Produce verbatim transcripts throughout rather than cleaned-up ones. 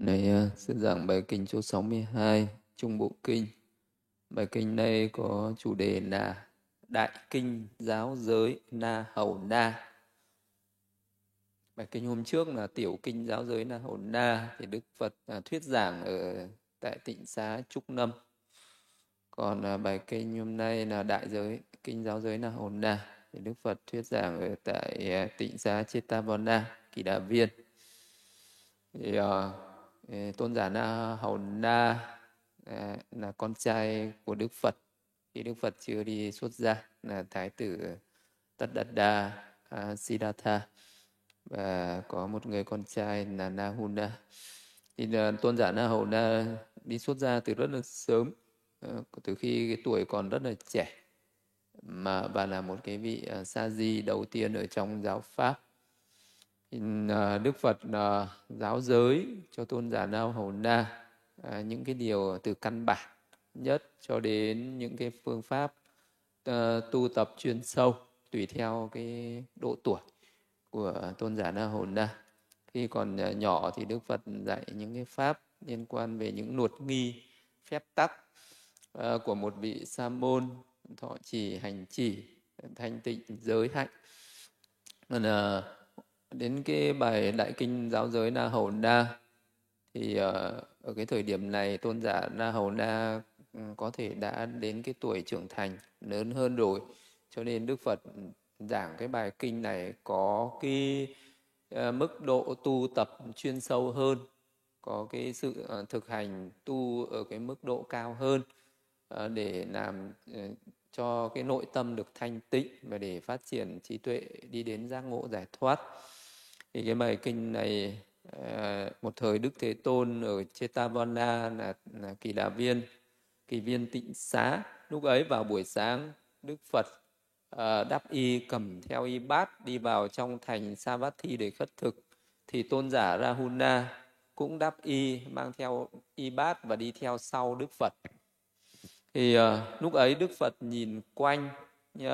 Này, à, sư giảng bài kinh số sáu mươi hai, Trung Bộ Kinh. Bài kinh này có chủ đề là Đại Kinh Giáo Giới Na Hầu Na. Bài kinh hôm trước là Tiểu Kinh Giáo Giới Na Hầu Na, thì Đức Phật à, thuyết giảng ở tại Tịnh Xá Trúc Lâm. Còn à, bài kinh hôm nay là Đại Giới Kinh Giáo Giới Na Hầu Na, thì Đức Phật thuyết giảng ở tại à, Tịnh Xá Chetavana, Kỳ Đà Viên. Thì uh, tôn giả Na Hầu Na uh, là con trai của Đức Phật khi Đức Phật chưa đi xuất gia, là thái tử Tất Đạt Đa uh, Siddhartha, và có một người con trai là Nahuna. Thì uh, tôn giả Na Hầu Na đi xuất gia từ rất là sớm, uh, từ khi cái tuổi còn rất là trẻ, mà và là một cái vị uh, sa di đầu tiên ở trong giáo pháp. Đức Phật uh, giáo giới cho tôn giả Na Hầu Na uh, những cái điều từ căn bản nhất cho đến những cái phương pháp uh, tu tập chuyên sâu tùy theo cái độ tuổi của tôn giả Na Hầu Na. Khi còn uh, nhỏ thì Đức Phật dạy những cái pháp liên quan về những luật nghi, phép tắc uh, của một vị sa môn, thọ trì, hành trì, thanh tịnh, giới hạnh. Còn uh, đến cái bài Đại Kinh Giáo Giới Na Hầu Na thì uh, ở cái thời điểm này tôn giả Na Hầu Na um, có thể đã đến cái tuổi trưởng thành lớn hơn rồi, cho nên Đức Phật giảng cái bài kinh này có cái uh, mức độ tu tập chuyên sâu hơn, có cái sự uh, thực hành tu ở cái mức độ cao hơn uh, để làm uh, cho cái nội tâm được thanh tịnh và để phát triển trí tuệ đi đến giác ngộ giải thoát. Thì cái bài kinh này một thời Đức Thế Tôn ở Chetavana là, là Kỳ Đà Viên, Kỳ Viên Tịnh Xá. Lúc ấy vào buổi sáng, Đức Phật uh, đắp y, cầm theo y bát đi vào trong thành Savatthi để khất thực. Thì tôn giả Rahuna cũng đắp y, mang theo y bát và đi theo sau Đức Phật. Thì uh, lúc ấy Đức Phật nhìn quanh uh,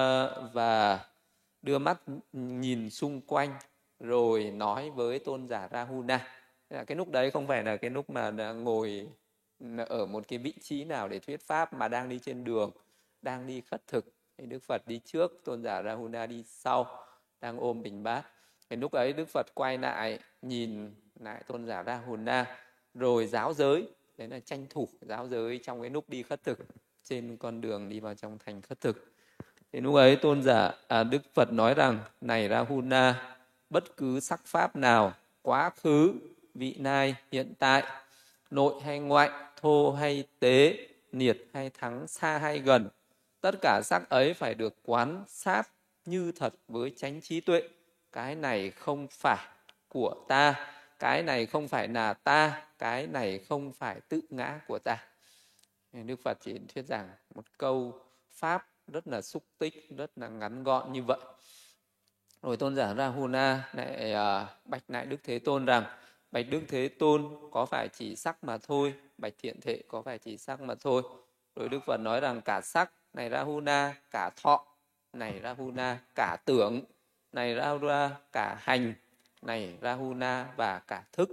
và đưa mắt nhìn xung quanh, rồi nói với tôn giả Rahuna. Cái lúc đấy không phải là cái lúc mà ngồi ở một cái vị trí nào để thuyết pháp, mà đang đi trên đường, đang đi khất thực. Thì Đức Phật đi trước, tôn giả Rahuna đi sau, đang ôm bình bát. Thì lúc ấy Đức Phật quay lại nhìn lại tôn giả Rahuna, rồi giáo giới, đấy là tranh thủ giáo giới trong cái lúc đi khất thực, trên con đường đi vào trong thành khất thực. Thì lúc ấy tôn giả à, Đức Phật nói rằng: này Rahuna, bất cứ sắc pháp nào, quá khứ, vị lai, hiện tại, nội hay ngoại, thô hay tế, niệt hay thắng, xa hay gần, tất cả sắc ấy phải được quán sát như thật với chánh trí tuệ. Cái này không phải của ta, cái này không phải là ta, cái này không phải tự ngã của ta. Đức Phật chỉ thuyết giảng một câu pháp rất là xúc tích, rất là ngắn gọn như vậy. Rồi tôn giả Rahuna lại uh, bạch lại Đức Thế Tôn rằng: bạch Đức Thế Tôn, có phải chỉ sắc mà thôi? Bạch Thiện Thệ, có phải chỉ sắc mà thôi? Rồi Đức Phật nói rằng: cả sắc, này Rahuna, cả thọ, này Rahuna, cả tưởng, này Rahuna, cả hành, này Rahuna, và cả thức.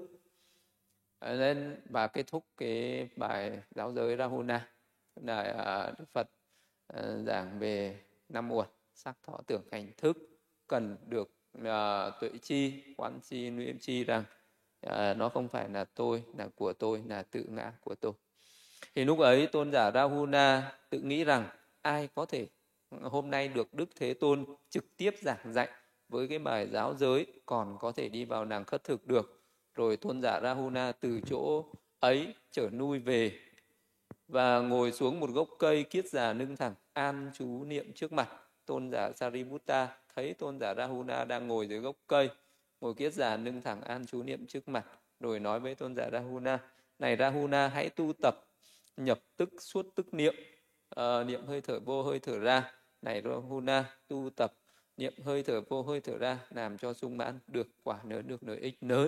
Nên và kết thúc cái bài giáo giới Rahuna là uh, Đức Phật uh, giảng về năm uẩn: sắc, thọ, tưởng, hành, thức, cần được uh, tuệ chi, quán chi, luyện chi rằng uh, nó không phải là tôi, là của tôi, là tự ngã của tôi. Thì lúc ấy tôn giả Rahuna tự nghĩ rằng ai có thể hôm nay được Đức Thế Tôn trực tiếp giảng dạy với cái bài giáo giới, còn có thể đi vào nàng khất thực được. Rồi tôn giả Rahuna từ chỗ ấy trở lui về và ngồi xuống một gốc cây kiết già nưng thẳng, an trú niệm trước mặt. Tôn giả Sariputta thấy tôn giả Rahuna đang ngồi dưới gốc cây, ngồi kiết già nưng thẳng, an trú niệm trước mặt, rồi nói với tôn giả Rahuna: này Rahuna, hãy tu tập nhập tức suốt tức niệm, uh, niệm hơi thở vô hơi thở ra. Này Rahuna, tu tập niệm hơi thở vô hơi thở ra, làm cho sung mãn, được quả lớn, được lợi ích lớn.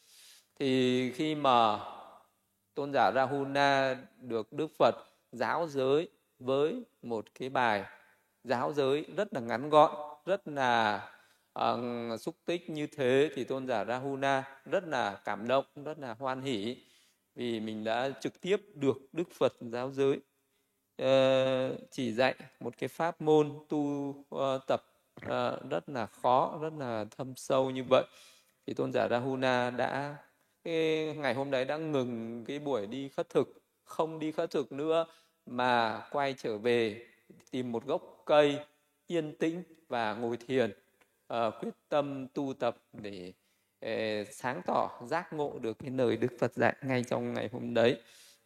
Thì khi mà tôn giả Rahuna được Đức Phật giáo giới với một cái bài giáo giới rất là ngắn gọn, rất là uh, xúc tích như thế thì tôn giả Rahuna rất là cảm động, rất là hoan hỉ vì mình đã trực tiếp được Đức Phật giáo giới uh, chỉ dạy một cái pháp môn tu uh, tập uh, rất là khó, rất là thâm sâu như vậy. Thì tôn giả Rahuna đã cái ngày hôm đấy đã ngừng cái buổi đi khất thực, không đi khất thực nữa mà quay trở về tìm một gốc cây yên tĩnh và ngồi thiền, uh, quyết tâm tu tập để uh, sáng tỏ giác ngộ được cái lời Đức Phật dạy ngay trong ngày hôm đấy.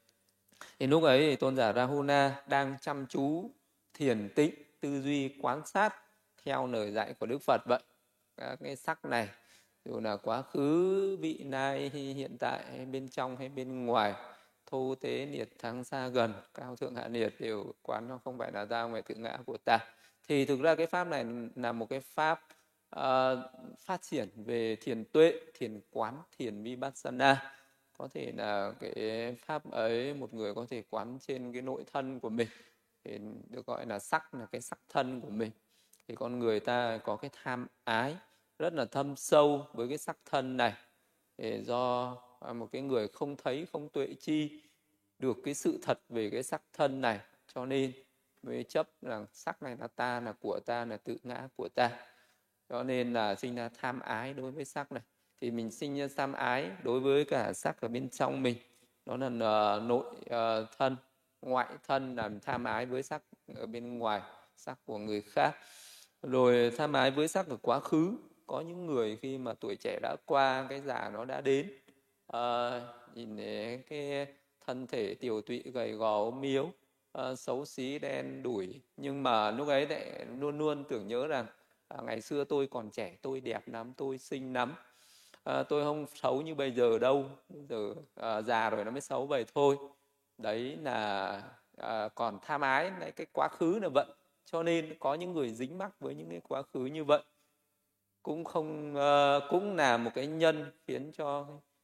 Thì lúc ấy thì tôn giả Rahuna đang chăm chú thiền tĩnh, tư duy quan sát theo lời dạy của Đức Phật vậy. Các cái sắc này, dù là quá khứ, vị lai, hiện tại, hay bên trong hay bên ngoài, thô tế liệt thắng xa gần, cao thượng hạ liệt đều quán, nó không phải là ta, không phải tự ngã của ta. Thì thực ra cái pháp này là một cái pháp uh, phát triển về thiền tuệ, thiền quán, thiền vipassana. Có thể là cái pháp ấy một người có thể quán trên cái nội thân của mình, thì được gọi là sắc, là cái sắc thân của mình. Thì con người ta có cái tham ái rất là thâm sâu với cái sắc thân này, để do một cái người không thấy, không tuệ chi được cái sự thật về cái sắc thân này, cho nên mới chấp rằng sắc này là ta, là của ta, là tự ngã của ta, cho nên là sinh ra tham ái đối với sắc này. Thì mình sinh ra tham ái đối với cả sắc ở bên trong mình, đó là uh, nội uh, thân. Ngoại thân là tham ái với sắc ở bên ngoài, sắc của người khác. Rồi tham ái với sắc ở quá khứ. Có những người khi mà tuổi trẻ đã qua, cái già nó đã đến, uh, nhìn thấy cái thân thể tiều tụy, gầy gò, ốm yếu, uh, xấu xí, đen đủi, nhưng mà lúc ấy lại luôn luôn tưởng nhớ rằng à, ngày xưa tôi còn trẻ, tôi đẹp lắm, tôi xinh lắm, à, tôi không xấu như bây giờ đâu, bây giờ à, già rồi nó mới xấu vậy thôi. Đấy là à, còn tham ái lại cái quá khứ là vậy. Cho nên có những người dính mắc với những cái quá khứ như vậy, cũng không uh, cũng là một cái nhân khiến cho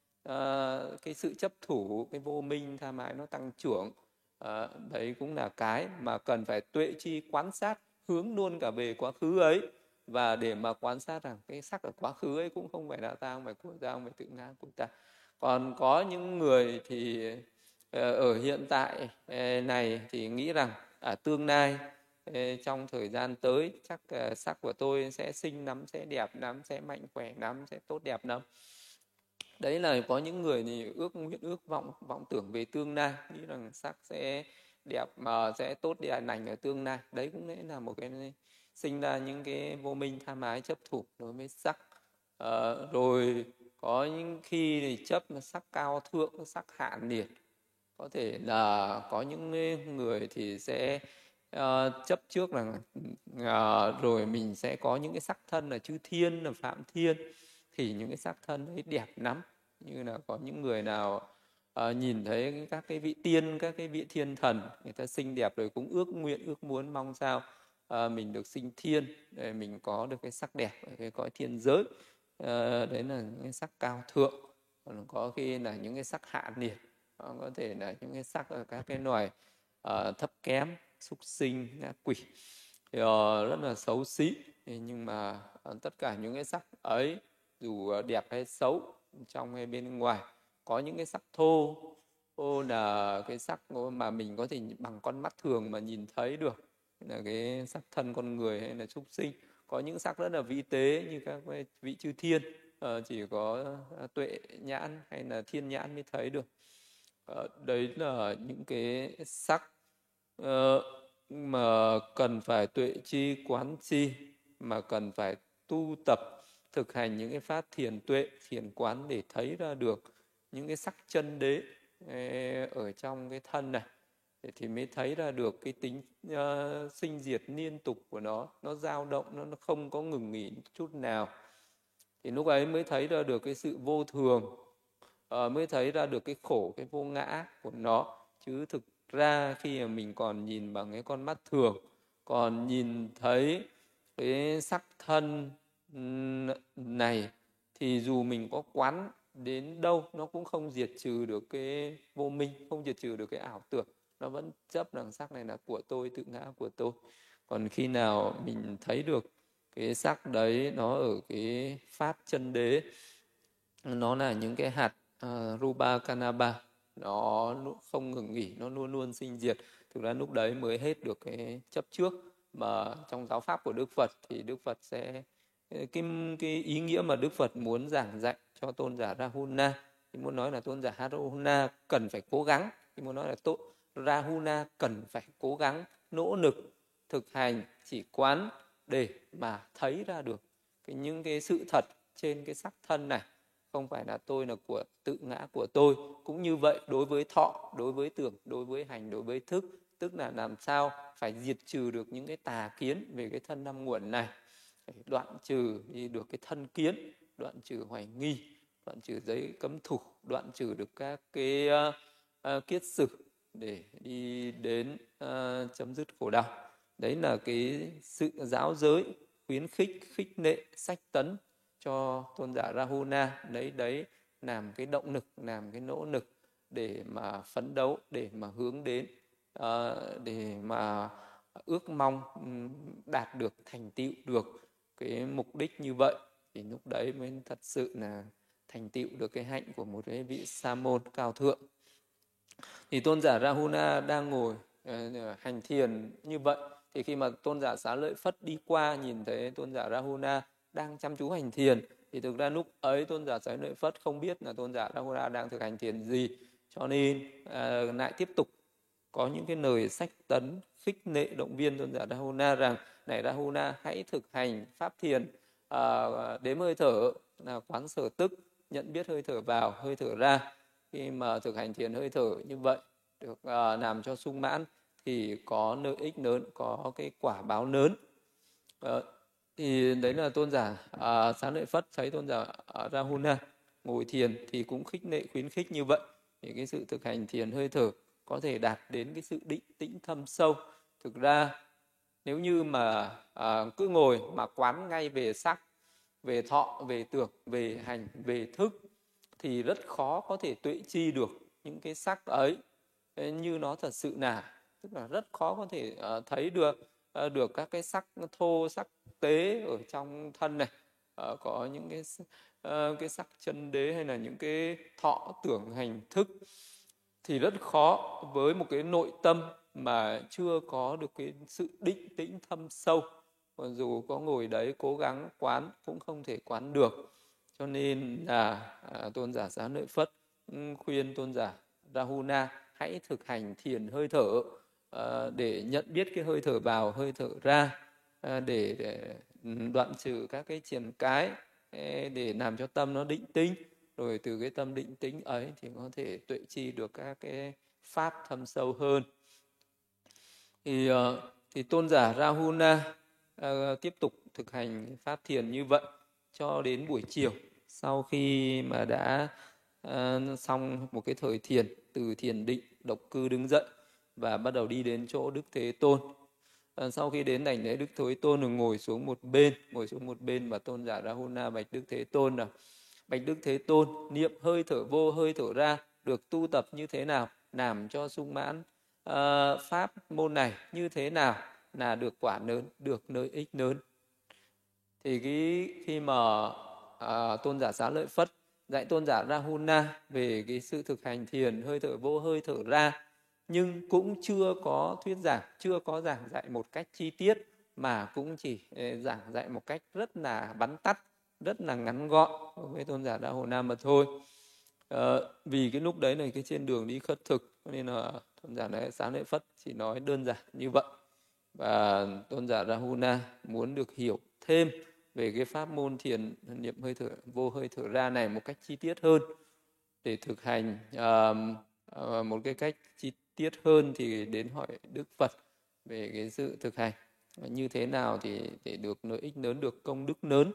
uh, cái sự chấp thủ, cái vô minh tham ái nó tăng trưởng. Uh, đấy cũng là cái mà cần phải tuệ chi quan sát, hướng luôn cả về quá khứ ấy, và để mà quan sát rằng cái sắc ở quá khứ ấy cũng không phải là ta, không phải của ta, không phải tự ngã của ta. Còn có những người thì uh, ở hiện tại uh, này thì nghĩ rằng ở à, tương lai trong thời gian tới chắc uh, sắc của tôi sẽ xinh lắm, sẽ đẹp lắm, sẽ mạnh khỏe lắm, sẽ tốt đẹp lắm. Đấy là có những người thì ước nguyện, ước vọng, vọng tưởng về tương lai, nghĩ rằng sắc sẽ đẹp mà sẽ tốt đẹp lành ở tương lai. Đấy cũng là một cái sinh ra những cái vô minh tham ái chấp thủ đối với sắc. À, rồi có những khi thì chấp là sắc cao thượng, sắc hạ liệt. Có thể là có những người thì sẽ uh, chấp trước rằng uh, rồi mình sẽ có những cái sắc thân là chư thiên, là phạm thiên, thì những cái sắc thân ấy đẹp lắm. Như là có những người nào uh, nhìn thấy các cái vị tiên, các cái vị thiên thần, người ta xinh đẹp rồi cũng ước nguyện, ước muốn mong sao uh, mình được sinh thiên, để mình có được cái sắc đẹp ở cái cõi thiên giới. Uh, đấy là những cái sắc cao thượng. Còn có khi là những cái sắc hạ liệt, có thể là những cái sắc ở các cái loài uh, thấp kém, súc sinh, ngã quỷ, thì, uh, rất là xấu xí. Nhưng mà uh, tất cả những cái sắc ấy, dù đẹp hay xấu, trong hay bên ngoài, có những cái sắc thô, thô là cái sắc mà mình có thể bằng con mắt thường mà nhìn thấy được, là cái sắc thân con người hay là súc sinh. Có những sắc rất là vĩ tế như các vị chư thiên, uh, chỉ có uh, tuệ nhãn hay là thiên nhãn mới thấy được. Uh, đấy là những cái sắc uh, mà cần phải tuệ chi quán chi, mà cần phải tu tập thực hành những cái pháp thiền tuệ, thiền quán để thấy ra được những cái sắc chân đế ở trong cái thân này, thì mới thấy ra được cái tính uh, sinh diệt liên tục của nó, nó dao động, nó không có ngừng nghỉ chút nào. Thì lúc ấy mới thấy ra được cái sự vô thường, uh, mới thấy ra được cái khổ, cái vô ngã của nó. Chứ thực ra khi mà mình còn nhìn bằng cái con mắt thường, còn nhìn thấy cái sắc thân này, thì dù mình có quán đến đâu, nó cũng không diệt trừ được cái vô minh, không diệt trừ được cái ảo tưởng. Nó vẫn chấp rằng sắc này là của tôi, tự ngã của tôi. Còn khi nào mình thấy được cái sắc đấy nó ở cái pháp chân đế, nó là những cái hạt uh, Rupa Kanaba, nó không ngừng nghỉ, nó luôn luôn sinh diệt. Thực ra lúc đấy mới hết được cái chấp trước. Mà trong giáo pháp của Đức Phật thì Đức Phật sẽ cái, cái ý nghĩa mà Đức Phật muốn giảng dạy cho tôn giả Rahuna, thì muốn nói là tôn giả Rahuna cần phải cố gắng, thì muốn nói là tôn Rahuna cần phải cố gắng nỗ lực thực hành chỉ quán để mà thấy ra được cái, những cái sự thật trên cái sắc thân này. Không phải là tôi là của tự ngã của tôi. Cũng như vậy đối với thọ, đối với tưởng, đối với hành, đối với thức. Tức là làm sao phải diệt trừ được những cái tà kiến về cái thân năm nguồn này. Đoạn trừ đi được cái thân kiến, đoạn trừ hoài nghi, đoạn trừ giấy cấm thủ, đoạn trừ được các cái uh, uh, kiết sử để đi đến uh, chấm dứt khổ đau. Đấy là cái sự giáo giới, khuyến khích, khích lệ, sách tấn cho tôn giả Rahuna. Đấy đấy làm cái động lực, làm cái nỗ lực để mà phấn đấu, để mà hướng đến, uh, để mà ước mong đạt được, thành tựu được cái mục đích như vậy. Thì lúc đấy mới thật sự là thành tựu được cái hạnh của một cái vị sa môn cao thượng. Thì tôn giả Rahuna đang ngồi uh, hành thiền như vậy. Thì khi mà tôn giả Xá Lợi Phất đi qua nhìn thấy tôn giả Rahuna đang chăm chú hành thiền, thì thực ra lúc ấy tôn giả Xá Lợi Phất không biết là tôn giả Rahuna đang thực hành thiền gì, cho nên uh, lại tiếp tục có những cái lời sách tấn, khích lệ, động viên tôn giả Rahuna rằng: này Rahuna, hãy thực hành pháp thiền uh, đếm hơi thở, là quán sở tức, nhận biết hơi thở vào, hơi thở ra. Khi mà thực hành thiền hơi thở như vậy được uh, làm cho sung mãn thì có lợi ích lớn, có cái quả báo lớn. Uh, thì đấy là tôn giả uh, Xá Lợi Phất thấy tôn giả uh, Rahuna ngồi thiền thì cũng khích lệ, khuyến khích như vậy. Thì cái sự thực hành thiền hơi thở có thể đạt đến cái sự định tĩnh thâm sâu. Thực ra nếu như mà à, cứ ngồi mà quán ngay về sắc, về thọ, về tưởng, về hành, về thức thì rất khó có thể tuệ chi được những cái sắc ấy như nó thật sự là. Tức là rất khó có thể uh, thấy được uh, được các cái sắc thô, sắc tế ở trong thân này. Uh, có những cái uh, cái sắc chân đế hay là những cái thọ, tưởng, hành, thức thì rất khó với một cái nội tâm mà chưa có được cái sự định tĩnh thâm sâu. Còn dù có ngồi đấy cố gắng quán cũng không thể quán được. Cho nên là à, tôn giả Xá Lợi Phất khuyên tôn giả Rahuna hãy thực hành thiền hơi thở à, để nhận biết cái hơi thở vào, hơi thở ra, à, để, để đoạn trừ các cái triền cái, để làm cho tâm nó định tĩnh. Rồi từ cái tâm định tĩnh ấy thì có thể tuệ chi được các cái pháp thâm sâu hơn. Thì, thì tôn giả Rahuna uh, tiếp tục thực hành pháp thiền như vậy cho đến buổi chiều. Sau khi mà đã uh, xong một cái thời thiền, từ thiền định độc cư đứng dậy và bắt đầu đi đến chỗ Đức Thế Tôn. Uh, sau khi đến đảnh lễ Đức Thế Tôn rồi ngồi xuống một bên, ngồi xuống một bên và tôn giả Rahuna bạch Đức Thế Tôn là: bạch Đức Thế Tôn, niệm hơi thở vô, hơi thở ra được tu tập như thế nào, làm cho sung mãn uh, pháp môn này như thế nào là được quả lớn, được lợi ích lớn. Thì cái khi mà uh, tôn giả Xá Lợi Phất dạy tôn giả Rahuna về cái sự thực hành thiền hơi thở vô, hơi thở ra, nhưng cũng chưa có thuyết giảng, chưa có giảng dạy một cách chi tiết, mà cũng chỉ giảng dạy một cách rất là bắn tắt, rất là ngắn gọn với tôn giả Rahuna mà thôi. À, vì cái lúc đấy này cái trên đường đi khất thực, nên là tôn giả này Xá Lợi Phất chỉ nói đơn giản như vậy. Và tôn giả Rahuna muốn được hiểu thêm về cái pháp môn thiền niệm hơi thở vô, hơi thở ra này một cách chi tiết hơn, để thực hành uh, uh, một cái cách chi tiết hơn thì đến hỏi Đức Phật về cái sự thực hành như thế nào thì để được lợi ích lớn, được công đức lớn.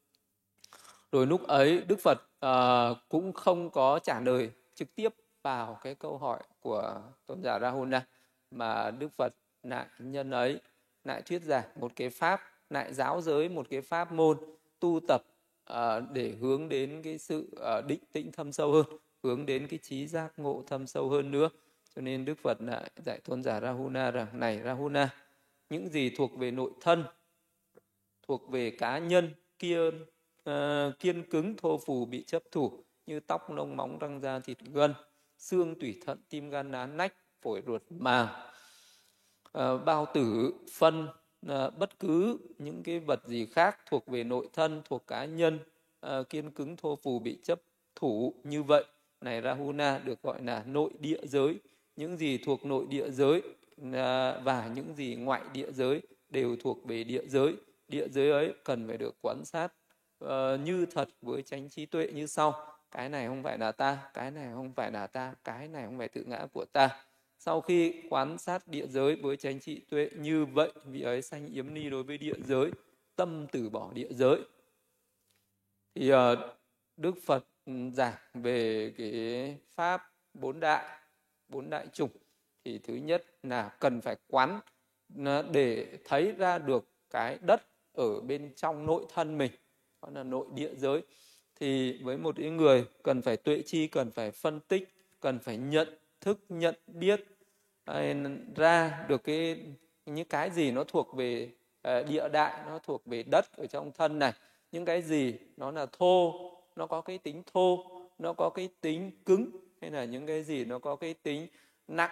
Rồi lúc ấy Đức Phật uh, cũng không có trả lời trực tiếp vào cái câu hỏi của tôn giả Rahuna, mà Đức Phật lại nhân ấy lại thuyết giảng một cái pháp, lại giáo giới một cái pháp môn tu tập uh, để hướng đến cái sự uh, định tĩnh thâm sâu hơn, hướng đến cái trí giác ngộ thâm sâu hơn nữa. Cho nên Đức Phật lại dạy tôn giả Rahuna rằng: này Rahuna, những gì thuộc về nội thân thuộc về cá nhân, kiên uh, kiên cứng, thô phù, bị chấp thủ, như tóc, lông, móng, răng, da, thịt, gân, xương, tủy, thận, tim, gan, ná, nách, phổi, ruột, màng. Uh, bao tử, phân, uh, bất cứ những cái vật gì khác thuộc về nội thân, thuộc cá nhân, uh, kiên cứng, thô phù, bị chấp thủ như vậy này Rahuna, được gọi là nội địa giới. Những gì thuộc nội địa giới uh, và những gì ngoại địa giới đều thuộc về địa giới. Địa giới ấy cần phải được quan sát uh, như thật với chánh trí tuệ như sau: cái này không phải là ta, cái này không phải là ta, cái này không phải tự ngã của ta. Sau khi quan sát địa giới với chánh trí tuệ như vậy, vị ấy sanh yếm ni đối với địa giới, tâm từ bỏ địa giới. Thì uh, Đức Phật giảng về cái pháp bốn đại, bốn đại chủng. Thì thứ nhất là cần phải quán để thấy ra được cái đất ở bên trong nội thân mình, đó là nội địa giới. Thì với một người cần phải tuệ chi, cần phải phân tích, cần phải nhận thức, nhận biết ra được cái những cái gì nó thuộc về địa đại, nó thuộc về đất ở trong thân này, những cái gì nó là thô, nó có cái tính thô, nó có cái tính cứng, hay là những cái gì nó có cái tính nặng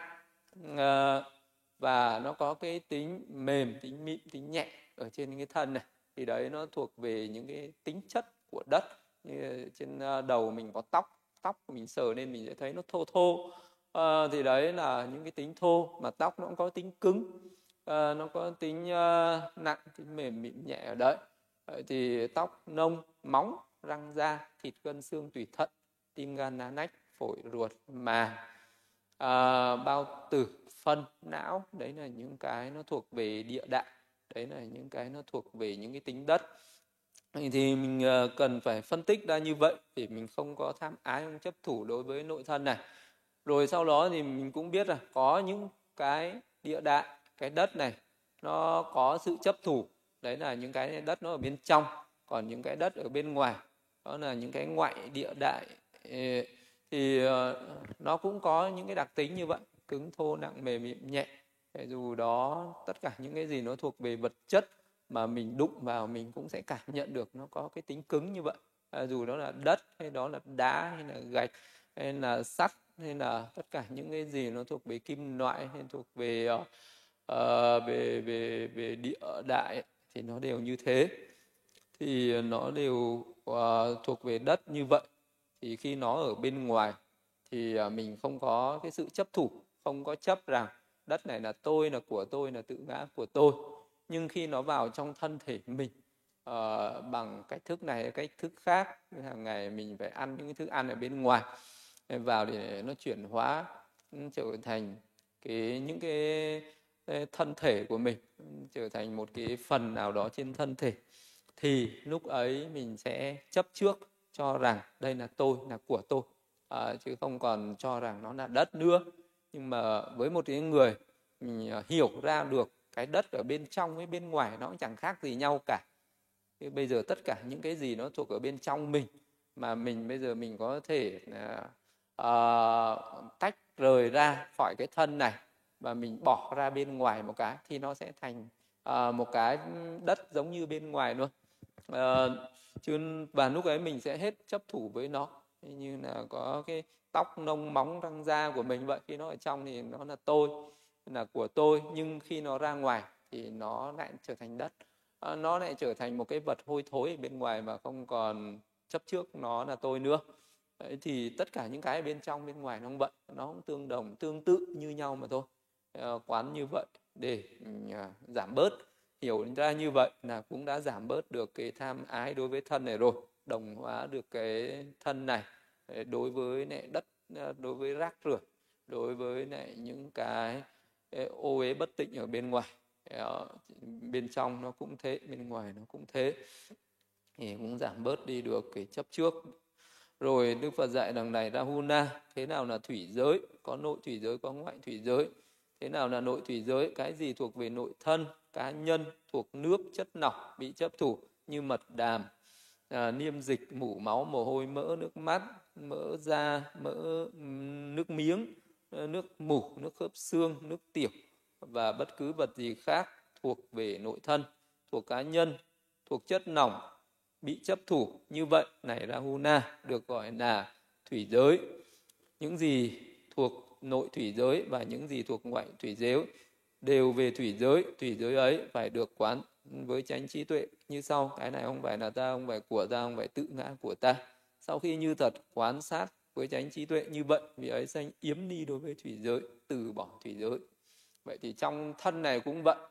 và nó có cái tính mềm, tính mịn, tính nhẹ ở trên cái thân này. Thì đấy nó thuộc về những cái tính chất của đất. Như trên đầu mình có tóc, tóc mình sờ lên mình sẽ thấy nó thô thô. À, thì đấy là những cái tính thô. Mà tóc nó cũng có tính cứng, à, nó có tính uh, nặng, tính mềm, mịn, nhẹ ở đấy. Đấy thì tóc, nông, móng, răng, da, thịt, gân, xương, tủy, thận, tim, gan, ná, nách, phổi, ruột, màng, à, bao tử, phân, não, đấy là những cái nó thuộc về địa đại, đấy là những cái nó thuộc về những cái tính đất. Thì mình cần phải phân tích ra như vậy để mình không có tham ái, không chấp thủ đối với nội thân này. Rồi sau đó thì mình cũng biết là có những cái địa đại, cái đất này nó có sự chấp thủ, đấy là những cái đất nó ở bên trong. Còn những cái đất ở bên ngoài, đó là những cái ngoại địa đại, thì nó cũng có những cái đặc tính như vậy: cứng, thô, nặng, mềm, mịn, nhẹ. Dù đó tất cả những cái gì nó thuộc về vật chất mà mình đụng vào mình cũng sẽ cảm nhận được nó có cái tính cứng như vậy. À, dù đó là đất hay đó là đá hay là gạch hay là sắt hay là tất cả những cái gì nó thuộc về kim loại hay thuộc về uh, về về về địa đại thì nó đều như thế. Thì nó đều uh, thuộc về đất như vậy. Thì khi nó ở bên ngoài thì uh, mình không có cái sự chấp thủ, không có chấp rằng đất này là tôi, là của tôi, là tự ngã của tôi. Nhưng khi nó vào trong thân thể mình uh, bằng cách thức này hay cách thức khác, hàng ngày mình phải ăn những cái thức ăn ở bên ngoài vào để nó chuyển hóa trở thành cái những cái thân thể của mình, trở thành một cái phần nào đó trên thân thể, thì lúc ấy mình sẽ chấp trước cho rằng đây là tôi, là của tôi, à, chứ không còn cho rằng nó là đất nữa. Nhưng mà với một cái người mình hiểu ra được cái đất ở bên trong với bên ngoài nó cũng chẳng khác gì nhau cả. Thì bây giờ tất cả những cái gì nó thuộc ở bên trong mình mà mình bây giờ mình có thể uh, uh, tách rời ra khỏi cái thân này và mình bỏ ra bên ngoài một cái thì nó sẽ thành uh, một cái đất giống như bên ngoài luôn. Uh, chứ và lúc ấy mình sẽ hết chấp thủ với nó, như là có cái tóc, nông, móng, răng, da của mình vậy. Khi nó ở trong thì nó là tôi, là của tôi, nhưng khi nó ra ngoài thì nó lại trở thành đất, à, nó lại trở thành một cái vật hôi thối ở bên ngoài mà không còn chấp trước nó là tôi nữa. Đấy, thì tất cả những cái ở bên trong bên ngoài nó không vậy, nó cũng tương đồng, tương tự như nhau mà thôi. À, quán như vậy để à, giảm bớt, hiểu ra như vậy là cũng đã giảm bớt được cái tham ái đối với thân này rồi, đồng hóa được cái thân này đối với lại đất, đối với rác rưởi, đối với lại những cái ô uế bất tịnh ở bên ngoài. Ở bên trong nó cũng thế, bên ngoài nó cũng thế, thì cũng giảm bớt đi được cái chấp trước. Rồi Đức Phật dạy đằng này Rahuna, thế nào là thủy giới? Có nội thủy giới, có ngoại thủy giới. Thế nào là nội thủy giới? Cái gì thuộc về nội thân, cá nhân, thuộc nước, chất lỏng, bị chấp thủ như mật đàm, à, niêm dịch, mủ máu, mồ hôi, mỡ, nước mắt, mỡ da, mỡ nước miếng, nước mủ, nước khớp xương, nước tiểu và bất cứ vật gì khác thuộc về nội thân, thuộc cá nhân, thuộc chất nóng, bị chấp thủ. Như vậy này Rahuna được gọi là thủy giới. Những gì thuộc nội thủy giới và những gì thuộc ngoại thủy giới đều về thủy giới. Thủy giới ấy phải được quán với chánh trí tuệ như sau. Cái này không phải là ta, không phải của ta, không phải tự ngã của ta. Sau khi như thật quán sát với chánh trí tuệ như vậy, vì ấy sanh yếm ni đối với thủy giới, từ bỏ thủy giới. Vậy thì trong thân này cũng vậy.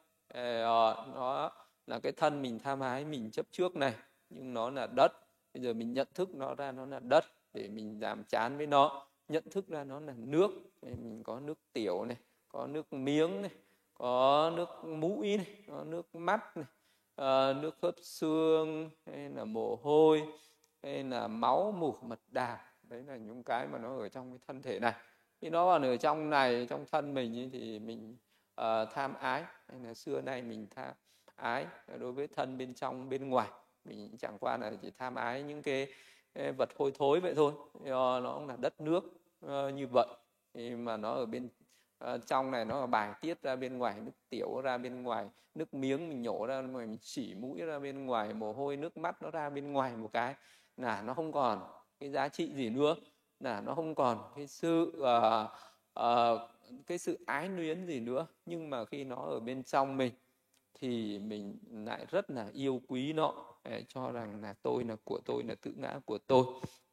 Ờ, nó là cái thân mình tham ái, mình chấp trước này, nhưng nó là đất. Bây giờ mình nhận thức nó ra nó là đất để mình giảm chán với nó. Nhận thức ra nó là nước. Mình có nước tiểu này, có nước miếng này, có nước mũi này, có nước mắt này, à, nước khớp xương, hay là mồ hôi, hay là máu mủ mật đàm. Đấy là những cái mà nó ở trong cái thân thể này. Khi nó còn ở trong này, trong thân mình ấy, thì mình uh, tham ái. Hay là xưa nay mình tham ái đối với thân bên trong, bên ngoài. Mình chẳng qua là chỉ tham ái những cái, cái vật hôi thối vậy thôi. Nó cũng là đất nước uh, như vậy. Thì mà nó ở bên uh, trong này nó bài tiết ra bên ngoài, nước tiểu ra bên ngoài, nước miếng mình nhổ ra, mình chỉ mũi ra bên ngoài, mồ hôi, nước mắt nó ra bên ngoài một cái là nó không còn cái giá trị gì nữa, là nó không còn cái sự uh, uh, cái sự ái luyến gì nữa. Nhưng mà khi nó ở bên trong mình thì mình lại rất là yêu quý nó, cho rằng là tôi, là của tôi, là tự ngã của tôi.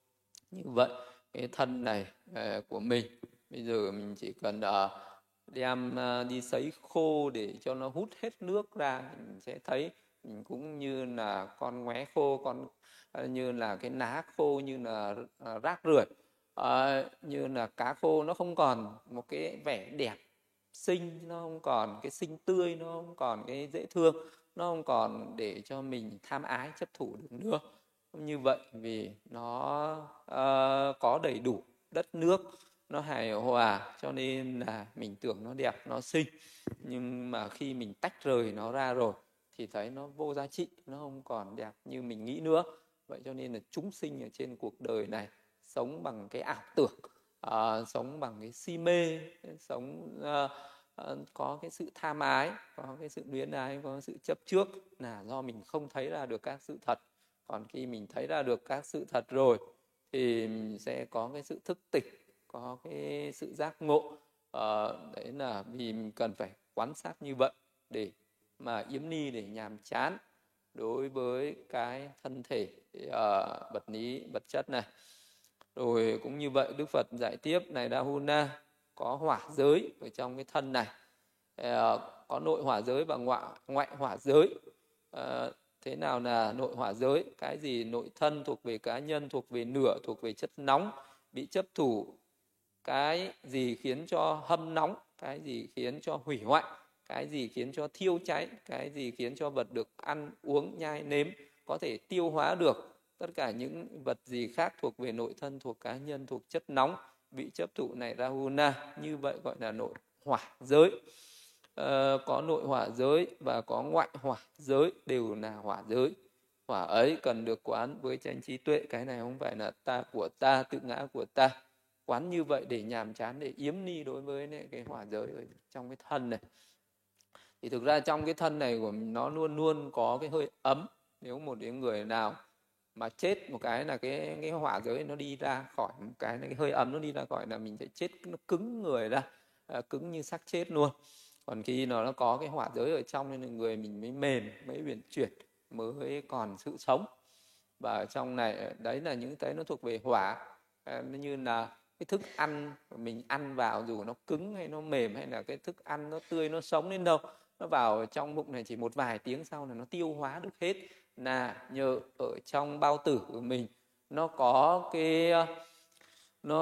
Như vậy cái thân này uh, của mình bây giờ mình chỉ cần uh, đem uh, đi sấy khô để cho nó hút hết nước ra, mình sẽ thấy mình cũng như là con ngoé khô, con uh, như là cái ná khô, như là uh, rác rưởi, uh, như là cá khô. Nó không còn một cái vẻ đẹp xinh, nó không còn cái xinh tươi, nó không còn cái dễ thương, nó không còn để cho mình tham ái chấp thủ được nữa. Như vậy vì nó uh, có đầy đủ đất nước, nó hài hòa, cho nên là mình tưởng nó đẹp, nó xinh. Nhưng mà khi mình tách rời nó ra rồi thì thấy nó vô giá trị, nó không còn đẹp như mình nghĩ nữa. Vậy cho nên là chúng sinh ở trên cuộc đời này sống bằng cái ảo tưởng, uh, sống bằng cái si mê, sống uh, uh, có cái sự tham ái, có cái sự luyến ái, có sự chấp trước, là do mình không thấy ra được các sự thật. Còn khi mình thấy ra được các sự thật rồi thì mình sẽ có cái sự thức tỉnh, có cái sự giác ngộ. À, đấy là vì mình cần phải quan sát như vậy để mà yếm ni, để nhàm chán đối với cái thân thể uh, vật lý, vật chất này. Rồi cũng như vậy, Đức Phật giải tiếp này Rahuna, có hỏa giới ở trong cái thân này, uh, có nội hỏa giới và ngoại, ngoại hỏa giới. Uh, thế nào là nội hỏa giới? Cái gì nội thân thuộc về cá nhân, thuộc về nửa, thuộc về chất nóng, bị chấp thủ. Cái gì khiến cho hâm nóng, cái gì khiến cho hủy hoại, cái gì khiến cho thiêu cháy, cái gì khiến cho vật được ăn uống nhai nếm có thể tiêu hóa được. Tất cả những vật gì khác thuộc về nội thân, thuộc cá nhân, thuộc chất nóng, bị chấp thủ này Rahuna, như vậy gọi là nội hỏa giới. Uh, có nội hỏa giới và có ngoại hỏa giới, đều là hỏa giới. Hỏa ấy cần được quán với chánh trí tuệ. Cái này không phải là ta, của ta, tự ngã của ta. Quán như vậy để nhàm chán, để yếm ni đối với cái hỏa giới ở trong cái thân này. Thì thực ra trong cái thân này của mình nó luôn luôn có cái hơi ấm. Nếu một cái người nào mà chết một cái là cái, cái hỏa giới nó đi ra khỏi, một cái là cái hơi ấm nó đi ra khỏi là mình sẽ chết, nó cứng người ra, à, cứng như xác chết luôn. Còn khi nó, nó có cái hỏa giới ở trong nên là người mình mới mềm, mới uyển chuyển, mới còn sự sống. Và ở trong này, đấy là những cái nó thuộc về hỏa. À, như là cái thức ăn mình ăn vào, dù nó cứng hay nó mềm, hay là cái thức ăn nó tươi, nó sống đến đâu, nó vào trong bụng này chỉ một vài tiếng sau là nó tiêu hóa được hết. Là nhờ ở trong bao tử của mình nó có cái nó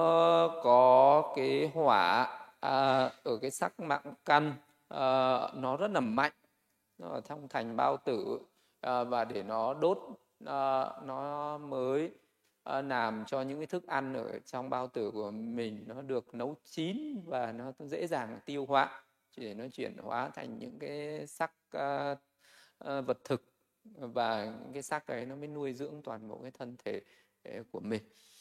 có cái hỏa à, ở cái sắc mạng căn, à, nó rất là mạnh, nó ở trong thành bao tử, à, và để nó đốt, à, nó mới à, làm cho những cái thức ăn ở trong bao tử của mình nó được nấu chín và nó dễ dàng tiêu hóa, chỉ để nó chuyển hóa thành những cái sắc à, à, vật thực, và cái sắc ấy nó mới nuôi dưỡng toàn bộ cái thân thể của mình.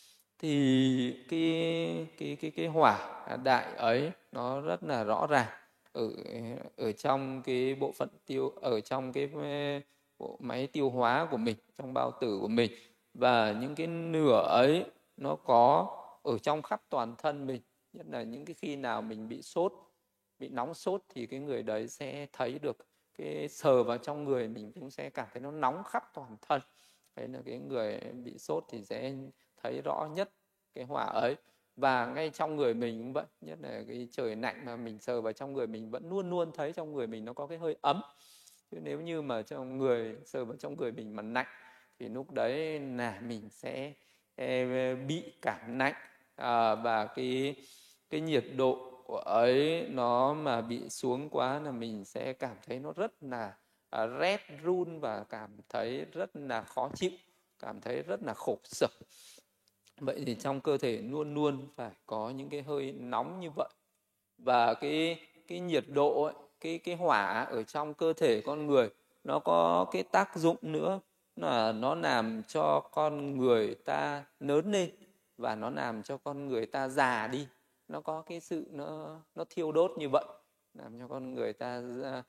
Thì cái cái cái cái hỏa đại ấy nó rất là rõ ràng ở ở trong cái bộ phận tiêu, ở trong cái bộ máy tiêu hóa của mình, trong bao tử của mình. Và những cái nửa ấy nó có ở trong khắp toàn thân mình. Nhất là những cái khi nào mình bị sốt, bị nóng sốt thì cái người đấy sẽ thấy được, cái sờ vào trong người mình cũng sẽ cảm thấy nó nóng khắp toàn thân. Đấy là cái người bị sốt thì sẽ thấy rõ nhất cái hỏa ấy. Và ngay trong người mình cũng vậy, nhất là cái trời lạnh mà mình sờ vào trong người mình vẫn luôn luôn thấy trong người mình nó có cái hơi ấm. Chứ nếu như mà trong người sờ vào trong người mình mà lạnh thì lúc đấy là mình sẽ bị cảm lạnh, à, và cái cái nhiệt độ ấy nó mà bị xuống quá là mình sẽ cảm thấy nó rất là à, rét run và cảm thấy rất là khó chịu, cảm thấy rất là khổ sở. Vậy thì trong cơ thể luôn luôn phải có những cái hơi nóng như vậy. Và cái cái nhiệt độ ấy, cái cái hỏa ở trong cơ thể con người nó có cái tác dụng nữa là nó làm cho con người ta lớn lên và nó làm cho con người ta già đi. Nó có cái sự nó nó thiêu đốt như vậy, làm cho con người ta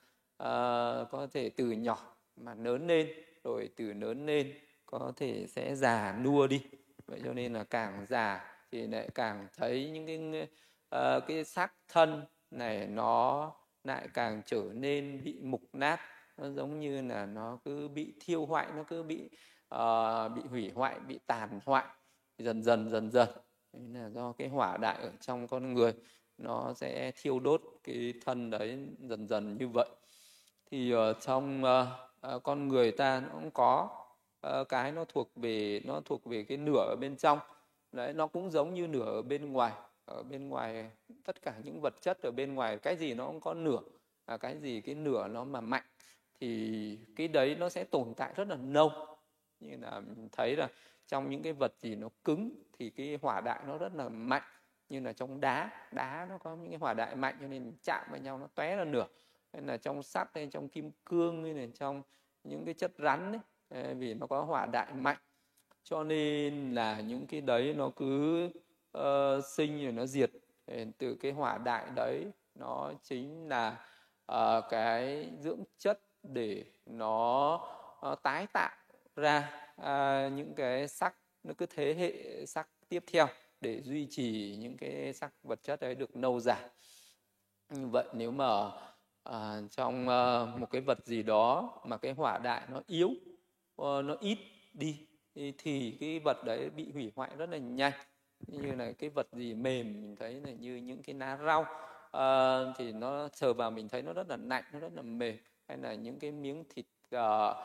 uh, có thể từ nhỏ mà lớn lên, rồi từ lớn lên có thể sẽ già nua đi. Vậy cho nên là càng già thì lại càng thấy những cái uh, cái xác thân này nó lại càng trở nên bị mục nát. Nó giống như là nó cứ bị thiêu hoại, nó cứ bị uh, bị hủy hoại, bị tàn hoại dần dần dần dần. Đấy là do cái hỏa đại ở trong con người nó sẽ thiêu đốt cái thân đấy dần dần như vậy. Thì ở trong uh, uh, con người ta nó cũng có uh, cái nó thuộc về nó thuộc về cái nửa ở bên trong. Đấy, nó cũng giống như nửa ở bên ngoài. Ở bên ngoài tất cả những vật chất ở bên ngoài, cái gì nó cũng có nửa, à, cái gì cái nửa nó mà mạnh thì cái đấy nó sẽ tồn tại rất là lâu. Như là mình thấy là trong những cái vật gì nó cứng thì cái hỏa đại nó rất là mạnh. Như là trong đá, đá nó có những cái hỏa đại mạnh cho nên chạm vào nhau nó tóe ra nửa. Hay là trong sắt hay trong kim cương hay là trong những cái chất rắn ấy, vì nó có hỏa đại mạnh. Cho nên là những cái đấy nó cứ uh, sinh rồi nó diệt. Từ cái hỏa đại đấy nó chính là uh, cái dưỡng chất để nó uh, tái tạo ra uh, những cái sắc, nó cứ thế hệ sắc tiếp theo để duy trì những cái sắc vật chất đấy được lâu dài. Như vậy nếu mà uh, trong uh, một cái vật gì đó mà cái hỏa đại nó yếu, uh, nó ít đi thì cái vật đấy bị hủy hoại rất là nhanh. Như là cái vật gì mềm mình thấy là như những cái lá rau uh, thì nó sờ vào mình thấy nó rất là lạnh, nó rất là mềm. Hay là những cái miếng thịt, uh,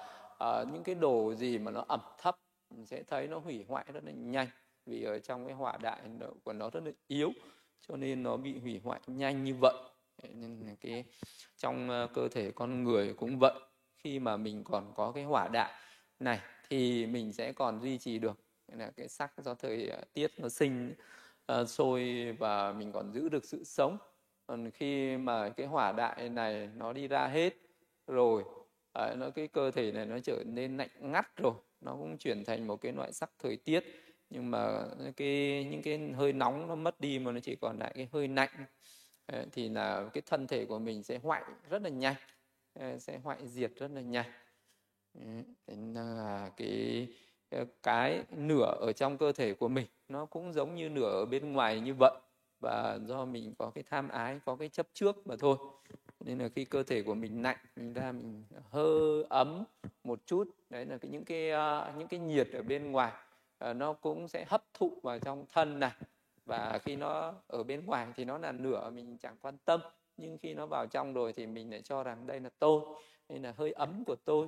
uh, những cái đồ gì mà nó ẩm thấp mình sẽ thấy nó hủy hoại rất là nhanh, vì ở trong cái hỏa đại của nó rất là yếu cho nên nó bị hủy hoại nhanh như vậy. Nên là cái trong cơ thể con người cũng vậy, khi mà mình còn có cái hỏa đại này thì mình sẽ còn duy trì được là cái sắc do thời tiết nó sinh uh, sôi và mình còn giữ được sự sống. Còn khi mà cái hỏa đại này nó đi ra hết rồi, uh, nó cái cơ thể này nó trở nên lạnh ngắt rồi, nó cũng chuyển thành một cái loại sắc thời tiết, nhưng mà cái những cái hơi nóng nó mất đi mà nó chỉ còn lại cái hơi lạnh, uh, thì là cái thân thể của mình sẽ hoại rất là nhanh, uh, sẽ hoại diệt rất là nhanh. Thế là cái cái nửa ở trong cơ thể của mình nó cũng giống như nửa ở bên ngoài như vậy, và do mình có cái tham ái, có cái chấp trước mà thôi. Nên là khi cơ thể của mình lạnh, mình ra mình hơi ấm một chút, đấy là cái những cái uh, những cái nhiệt ở bên ngoài uh, nó cũng sẽ hấp thụ vào trong thân này, và khi nó ở bên ngoài thì nó là nửa mình chẳng quan tâm, nhưng khi nó vào trong rồi thì mình lại cho rằng đây là tôi, đây là hơi ấm của tôi.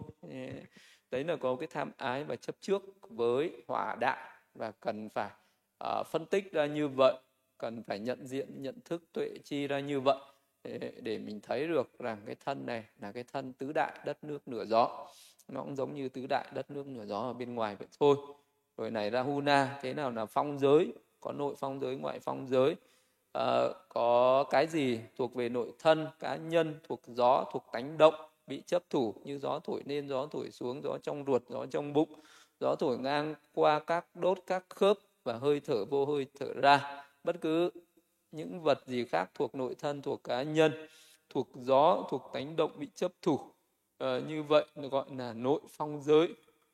Đấy là có cái tham ái và chấp trước với hỏa đại, và cần phải uh, phân tích ra như vậy, cần phải nhận diện, nhận thức, tuệ chi ra như vậy để, để mình thấy được rằng cái thân này là cái thân tứ đại đất nước lửa gió. Nó cũng giống như tứ đại đất nước lửa gió ở bên ngoài vậy thôi. Rồi này Rahuna, thế nào là phong giới? Có nội phong giới, ngoại phong giới. Uh, có cái gì thuộc về nội thân cá nhân, thuộc gió, thuộc tánh động, bị chấp thủ, như gió thổi lên, gió thổi xuống, gió trong ruột, gió trong bụng, gió thổi ngang qua các đốt, các khớp, và hơi thở vô, hơi thở ra. Bất cứ những vật gì khác thuộc nội thân, thuộc cá nhân, thuộc gió, thuộc tánh động bị chấp thủ, À, như vậy nó gọi là nội phong giới.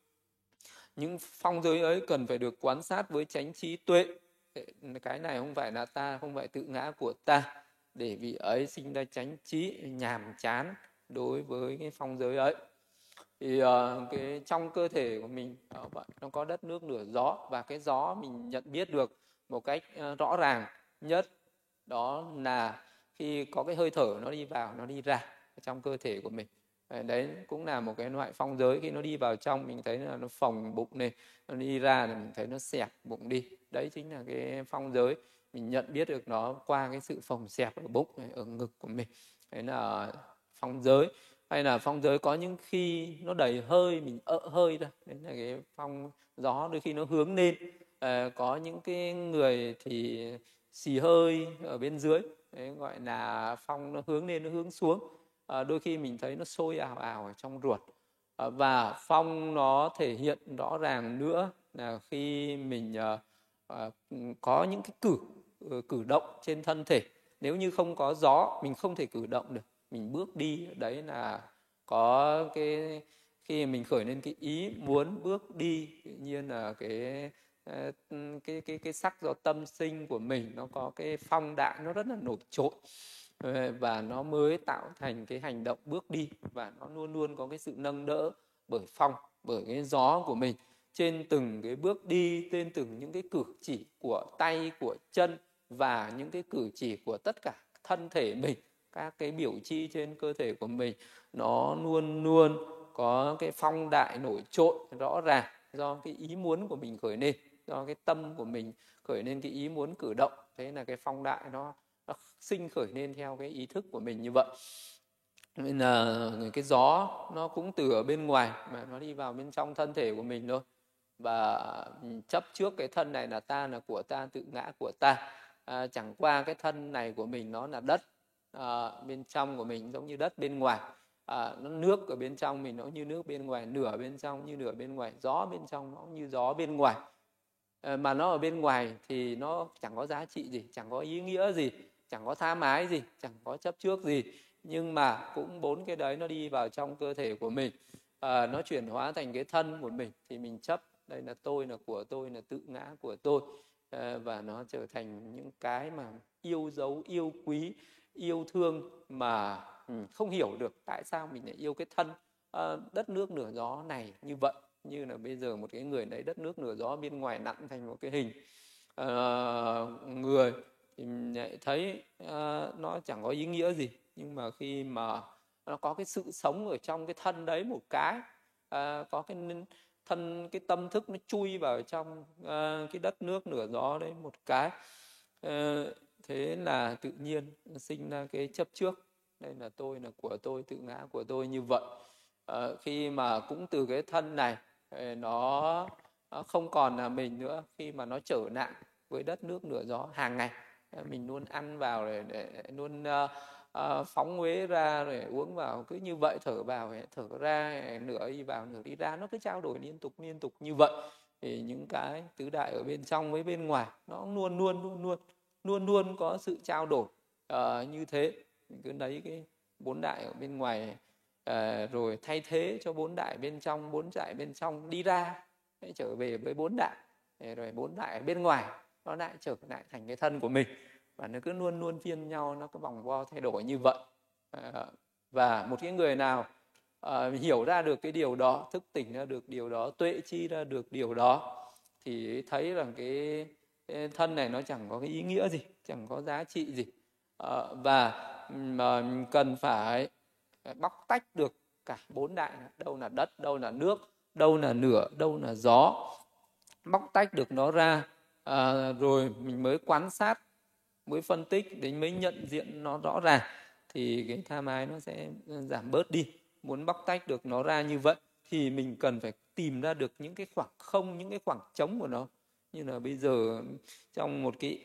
Những phong giới ấy cần phải được quan sát với chánh trí tuệ. Cái này không phải là ta, không phải tự ngã của ta, để vì ấy sinh ra chánh trí nhàm chán đối với cái phong giới ấy. Thì uh, cái trong cơ thể của mình uh, vậy, nó có đất nước lửa gió, và cái gió mình nhận biết được một cách uh, rõ ràng nhất đó là khi có cái hơi thở nó đi vào, nó đi ra trong cơ thể của mình. Đấy cũng là một cái loại phong giới. Khi nó đi vào trong mình thấy là nó phồng bụng này, nó đi ra là mình thấy nó xẹp bụng đi. Đấy chính là cái phong giới. Mình nhận biết được nó qua cái sự phồng xẹp ở bụng này, ở ngực của mình. Đấy là phong giới. Hay là phong giới có những khi nó đầy hơi, mình ợ hơi ra. Đấy là cái phong gió đôi khi nó hướng lên. À, có những cái người thì xì hơi ở bên dưới. Đấy gọi là phong nó hướng lên, nó hướng xuống. À, đôi khi mình thấy nó sôi ào ào ở trong ruột. À, và phong nó thể hiện rõ ràng nữa là khi mình à, à, có những cái cử cử động trên thân thể. Nếu như không có gió mình không thể cử động được, mình bước đi, đấy là có cái khi mình khởi lên cái ý muốn bước đi, tự nhiên là cái cái cái cái sắc do tâm sinh của mình nó có cái phong đại nó rất là nổi trội, và nó mới tạo thành cái hành động bước đi, và nó luôn luôn có cái sự nâng đỡ bởi phong, bởi cái gió của mình trên từng cái bước đi, trên từng những cái cử chỉ của tay, của chân, và những cái cử chỉ của tất cả thân thể mình, các cái biểu chi trên cơ thể của mình, nó luôn luôn có cái phong đại nổi trội rõ ràng do cái ý muốn của mình khởi lên, do cái tâm của mình khởi lên cái ý muốn cử động. Thế là cái phong đại nó, nó sinh khởi lên theo cái ý thức của mình như vậy. Nên là cái gió nó cũng từ ở bên ngoài mà nó đi vào bên trong thân thể của mình thôi, và chấp trước cái thân này là ta, là của ta, tự ngã của ta. À, chẳng qua cái thân này của mình nó là đất, à, bên trong của mình giống như đất bên ngoài. À, nó nước ở bên trong mình nó như nước bên ngoài, nửa bên trong như nửa bên ngoài, gió bên trong nó như gió bên ngoài. À, mà nó ở bên ngoài thì nó chẳng có giá trị gì, chẳng có ý nghĩa gì, chẳng có tha mái gì, chẳng có chấp trước gì. Nhưng mà cũng bốn cái đấy nó đi vào trong cơ thể của mình, à, nó chuyển hóa thành cái thân của mình, thì mình chấp đây là tôi, là của tôi, là tự ngã của tôi. À, và nó trở thành những cái mà yêu dấu, yêu quý, yêu thương mà ừ, không hiểu được tại sao mình lại yêu cái thân à, đất nước lửa gió này như vậy. Như là bây giờ một cái người lấy đất nước lửa gió bên ngoài nặn thành một cái hình à, người, thì mình lại thấy à, nó chẳng có ý nghĩa gì. Nhưng mà khi mà nó có cái sự sống ở trong cái thân đấy một cái, à, có cái thân, cái tâm thức nó chui vào trong à, cái đất nước lửa gió đấy một cái, à, thế là tự nhiên sinh ra cái chấp trước, đây là tôi, là của tôi, tự ngã của tôi như vậy. À, khi mà cũng từ cái thân này nó không còn là mình nữa, khi mà nó trở nạn với đất nước lửa gió hàng ngày, mình luôn ăn vào để, để luôn uh, uh, phóng uế ra rồi uống vào, cứ như vậy, thở vào thở ra, nửa đi vào nửa đi ra, nó cứ trao đổi liên tục liên tục như vậy. Thì những cái tứ đại ở bên trong với bên ngoài nó luôn luôn luôn luôn luôn luôn có sự trao đổi uh, như thế. Mình cứ lấy cái bốn đại ở bên ngoài uh, rồi thay thế cho bốn đại bên trong, bốn đại bên trong đi ra, trở về với bốn đại, rồi bốn đại ở bên ngoài nó lại trở lại thành cái thân của mình, và nó cứ luôn luôn phiên nhau, nó cứ vòng vo thay đổi như vậy. À, và một cái người nào à, hiểu ra được cái điều đó, thức tỉnh ra được điều đó, tuệ chi ra được điều đó, thì thấy rằng cái, cái thân này nó chẳng có cái ý nghĩa gì, chẳng có giá trị gì. À, và mà cần phải bóc tách được cả bốn đại, đâu là đất, đâu là nước, đâu là lửa, đâu là gió, bóc tách được nó ra, à, rồi mình mới quan sát, mới phân tích, đến mới nhận diện nó rõ ràng, thì cái tham ái nó sẽ giảm bớt đi. Muốn bóc tách được nó ra như vậy thì mình cần phải tìm ra được những cái khoảng không, những cái khoảng trống của nó. Như là bây giờ trong một cái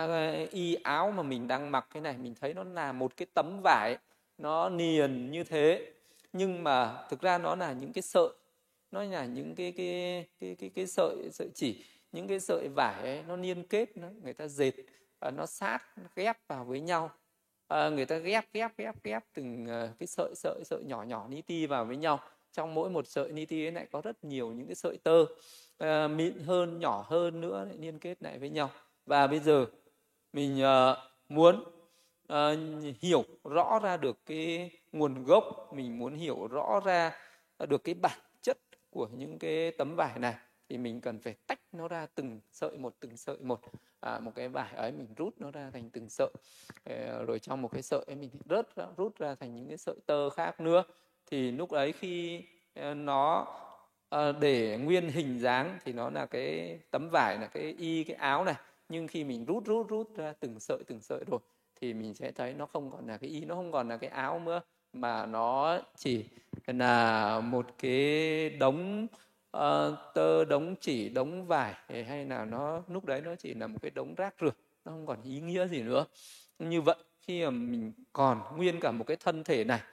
y áo mà mình đang mặc cái này, mình thấy nó là một cái tấm vải, nó niền như thế, nhưng mà thực ra nó là những cái sợi, nó là những cái cái cái cái cái sợi sợi chỉ, những cái sợi vải ấy, nó liên kết, nó người ta dệt, nó sát, nó ghép vào với nhau. à, người ta ghép ghép ghép ghép từng uh, cái sợi sợi sợi nhỏ nhỏ ni ti vào với nhau. Trong mỗi một sợi ni ti ấy lại có rất nhiều những cái sợi tơ uh, mịn hơn, nhỏ hơn nữa lại liên kết lại với nhau. Và bây giờ mình uh, muốn uh, hiểu rõ ra được cái nguồn gốc, mình muốn hiểu rõ ra được cái bản chất của những cái tấm vải này, thì mình cần phải tách nó ra từng sợi một, từng sợi một. À, một cái vải ấy mình rút nó ra thành từng sợi, rồi trong một cái sợi ấy mình rớt ra, rút ra thành những cái sợi tơ khác nữa. Thì lúc ấy khi nó để nguyên hình dáng thì nó là cái tấm vải, là cái y, cái áo này. Nhưng khi mình rút rút rút ra từng sợi từng sợi rồi thì mình sẽ thấy nó không còn là cái y, nó không còn là cái áo nữa, mà nó chỉ là một cái đống uh, tơ, đống chỉ, đống vải, hay là nó lúc đấy nó chỉ là một cái đống rác rưởi, nó không còn ý nghĩa gì nữa. Như vậy khi mà mình còn nguyên cả một cái thân thể này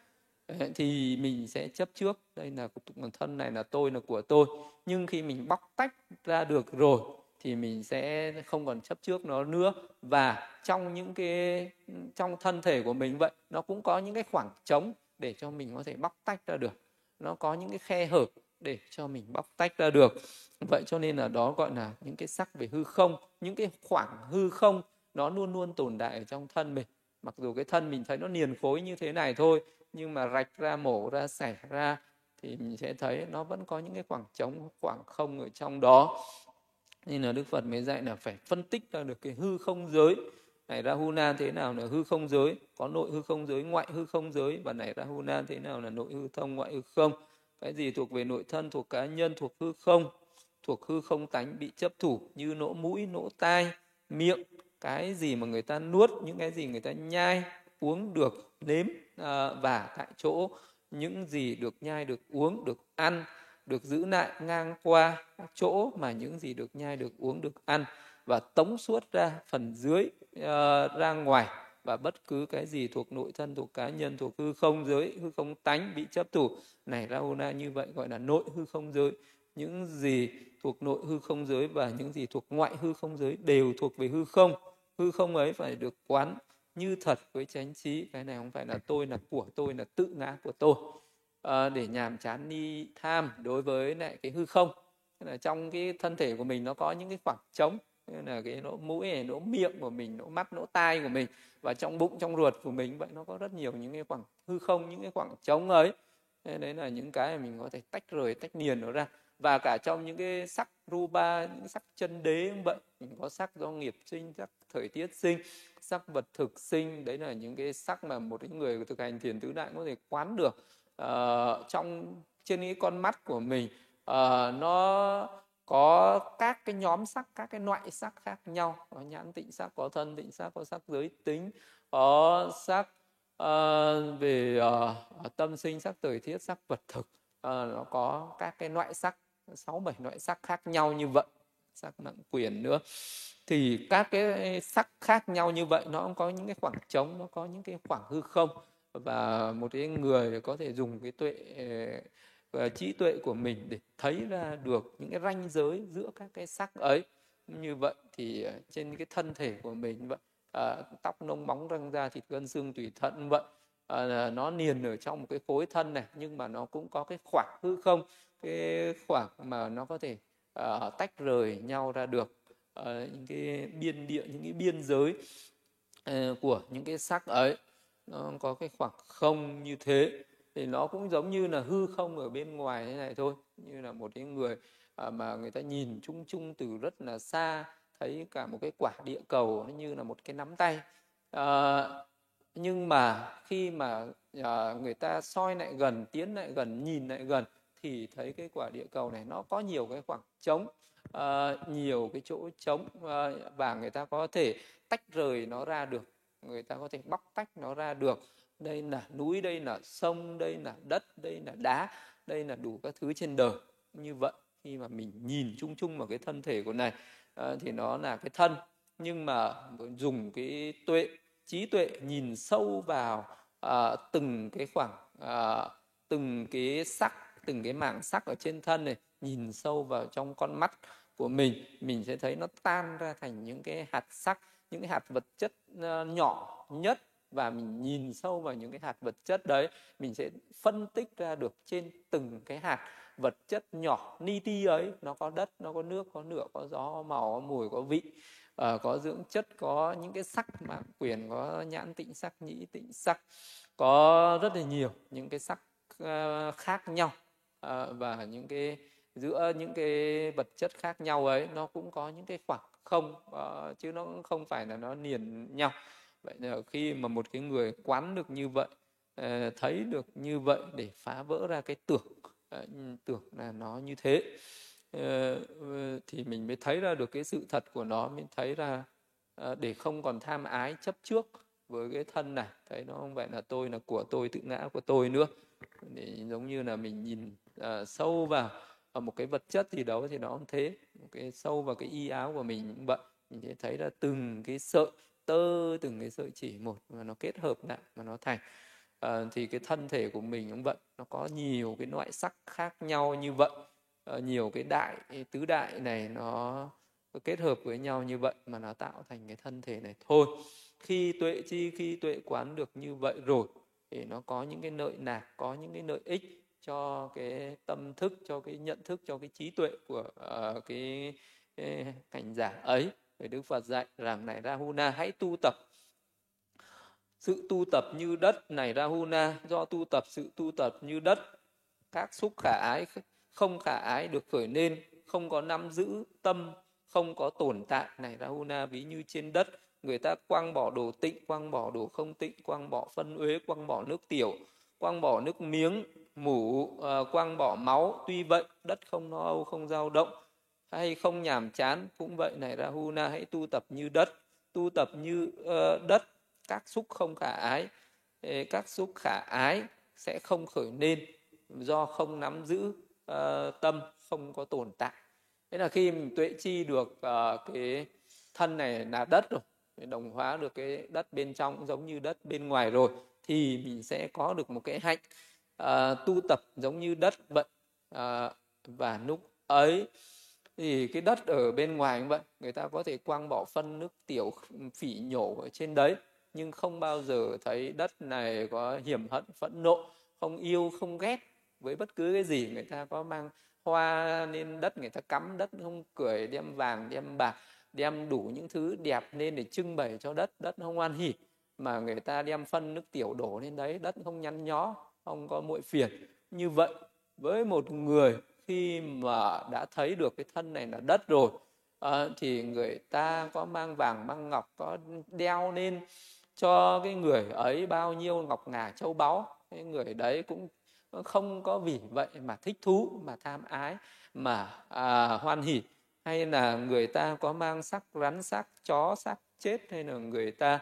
thì mình sẽ chấp trước đây là thân này là tôi, là của tôi. Nhưng khi mình bóc tách ra được rồi thì mình sẽ không còn chấp trước nó nữa. Và trong những cái trong thân thể của mình vậy, nó cũng có những cái khoảng trống để cho mình có thể bóc tách ra được, nó có những cái khe hở để cho mình bóc tách ra được. Vậy cho nên là đó gọi là những cái sắc về hư không, những cái khoảng hư không nó luôn luôn tồn tại ở trong thân mình. Mặc dù cái thân mình thấy nó niền khối như thế này thôi, nhưng mà rạch ra, mổ ra, xẻ ra thì mình sẽ thấy nó vẫn có những cái khoảng trống, khoảng không ở trong đó. Nên là Đức Phật mới dạy là phải phân tích ra được cái hư không giới. Này Rahuna, thế nào là hư không giới? Có nội hư không giới, ngoại hư không giới. Và này Rahuna, thế nào là nội hư thông, ngoại hư không? Cái gì thuộc về nội thân, thuộc cá nhân, thuộc hư không, thuộc hư không tánh bị chấp thủ, như nỗ mũi, nỗ tai, miệng. Cái gì mà người ta nuốt, những cái gì người ta nhai, uống được, nếm à, và tại chỗ. Những gì được nhai, được uống, được ăn, được giữ lại ngang qua các chỗ mà những gì được nhai, được uống, được ăn, và tống suốt ra phần dưới uh, ra ngoài. Và bất cứ cái gì thuộc nội thân, thuộc cá nhân, thuộc hư không giới, hư không tánh bị chấp thủ. Này Rahuna, như vậy gọi là nội hư không giới. Những gì thuộc nội hư không giới và những gì thuộc ngoại hư không giới đều thuộc về hư không. Hư không ấy phải được quán như thật với chánh trí. Cái này không phải là tôi, là của tôi, là tự ngã của tôi. À, để nhàm chán ni tham đối với lại cái hư không. Là trong cái thân thể của mình nó có những cái khoảng trống, là cái lỗ mũi này, lỗ miệng của mình, lỗ mắt, lỗ tai của mình, và trong bụng, trong ruột của mình vậy, nó có rất nhiều những cái khoảng hư không, những cái khoảng trống ấy. Đấy là những cái mà mình có thể tách rời, tách niền nó ra. Và cả trong những cái sắc rupa, những sắc chân đế cũng vậy, mình có sắc do nghiệp sinh, sắc thời tiết sinh, sắc vật thực sinh. Đấy là những cái sắc mà một cái người thực hành thiền tứ đại có thể quán được. Uh, trong trên cái con mắt của mình uh, nó có các cái nhóm sắc, các cái loại sắc khác nhau. Có nhãn tịnh sắc, có thân tịnh sắc, có sắc giới tính, có sắc uh, về uh, tâm sinh, sắc thời thiết, sắc vật thực. Uh, nó có các cái loại sắc, sáu bảy loại sắc khác nhau như vậy, sắc nặng quyền nữa. Thì các cái sắc khác nhau như vậy nó cũng có những cái khoảng trống, nó có những cái khoảng hư không. Và một cái người có thể dùng cái tuệ uh, trí tuệ của mình để thấy ra được những cái ranh giới giữa các cái sắc ấy. Như vậy thì uh, trên cái thân thể của mình vậy, uh, tóc nông móng răng da thịt gân xương tủy thận vậy, uh, nó niền ở trong một cái khối thân này, nhưng mà nó cũng có cái khoảng hư không, cái khoảng mà nó có thể uh, tách rời nhau ra được. Uh, những cái biên địa, những cái biên giới uh, của những cái sắc ấy, nó có cái khoảng không như thế. Thì nó cũng giống như là hư không ở bên ngoài thế này thôi. Như là một cái người à, mà người ta nhìn chung chung từ rất là xa, thấy cả một cái quả địa cầu nó như là một cái nắm tay. À, nhưng mà khi mà à, người ta soi lại gần, tiến lại gần, nhìn lại gần, thì thấy cái quả địa cầu này nó có nhiều cái khoảng trống, à, nhiều cái chỗ trống, à, và người ta có thể tách rời nó ra được, người ta có thể bóc tách nó ra được. Đây là núi, đây là sông, đây là đất, đây là đá, đây là đủ các thứ trên đời. Như vậy khi mà mình nhìn chung chung vào cái thân thể của này à, thì nó là cái thân. Nhưng mà dùng cái tuệ, trí tuệ nhìn sâu vào à, từng cái khoảng à, từng cái sắc, từng cái mảng sắc ở trên thân này, nhìn sâu vào trong con mắt của mình, mình sẽ thấy nó tan ra thành những cái hạt sắc, những cái hạt vật chất uh, nhỏ nhất và mình nhìn sâu vào những cái hạt vật chất đấy, mình sẽ phân tích ra được trên từng cái hạt vật chất nhỏ ni ti ấy nó có đất, nó có nước, có lửa, có gió, có màu, có mùi, có vị, à, có dưỡng chất, có những cái sắc mạc quyền, có nhãn tịnh sắc, nhĩ tịnh sắc, có rất là nhiều những cái sắc uh, khác nhau, uh, và những cái giữa những cái vật chất khác nhau ấy nó cũng có những cái khoảng không, uh, chứ nó cũng không phải là nó liền nhau. Vậy là khi mà một cái người quán được như vậy, uh, thấy được như vậy để phá vỡ ra cái tưởng, uh, tưởng là nó như thế, uh, thì mình mới thấy ra được cái sự thật của nó, mới thấy ra uh, để không còn tham ái chấp trước với cái thân này, thấy nó không phải là tôi, là của tôi, tự ngã của tôi nữa. Để giống như là mình nhìn uh, sâu vào ở một cái vật chất gì đó thì nó cũng thế, cái sâu vào cái y áo của mình cũng vậy, mình sẽ thấy là từng cái sợi tơ, từng cái sợi chỉ một mà nó kết hợp lại mà nó thành. À, thì cái thân thể của mình cũng vậy, nó có nhiều cái loại sắc khác nhau như vậy, à, nhiều cái đại tứ đại này nó kết hợp với nhau như vậy mà nó tạo thành cái thân thể này thôi. Khi tuệ chi, khi tuệ quán được như vậy rồi thì nó có những cái lợi lạc, có những cái lợi ích cho cái tâm thức, cho cái nhận thức, cho cái trí tuệ của uh, cái, cái hành giả ấy. Thì Đức Phật dạy rằng này Rahuna, hãy tu tập sự tu tập như đất. Này Rahuna, do tu tập sự tu tập như đất, các xúc khả ái không khả ái được khởi nên, không có nắm giữ tâm, không có tồn tại. Này Rahuna, ví như trên đất người ta quăng bỏ đồ tịnh, quăng bỏ đồ không tịnh, quăng bỏ phân uế, quăng bỏ nước tiểu, quăng bỏ nước miếng, mủ, uh, quăng bỏ máu. Tuy vậy đất không no âu, không dao động hay không nhàm chán. Cũng vậy này Rahuna, hãy tu tập như đất. Tu tập như uh, đất, các xúc không khả ái, các xúc khả ái sẽ không khởi nên, do không nắm giữ uh, tâm, không có tồn tại. Thế là khi mình tuệ chi được uh, cái thân này là đất rồi, đồng hóa được cái đất bên trong giống như đất bên ngoài rồi, thì mình sẽ có được một cái hạnh uh, tu tập giống như đất vậy. Uh, và lúc ấy thì cái đất ở bên ngoài cũng vậy, người ta có thể quăng bỏ phân nước tiểu phỉ nhổ ở trên đấy, nhưng không bao giờ thấy đất này có hiểm hận, phẫn nộ, không yêu, không ghét với bất cứ cái gì. Người ta có mang hoa lên đất, người ta cắm đất không cười, đem vàng, đem bạc, đem đủ những thứ đẹp lên để trưng bày cho đất. Đất không oan hỉ, mà người ta đem phân nước tiểu đổ lên đấy, đất không nhăn nhó, không có muội phiền. Như vậy với một người khi mà đã thấy được cái thân này là đất rồi, à, thì người ta có mang vàng mang ngọc, có đeo lên cho cái người ấy bao nhiêu ngọc ngà châu báu, cái người đấy cũng không có vì vậy mà thích thú, mà tham ái, mà à, hoan hỉ. Hay là người ta có mang xác rắn, xác chó, xác chết, hay là người ta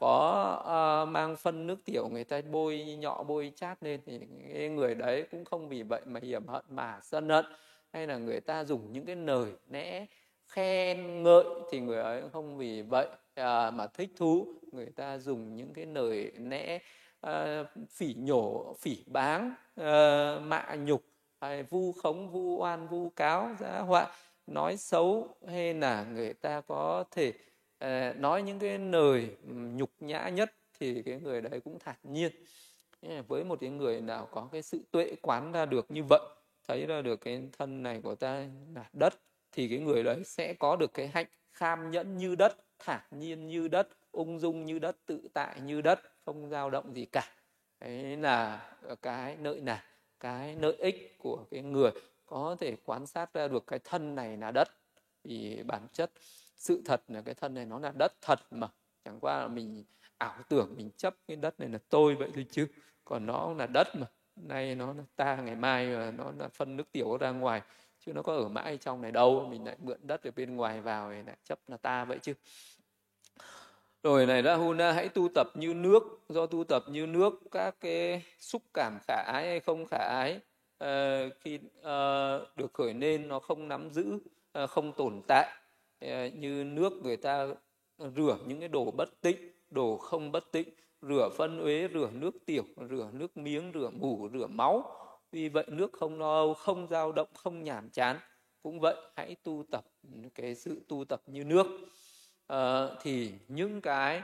có uh, mang phân nước tiểu người ta bôi nhọ, bôi chát lên, thì cái người đấy cũng không vì vậy mà hiểm hận, mà sân hận. Hay là người ta dùng những cái lời lẽ khen ngợi thì người ấy không vì vậy à, mà thích thú. Người ta dùng những cái lời lẽ à, phỉ nhổ, phỉ báng, à, mạ nhục, hay vu khống, vu oan, vu cáo, giá họa, nói xấu, hay là người ta có thể à, nói những cái lời nhục nhã nhất, thì cái người đấy cũng thản nhiên. Với một cái người nào có cái sự tuệ quán ra được như vậy, thấy ra được cái thân này của ta là đất, thì cái người đấy sẽ có được cái hạnh kham nhẫn như đất, thản nhiên như đất, ung dung như đất, tự tại như đất, không dao động gì cả. Đấy là cái lợi lạc, cái lợi ích của cái người có thể quan sát ra được cái thân này là đất. Vì bản chất sự thật là cái thân này nó là đất thật mà, chẳng qua là mình ảo tưởng, mình chấp cái đất này là tôi vậy thôi, chứ còn nó là đất mà. Nay nó là ta, ngày mai nó là phân nước tiểu ra ngoài, chứ nó có ở mãi trong này đâu. Mình lại mượn đất ở bên ngoài vào thì lại chấp là ta vậy chứ. Rồi này Rahuna, hãy tu tập như nước. Do tu tập như nước, các cái xúc cảm khả ái hay không khả ái uh, khi uh, được khởi nên, nó không nắm giữ, uh, không tồn tại. Uh, như nước người ta rửa những cái đồ bất tịnh, đồ không bất tịnh, rửa phân uế, rửa nước tiểu, rửa nước miếng, rửa mủ, rửa máu. Vì vậy nước không lo âu, không dao động, không nhàm chán. Cũng vậy, hãy tu tập cái sự tu tập như nước. Uh, thì những cái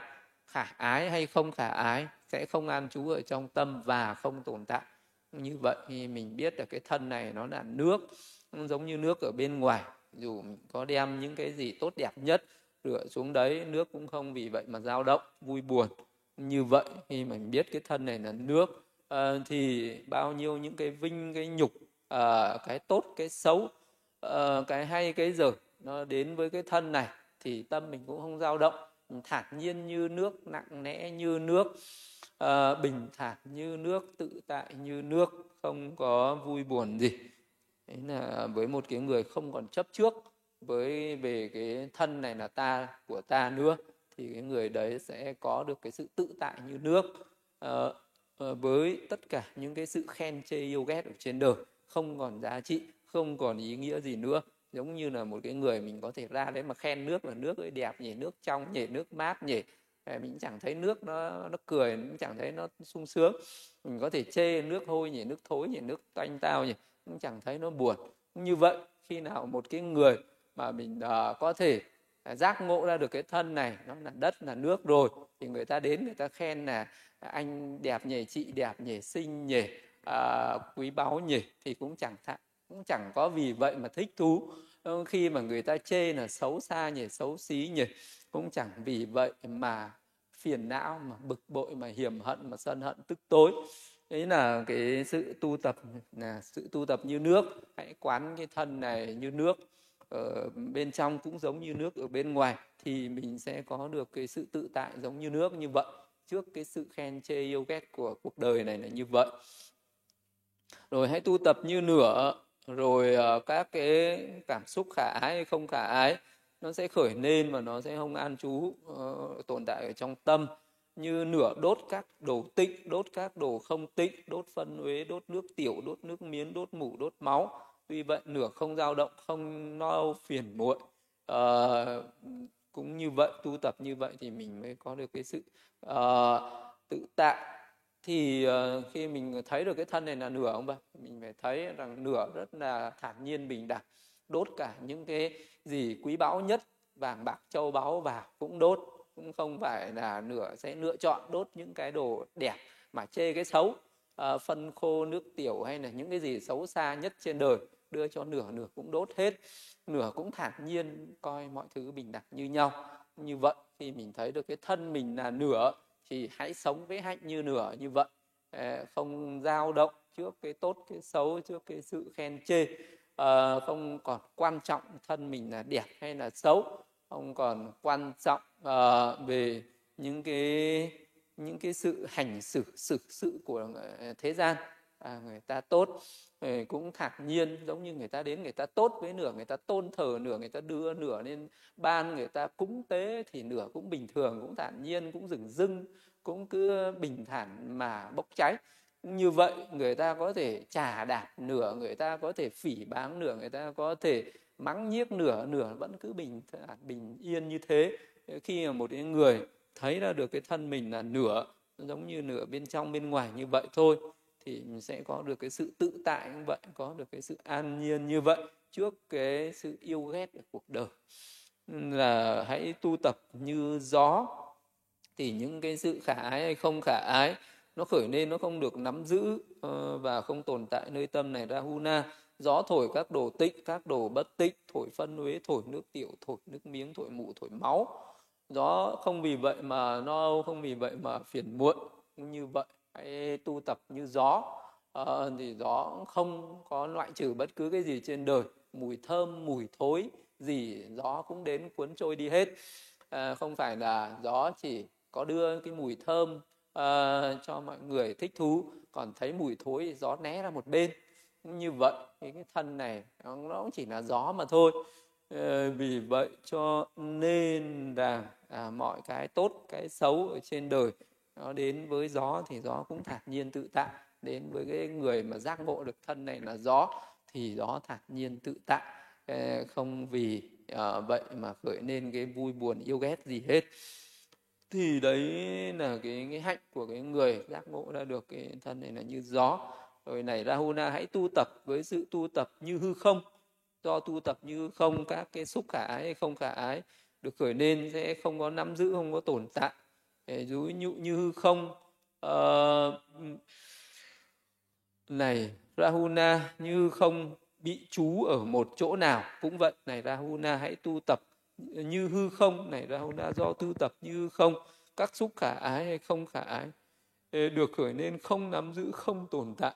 khả ái hay không khả ái, sẽ không an trú ở trong tâm và không tồn tại. Như vậy thì mình biết là cái thân này nó là nước, giống như nước ở bên ngoài. Dù mình có đem những cái gì tốt đẹp nhất rửa xuống đấy, nước cũng không vì vậy mà dao động, vui buồn. Như vậy khi mình biết cái thân này là nước, à, thì bao nhiêu những cái vinh, cái nhục, à, cái tốt, cái xấu, à, cái hay, cái dở nó đến với cái thân này thì tâm mình cũng không dao động, thản nhiên như nước, nặng nẽ như nước, à, bình thản như nước, tự tại như nước, không có vui buồn gì. Đấy là với một cái người không còn chấp trước với về cái thân này là ta, của ta nữa, thì cái người đấy sẽ có được cái sự tự tại như nước, à, với tất cả những cái sự khen chê yêu ghét ở trên đời không còn giá trị, không còn ý nghĩa gì nữa. Giống như là một cái người mình có thể ra đấy mà khen nước là nước ấy đẹp nhỉ, nước trong nhỉ, nước mát nhỉ, mình chẳng thấy nước nó nó cười, mình chẳng thấy nó sung sướng. Mình có thể chê nước hôi nhỉ, nước thối nhỉ, nước tanh tao nhỉ, cũng chẳng thấy nó buồn. Như vậy khi nào một cái người mà mình uh, có thể uh, giác ngộ ra được cái thân này nó là đất là nước rồi, thì người ta đến người ta khen là anh đẹp nhỉ, chị đẹp nhỉ, xinh nhỉ, uh, quý báu nhỉ, thì cũng chẳng cũng chẳng có vì vậy mà thích thú. Khi mà người ta chê là xấu xa nhỉ, xấu xí nhỉ, cũng chẳng vì vậy mà phiền não, mà bực bội, mà hiểm hận, mà sân hận tức tối. Đấy là cái sự tu tập, là sự tu tập như nước. Hãy quán cái thân này như nước, ở bên trong cũng giống như nước ở bên ngoài, thì mình sẽ có được cái sự tự tại giống như nước như vậy. Trước cái sự khen chê yêu ghét của cuộc đời này là như vậy. Rồi hãy tu tập như lửa. Rồi các cái cảm xúc khả ái hay không khả ái nó sẽ khởi lên và nó sẽ không an trú uh, tồn tại ở trong tâm. Như lửa đốt các đồ tịnh, đốt các đồ không tịnh, đốt phân uế, đốt nước tiểu, đốt nước miếng, đốt mủ, đốt máu. Tuy vậy lửa không dao động, không no âu phiền muộn. Uh, cũng như vậy, tu tập như vậy thì mình mới có được cái sự uh, tự tại. Thì uh, khi mình thấy được cái thân này là lửa không vậy, mình phải thấy rằng lửa rất là thản nhiên bình đẳng, đốt cả những cái gì quý báu nhất, vàng bạc châu báu vào cũng đốt, cũng không phải là lửa sẽ lựa chọn đốt những cái đồ đẹp mà chê cái xấu, uh, phân khô, nước tiểu hay là những cái gì xấu xa nhất trên đời đưa cho lửa, lửa cũng đốt hết. Lửa cũng thản nhiên coi mọi thứ bình đẳng như nhau. Như vậy khi mình thấy được cái thân mình là lửa thì hãy sống với hạnh như lửa như vậy, không dao động trước cái tốt cái xấu, trước cái sự khen chê, à, không còn quan trọng thân mình là đẹp hay là xấu, không còn quan trọng à, về những cái những cái sự hành xử xử sự của thế gian. À, người ta tốt cũng thản nhiên, giống như người ta đến người ta tốt với nửa, người ta tôn thờ nửa, người ta đưa nửa lên ban, người ta cúng tế thì nửa cũng bình thường, cũng thản nhiên, cũng dửng dưng, cũng cứ bình thản mà bốc cháy. Như vậy người ta có thể chà đạp nửa, người ta có thể phỉ báng nửa, người ta có thể mắng nhiếc nửa, nửa vẫn cứ bình bình yên như thế. Khi mà một cái người thấy ra được cái thân mình là nửa, giống như nửa bên trong bên ngoài như vậy thôi, thì mình sẽ có được cái sự tự tại như vậy, có được cái sự an nhiên như vậy trước cái sự yêu ghét của cuộc đời. Là hãy tu tập như gió. Thì những cái sự khả ái hay không khả ái nó khởi lên, nó không được nắm giữ và không tồn tại nơi tâm này. Rahuna, gió thổi các đồ tịnh, các đồ bất tịnh, thổi phân uế, thổi nước tiểu, thổi nước miếng, thổi mủ, thổi máu. Gió không vì vậy mà no âu, không vì vậy mà phiền muộn. Như vậy hãy tu tập như gió. À, thì gió không có loại trừ bất cứ cái gì trên đời, mùi thơm, mùi thối gì gió cũng đến cuốn trôi đi hết. À, không phải là gió chỉ có đưa cái mùi thơm uh, cho mọi người thích thú, còn thấy mùi thối thì gió né ra một bên. Như vậy thì cái thân này nó cũng chỉ là gió mà thôi. Uh, vì vậy cho nên là à, mọi cái tốt cái xấu ở trên đời nó đến với gió thì gió cũng thản nhiên tự tại. Đến với cái người mà giác ngộ được thân này là gió thì gió thản nhiên tự tại, uh, không vì uh, vậy mà khởi nên cái vui buồn yêu ghét gì hết. Thì đấy là cái, cái hạnh của cái người giác ngộ ra được cái thân này là như gió. Rồi này Rahuna, hãy tu tập với sự tu tập như hư không. Do tu tập như hư không, các cái xúc khả ái hay không khả ái được khởi lên sẽ không có nắm giữ, không có tồn tại. Ví dụ như, như hư không uh, này Rahuna, như không bị trú ở một chỗ nào cũng vậy. Này Rahuna, hãy tu tập như hư không. Này Rahuna, do tu tập như hư không, các xúc khả ái hay không khả ái được khởi nên không nắm giữ, không tồn tại.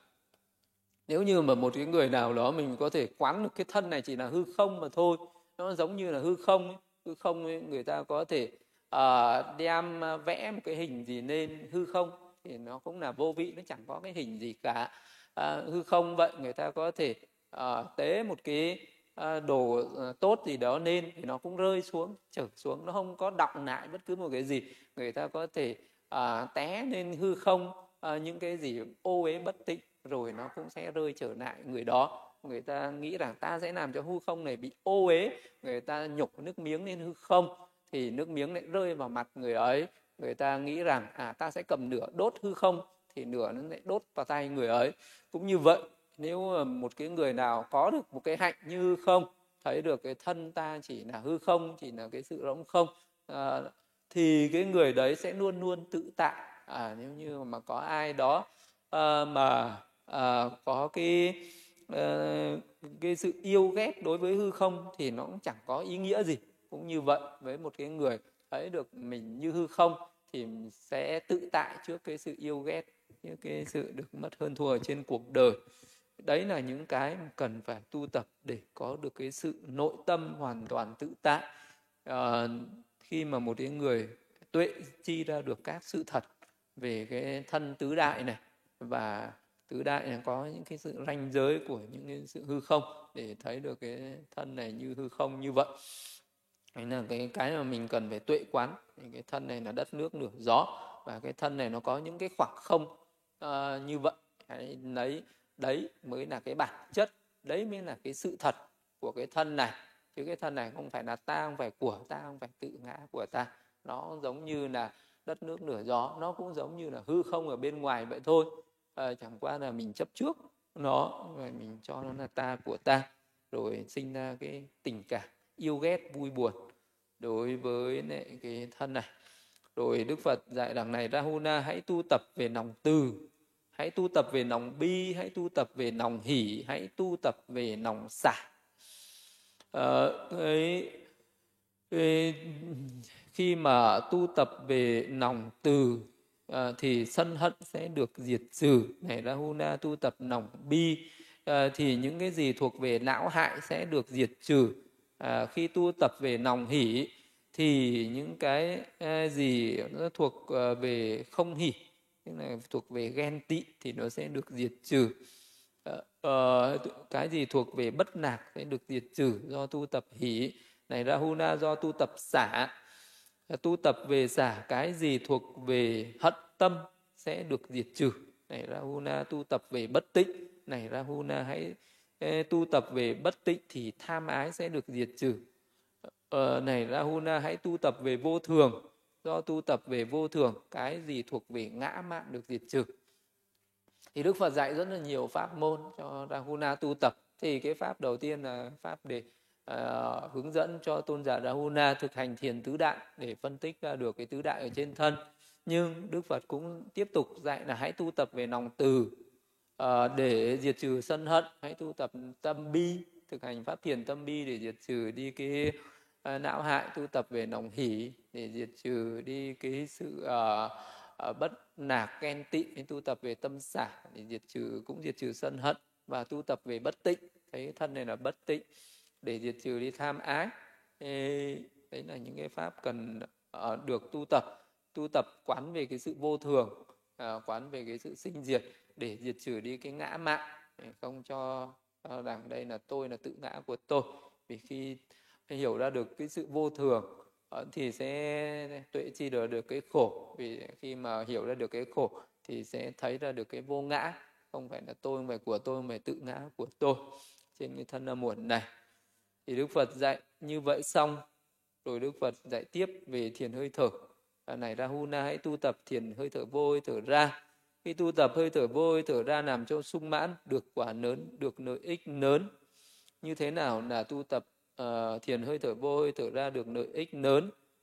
Nếu như mà một cái người nào đó mình có thể quán được cái thân này chỉ là hư không mà thôi, nó giống như là hư không ấy. Hư không ấy, người ta có thể uh, đem vẽ một cái hình gì lên hư không thì nó cũng là vô vị, nó chẳng có cái hình gì cả. Uh, hư không vậy, người ta có thể uh, tế một cái uh, đồ uh, tốt gì đó lên thì nó cũng rơi xuống, trở xuống, nó không có đọng lại bất cứ một cái gì. Người ta có thể uh, té lên hư không uh, những cái gì ô uế bất tịnh, rồi nó cũng sẽ rơi trở lại người đó. Người ta nghĩ rằng ta sẽ làm cho hư không này bị ô uế, người ta nhục nước miếng lên hư không thì nước miếng lại rơi vào mặt người ấy. Người ta nghĩ rằng à ta sẽ cầm nửa đốt hư không thì nửa nó lại đốt vào tay người ấy. Cũng như vậy, nếu một cái người nào có được một cái hạnh như hư không, thấy được cái thân ta chỉ là hư không, chỉ là cái sự rỗng không, à, thì cái người đấy sẽ luôn luôn tự tại. À, nếu như mà có ai đó à, mà à, có cái à, cái sự yêu ghét đối với hư không thì nó cũng chẳng có ý nghĩa gì. Cũng như vậy, với một cái người thấy được mình như hư không thì mình sẽ tự tại trước cái sự yêu ghét, trước cái sự được mất hơn thua ở trên cuộc đời. Đấy là những cái cần phải tu tập để có được cái sự nội tâm hoàn toàn tự tại. À, khi mà một cái người tuệ chi ra được các sự thật về cái thân tứ đại này, và tứ đại này có những cái sự ranh giới của những cái sự hư không, để thấy được cái thân này như hư không như vậy. Đấy là cái cái mà mình cần phải tuệ quán. Cái thân này là đất nước lửa gió, và cái thân này nó có những cái khoảng không uh, như vậy. Đấy, đấy, đấy mới là cái bản chất, đấy mới là cái sự thật của cái thân này. Chứ cái thân này không phải là ta, không phải của ta, không phải tự ngã của ta. Nó giống như là đất nước lửa gió, nó cũng giống như là hư không ở bên ngoài vậy thôi. À, chẳng qua là mình chấp trước nó, rồi mình cho nó là ta của ta, rồi sinh ra cái tình cảm yêu ghét vui buồn đối với cái thân này. Rồi Đức Phật dạy đằng này Rahuna, hãy tu tập về lòng từ, hãy tu tập về lòng bi, hãy tu tập về lòng hỷ, hãy tu tập về lòng xả. À, ấy, ấy, khi mà tu tập về lòng từ à, thì sân hận sẽ được diệt trừ. Này Rahuna, tu tập lòng bi à, thì những cái gì thuộc về não hại sẽ được diệt trừ. À, khi tu tập về lòng hỷ thì những cái à, gì nó thuộc à, về không hỷ, tức là thuộc về ghen tị thì nó sẽ được diệt trừ. À, à, cái gì thuộc về bất lạc sẽ được diệt trừ do tu tập hỷ. Này Rahuna, do tu tập xả, tu tập về xả, cái gì thuộc về hận tâm sẽ được diệt trừ. Này Rahuna, tu tập về bất tịnh. Này Rahuna, hãy tu tập về bất tịnh thì tham ái sẽ được diệt trừ. Ờ, này Rahuna, hãy tu tập về vô thường. Do tu tập về vô thường, cái gì thuộc về ngã mạn được diệt trừ. Thì Đức Phật dạy rất là nhiều pháp môn cho Rahuna tu tập. Thì cái pháp đầu tiên là pháp để uh, hướng dẫn cho tôn giả Rahuna thực hành thiền tứ đại, để phân tích ra được cái tứ đại ở trên thân. Nhưng Đức Phật cũng tiếp tục dạy là hãy tu tập về lòng từ uh, để diệt trừ sân hận. Hãy tu tập tâm bi, thực hành pháp thiền tâm bi để diệt trừ đi cái uh, não hại. Tu tập về lòng hỷ để diệt trừ đi cái sự uh, uh, bất nạc ghen tị. Tu tập về tâm xả để diệt trừ, cũng diệt trừ sân hận. Và tu tập về bất tịnh, thấy thân này là bất tịnh, để diệt trừ đi tham ái. Ê, đấy là những cái pháp cần uh, được tu tập. Tu tập quán về cái sự vô thường, uh, quán về cái sự sinh diệt, để diệt trừ đi cái ngã mạn, để không cho uh, rằng đây là tôi, là tự ngã của tôi. Vì khi hiểu ra được cái sự vô thường uh, thì sẽ tuệ chi được được cái khổ. Vì khi mà hiểu ra được cái khổ thì sẽ thấy ra được cái vô ngã, không phải là tôi, không phải của tôi, không phải tự ngã của tôi trên cái thân muộn này. Thì Đức Phật dạy như vậy xong, rồi Đức Phật dạy tiếp về thiền hơi thở. À, này Rahuna, hãy tu tập thiền hơi thở vô hơi thở ra. Khi tu tập hơi thở vô hơi thở ra làm cho sung mãn, được quả lớn, được lợi ích lớn. Như thế nào là tu tập uh, thiền hơi thở vô hơi thở ra được lợi ích lớn?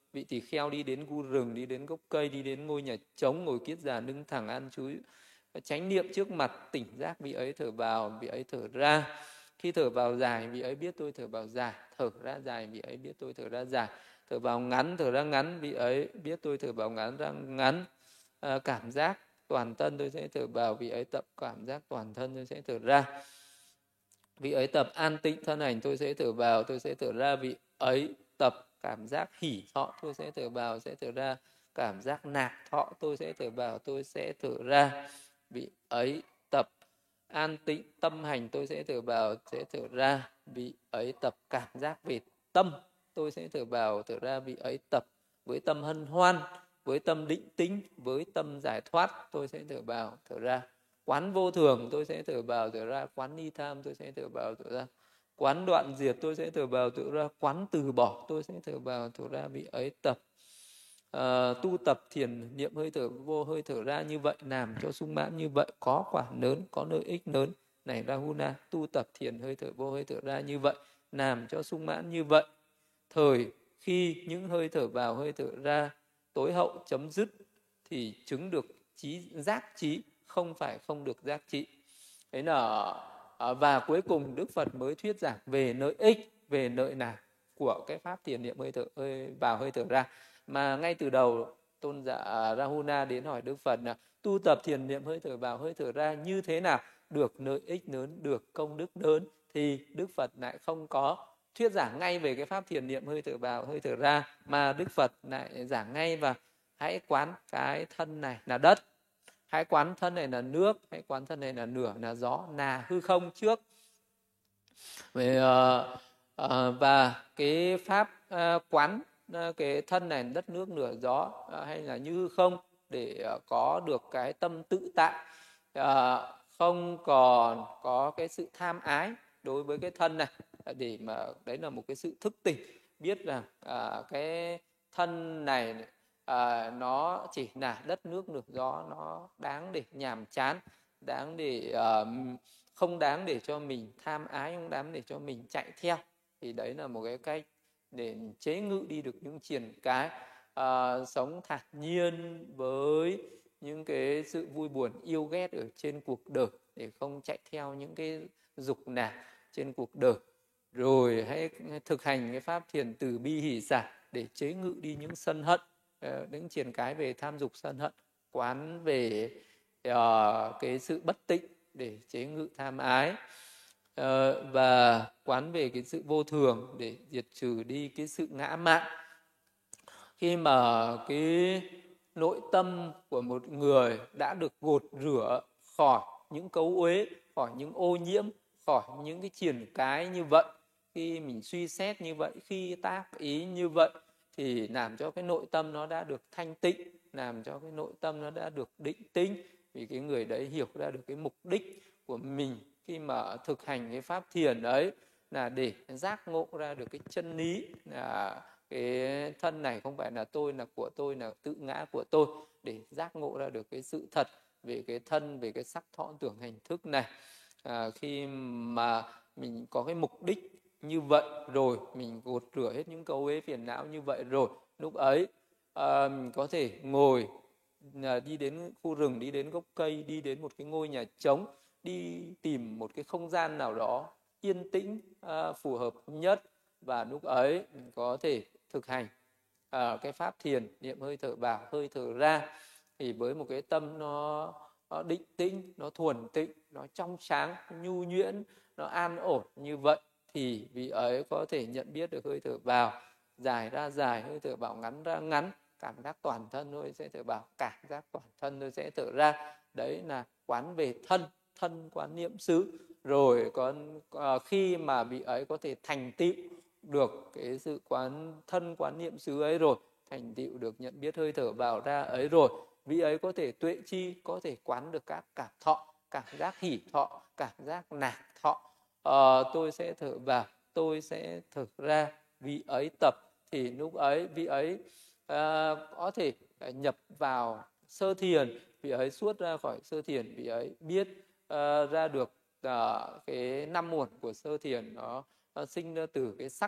vị tỳ kheo đi đến khu rừng, đi đến gốc cây, đi đến ngôi nhà trống, ngồi kiết già đứng thẳng ăn chúi chánh niệm trước mặt, tỉnh giác vị ấy thở vào, vị ấy thở ra. Khi thở vào dài, vị ấy biết tôi thở vào dài. Thở ra dài, vị ấy biết tôi thở ra dài. Thở vào ngắn, thở ra ngắn, vị ấy biết tôi thở vào ngắn ra ngắn. À, cảm giác toàn thân tôi sẽ thở vào, vị ấy tập cảm giác toàn thân tôi sẽ thở ra. Vị ấy tập an tịnh thân hành, tôi sẽ thở vào, tôi sẽ thở ra. Vị ấy tập cảm giác hỉ thọ, tôi sẽ thở vào, sẽ thở ra. Cảm giác nạc thọ, tôi sẽ thở vào, tôi sẽ thở ra. Vị ấy tập an tịnh tâm hành, tôi sẽ thở vào, sẽ thở ra. Vị ấy tập cảm giác về tâm, tôi sẽ thở vào, thở ra. Vị ấy tập với tâm hân hoan, với tâm định tĩnh, với tâm giải thoát, tôi sẽ thở vào, thở ra. Quán vô thường, tôi sẽ thở vào, thở ra. Quán ni tham, tôi sẽ thở vào, thở ra. Quán đoạn diệt, tôi sẽ thở vào, thở ra. Quán từ bỏ, tôi sẽ thở vào, thở ra. Vị ấy tập uh, tu tập thiền niệm hơi thở vô, hơi thở ra như vậy, làm cho sung mãn như vậy, có quả lớn, có lợi ích lớn. Này Rahuna, tu tập thiền hơi thở vô, hơi thở ra như vậy, làm cho sung mãn như vậy. Thời khi những hơi thở vào, hơi thở ra tối hậu chấm dứt thì chứng được trí giác trí, không phải không được giác trị. Thế là và cuối cùng Đức Phật mới thuyết giảng về lợi ích, về lợi nào của cái pháp thiền niệm hơi thở hơi vào, hơi thở ra. Mà ngay từ đầu tôn giả Rahuna đến hỏi Đức Phật là tu tập thiền niệm hơi thở vào, hơi thở ra như thế nào được lợi ích lớn, được công đức lớn, thì Đức Phật lại không có thuyết giảng ngay về cái pháp thiền niệm hơi thở vào, hơi thở ra, mà Đức Phật lại giảng ngay và hãy quán cái thân này là đất, hãy quán thân này là nước, hãy quán thân này là lửa, là gió, là hư không trước. Về, uh, uh, và cái pháp uh, quán uh, cái thân này đất nước lửa gió uh, hay là như hư không để uh, có được cái tâm tự tại, uh, không còn có cái sự tham ái đối với cái thân này, để mà đấy là một cái sự thức tỉnh, biết rằng uh, cái thân này À, nó chỉ là đất nước lửa gió, nó đáng để nhàm chán, đáng để uh, không đáng để cho mình tham ái, không đáng để cho mình chạy theo. Thì đấy là một cái cách để chế ngự đi được những triền cái, uh, sống thản nhiên với những cái sự vui buồn yêu ghét ở trên cuộc đời, để không chạy theo những cái dục lạc trên cuộc đời. Rồi hãy thực hành cái pháp thiền từ bi hỷ xả để chế ngự đi những sân hận, những triền cái về tham dục sân hận, quán về uh, cái sự bất tịnh để chế ngự tham ái, uh, và quán về cái sự vô thường để diệt trừ đi cái sự ngã mạn. Khi mà cái nội tâm của một người đã được gột rửa khỏi những cấu uế, khỏi những ô nhiễm, khỏi những cái triền cái như vậy, khi mình suy xét như vậy, khi tác ý như vậy, thì làm cho cái nội tâm nó đã được thanh tịnh, làm cho cái nội tâm nó đã được định tĩnh. Vì cái người đấy hiểu ra được cái mục đích của mình khi mà thực hành cái pháp thiền ấy là để giác ngộ ra được cái chân lý là cái thân này không phải là tôi, là của tôi, là tự ngã của tôi, để giác ngộ ra được cái sự thật về cái thân, về cái sắc thọ tưởng hành thức này. À, khi mà mình có cái mục đích như vậy rồi, mình gột rửa hết những câu uế phiền não như vậy rồi, lúc ấy à, mình có thể ngồi à, đi đến khu rừng, đi đến gốc cây, đi đến một cái ngôi nhà trống, đi tìm một cái không gian nào đó yên tĩnh à, phù hợp nhất, và lúc ấy mình có thể thực hành à, cái pháp thiền niệm hơi thở vào, hơi thở ra, thì với một cái tâm nó, nó định tĩnh, nó thuần tịnh, nó trong sáng, nhu nhuyễn, nó an ổn như vậy, thì vị ấy có thể nhận biết được hơi thở vào dài ra dài, hơi thở vào ngắn ra ngắn, cảm giác toàn thân thôi sẽ thở vào, cảm giác toàn thân thôi sẽ thở ra. Đấy là quán về thân, thân quán niệm xứ. Rồi còn à, khi mà vị ấy có thể thành tựu được cái sự quán thân quán niệm xứ ấy rồi, thành tựu được nhận biết hơi thở vào ra ấy rồi, vị ấy có thể tuệ chi, có thể quán được các cảm thọ, cảm giác hỉ thọ, cảm giác nạc thọ. À, tôi sẽ thở vào, tôi sẽ thở ra, vị ấy tập, thì lúc ấy vị ấy à, có thể nhập vào sơ thiền, vị ấy xuất ra khỏi sơ thiền, vị ấy biết à, ra được à, cái năm muộn của sơ thiền, nó, nó sinh ra từ cái sắc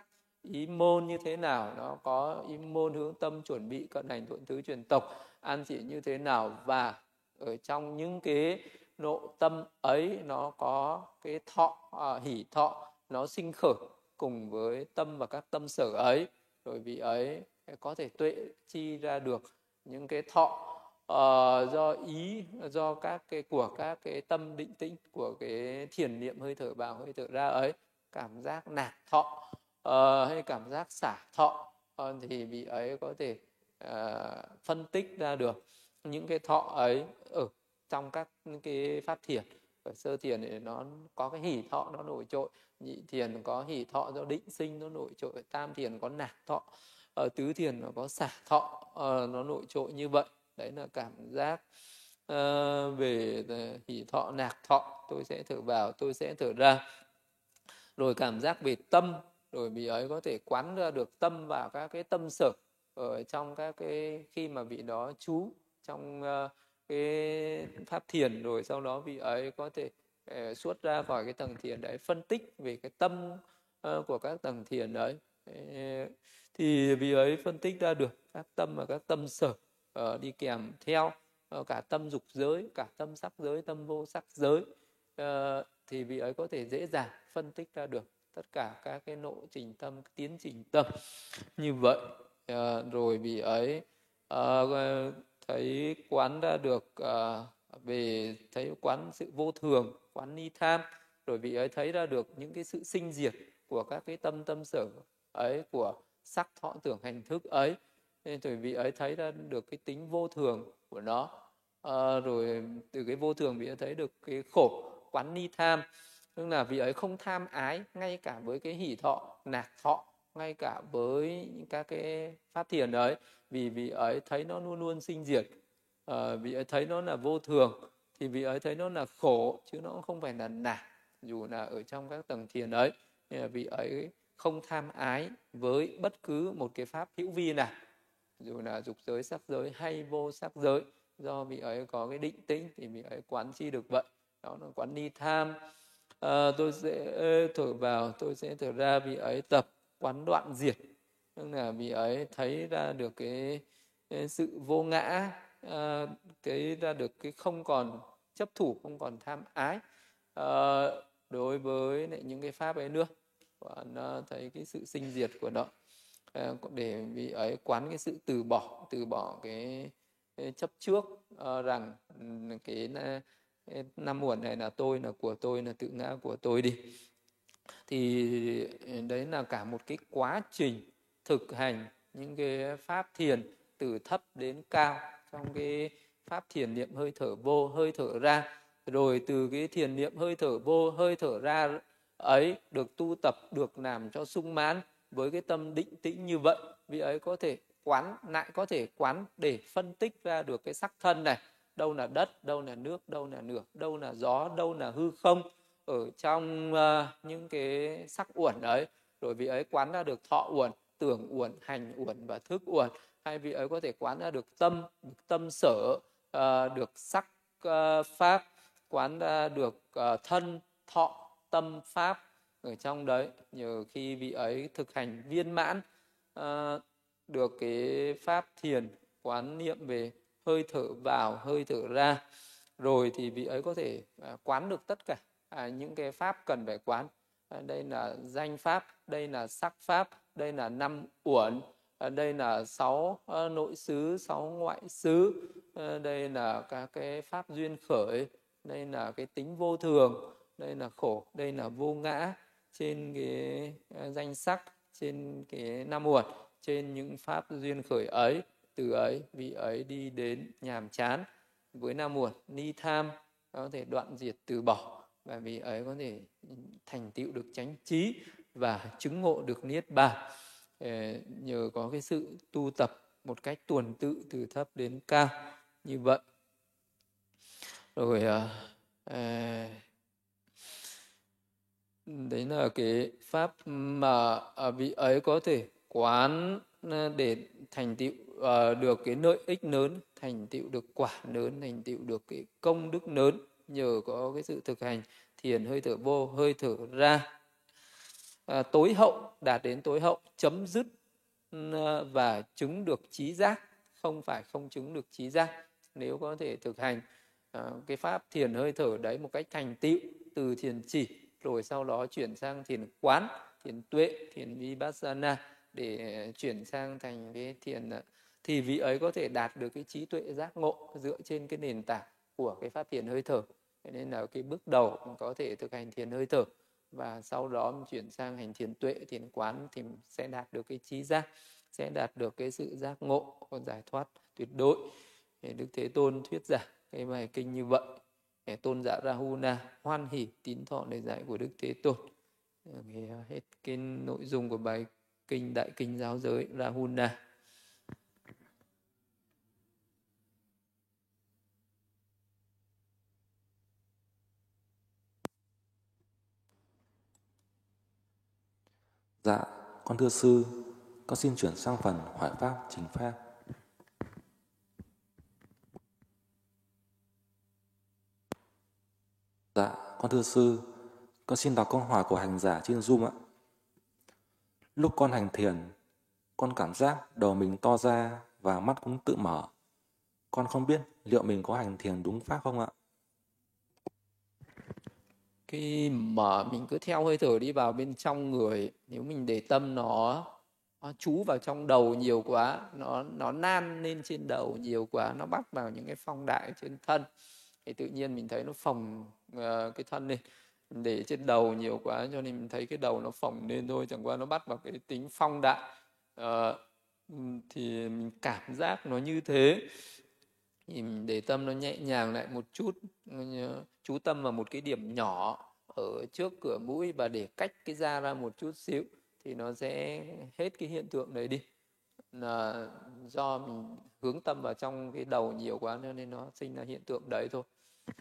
ý môn như thế nào, nó có ý môn hướng tâm chuẩn bị cận hành thuận thứ truyền tộc an chỉ như thế nào, và ở trong những cái nội tâm ấy nó có cái thọ à, hỷ thọ nó sinh khởi cùng với tâm và các tâm sở ấy, rồi vị ấy có thể tuệ chi ra được những cái thọ uh, do ý do các cái của các cái tâm định tĩnh của cái thiền niệm hơi thở vào hơi thở ra ấy, cảm giác nạc thọ uh, hay cảm giác xả thọ, uh, thì vị ấy có thể uh, phân tích ra được những cái thọ ấy ở trong các cái pháp thiền. Ở sơ thiền thì nó có cái hỷ thọ nó nổi trội, nhị thiền có hỷ thọ do định sinh nó nổi trội, tam thiền có nạc thọ, ở tứ thiền nó có xả thọ uh, nó nổi trội như vậy. Đấy là cảm giác uh, về hỷ thọ nạc thọ, tôi sẽ thở vào tôi sẽ thở ra. Rồi cảm giác về tâm, rồi vị ấy có thể quán ra được tâm vào các cái tâm sở ở trong các cái khi mà vị đó trú trong uh, cái pháp thiền, rồi sau đó vị ấy có thể uh, xuất ra khỏi cái tầng thiền đấy, phân tích về cái tâm uh, của các tầng thiền đấy. Uh, thì vị ấy phân tích ra được các tâm và các tâm sở uh, đi kèm theo uh, cả tâm dục giới, cả tâm sắc giới, tâm vô sắc giới, uh, thì vị ấy có thể dễ dàng phân tích ra được tất cả các cái lộ trình tâm, tiến trình tâm như vậy. Uh, rồi vị ấy uh, thấy quán ra được uh, về thấy quán sự vô thường, quán ni tham, rồi vị ấy thấy ra được những cái sự sinh diệt của các cái tâm tâm sở ấy, của sắc thọ tưởng hành thức ấy, nên rồi vị ấy thấy ra được cái tính vô thường của nó. À, rồi từ cái vô thường vị ấy thấy được cái khổ, quán ni tham, tức là vị ấy không tham ái ngay cả với cái hỷ thọ nạc thọ, ngay cả với những các cái pháp thiền đấy, vì vị ấy thấy nó luôn luôn sinh diệt. À, vị ấy thấy nó là vô thường thì vị ấy thấy nó là khổ chứ nó không phải là nạc, dù là ở trong các tầng thiền ấy. Nên là vị ấy không tham ái với bất cứ một cái pháp hữu vi nào, dù là dục giới, sắc giới hay vô sắc giới, do vị ấy có cái định tĩnh thì vị ấy quán chi được vậy. Đó là quán ni tham. À, tôi sẽ thở vào tôi sẽ thở ra, vị ấy tập quán đoạn diệt, tức là vị ấy thấy ra được cái, cái sự vô ngã, à, cái ra được cái không còn chấp thủ, không còn tham ái à, đối với những cái pháp ấy nữa, và nó thấy cái sự sinh diệt của nó, à, để vị ấy quán cái sự từ bỏ, từ bỏ cái, cái chấp trước à, rằng cái, cái năm uẩn này là tôi, là của tôi, là tự ngã của tôi đi. Thì đấy là cả một cái quá trình thực hành những cái pháp thiền từ thấp đến cao trong cái pháp thiền niệm hơi thở vô hơi thở ra. Rồi từ cái thiền niệm hơi thở vô hơi thở ra ấy được tu tập, được làm cho sung mãn với cái tâm định tĩnh như vậy, vị ấy có thể quán lại có thể quán để phân tích ra được cái sắc thân này, đâu là đất, đâu là nước, đâu là nước, đâu là gió, đâu là hư không ở trong uh, những cái sắc uẩn ấy. Rồi vị ấy quán ra được thọ uẩn, tưởng uẩn, hành uẩn và thức uẩn. Hay vị ấy có thể quán ra được tâm, được tâm sở, uh, được sắc uh, pháp, quán ra được uh, thân, thọ, tâm pháp ở trong đấy. Nhờ khi vị ấy thực hành viên mãn uh, được cái pháp thiền quán niệm về hơi thở vào hơi thở ra, rồi thì vị ấy có thể uh, quán được tất cả À, những cái pháp cần phải quán. À, đây là danh pháp, đây là sắc pháp, đây là năm uẩn, à, đây là sáu uh, nội xứ, sáu ngoại xứ, à, đây là các cái pháp duyên khởi, đây là cái tính vô thường, đây là khổ, đây là vô ngã. Trên cái uh, danh sắc, trên cái năm uẩn, trên những pháp duyên khởi ấy, từ ấy vị ấy đi đến nhàm chán với năm uẩn ni tham, có thể đoạn diệt từ bỏ, và vị ấy có thể thành tựu được chánh trí và chứng ngộ được niết bàn, nhờ có cái sự tu tập một cách tuần tự từ thấp đến cao như vậy. Rồi à, đấy là cái pháp mà vị ấy có thể quán để thành tựu uh, được cái lợi ích lớn, thành tựu được quả lớn, thành tựu được cái công đức lớn, nhờ có cái sự thực hành thiền hơi thở vô hơi thở ra. à, tối hậu, đạt đến tối hậu, chấm dứt ừ, và chứng được trí giác, không phải không chứng được trí giác. Nếu có thể thực hành à, cái pháp thiền hơi thở đấy một cách thành tựu, từ thiền chỉ rồi sau đó chuyển sang thiền quán, thiền tuệ, thiền vipassana, để chuyển sang thành cái thiền, thì vị ấy có thể đạt được cái trí tuệ giác ngộ dựa trên cái nền tảng của cái pháp thiền hơi thở. Thế nên là cái bước đầu có thể thực hành thiền hơi thở, và sau đó mình chuyển sang hành thiền tuệ, thiền quán, thì sẽ đạt được cái trí giác, sẽ đạt được cái sự giác ngộ, giải thoát tuyệt đối. Để Đức Thế Tôn thuyết giảng cái bài kinh như vậy. Để Tôn giả Rahuna hoan hỉ tín thọ lời dạy của Đức Thế Tôn. Thì hết cái nội dung của bài kinh Đại Kinh Giáo Giới Rahuna. Dạ, con thưa sư, con xin chuyển sang phần hỏi pháp trình pháp. Dạ, con thưa sư, con xin đọc câu hỏi của hành giả trên Zoom ạ. Lúc con hành thiền, con cảm giác đầu mình to ra và mắt cũng tự mở. Con không biết liệu mình có hành thiền đúng pháp không ạ? Khi mà mình cứ theo hơi thở đi vào bên trong người, nếu mình để tâm nó, nó chú vào trong đầu nhiều quá, nó nó nan lên trên đầu nhiều quá, nó bắt vào những cái phong đại trên thân, thì tự nhiên mình thấy nó phồng uh, cái thân lên. Để trên đầu nhiều quá cho nên mình thấy cái đầu nó phồng lên thôi, chẳng qua nó bắt vào cái tính phong đại. Uh, thì mình cảm giác nó như thế, thì mình để tâm nó nhẹ nhàng lại một chút, chú tâm vào một cái điểm nhỏ ở trước cửa mũi và để cách cái da ra một chút xíu, thì nó sẽ hết cái hiện tượng đấy đi. Là do mình hướng tâm vào trong cái đầu nhiều quá nên nó sinh ra hiện tượng đấy thôi.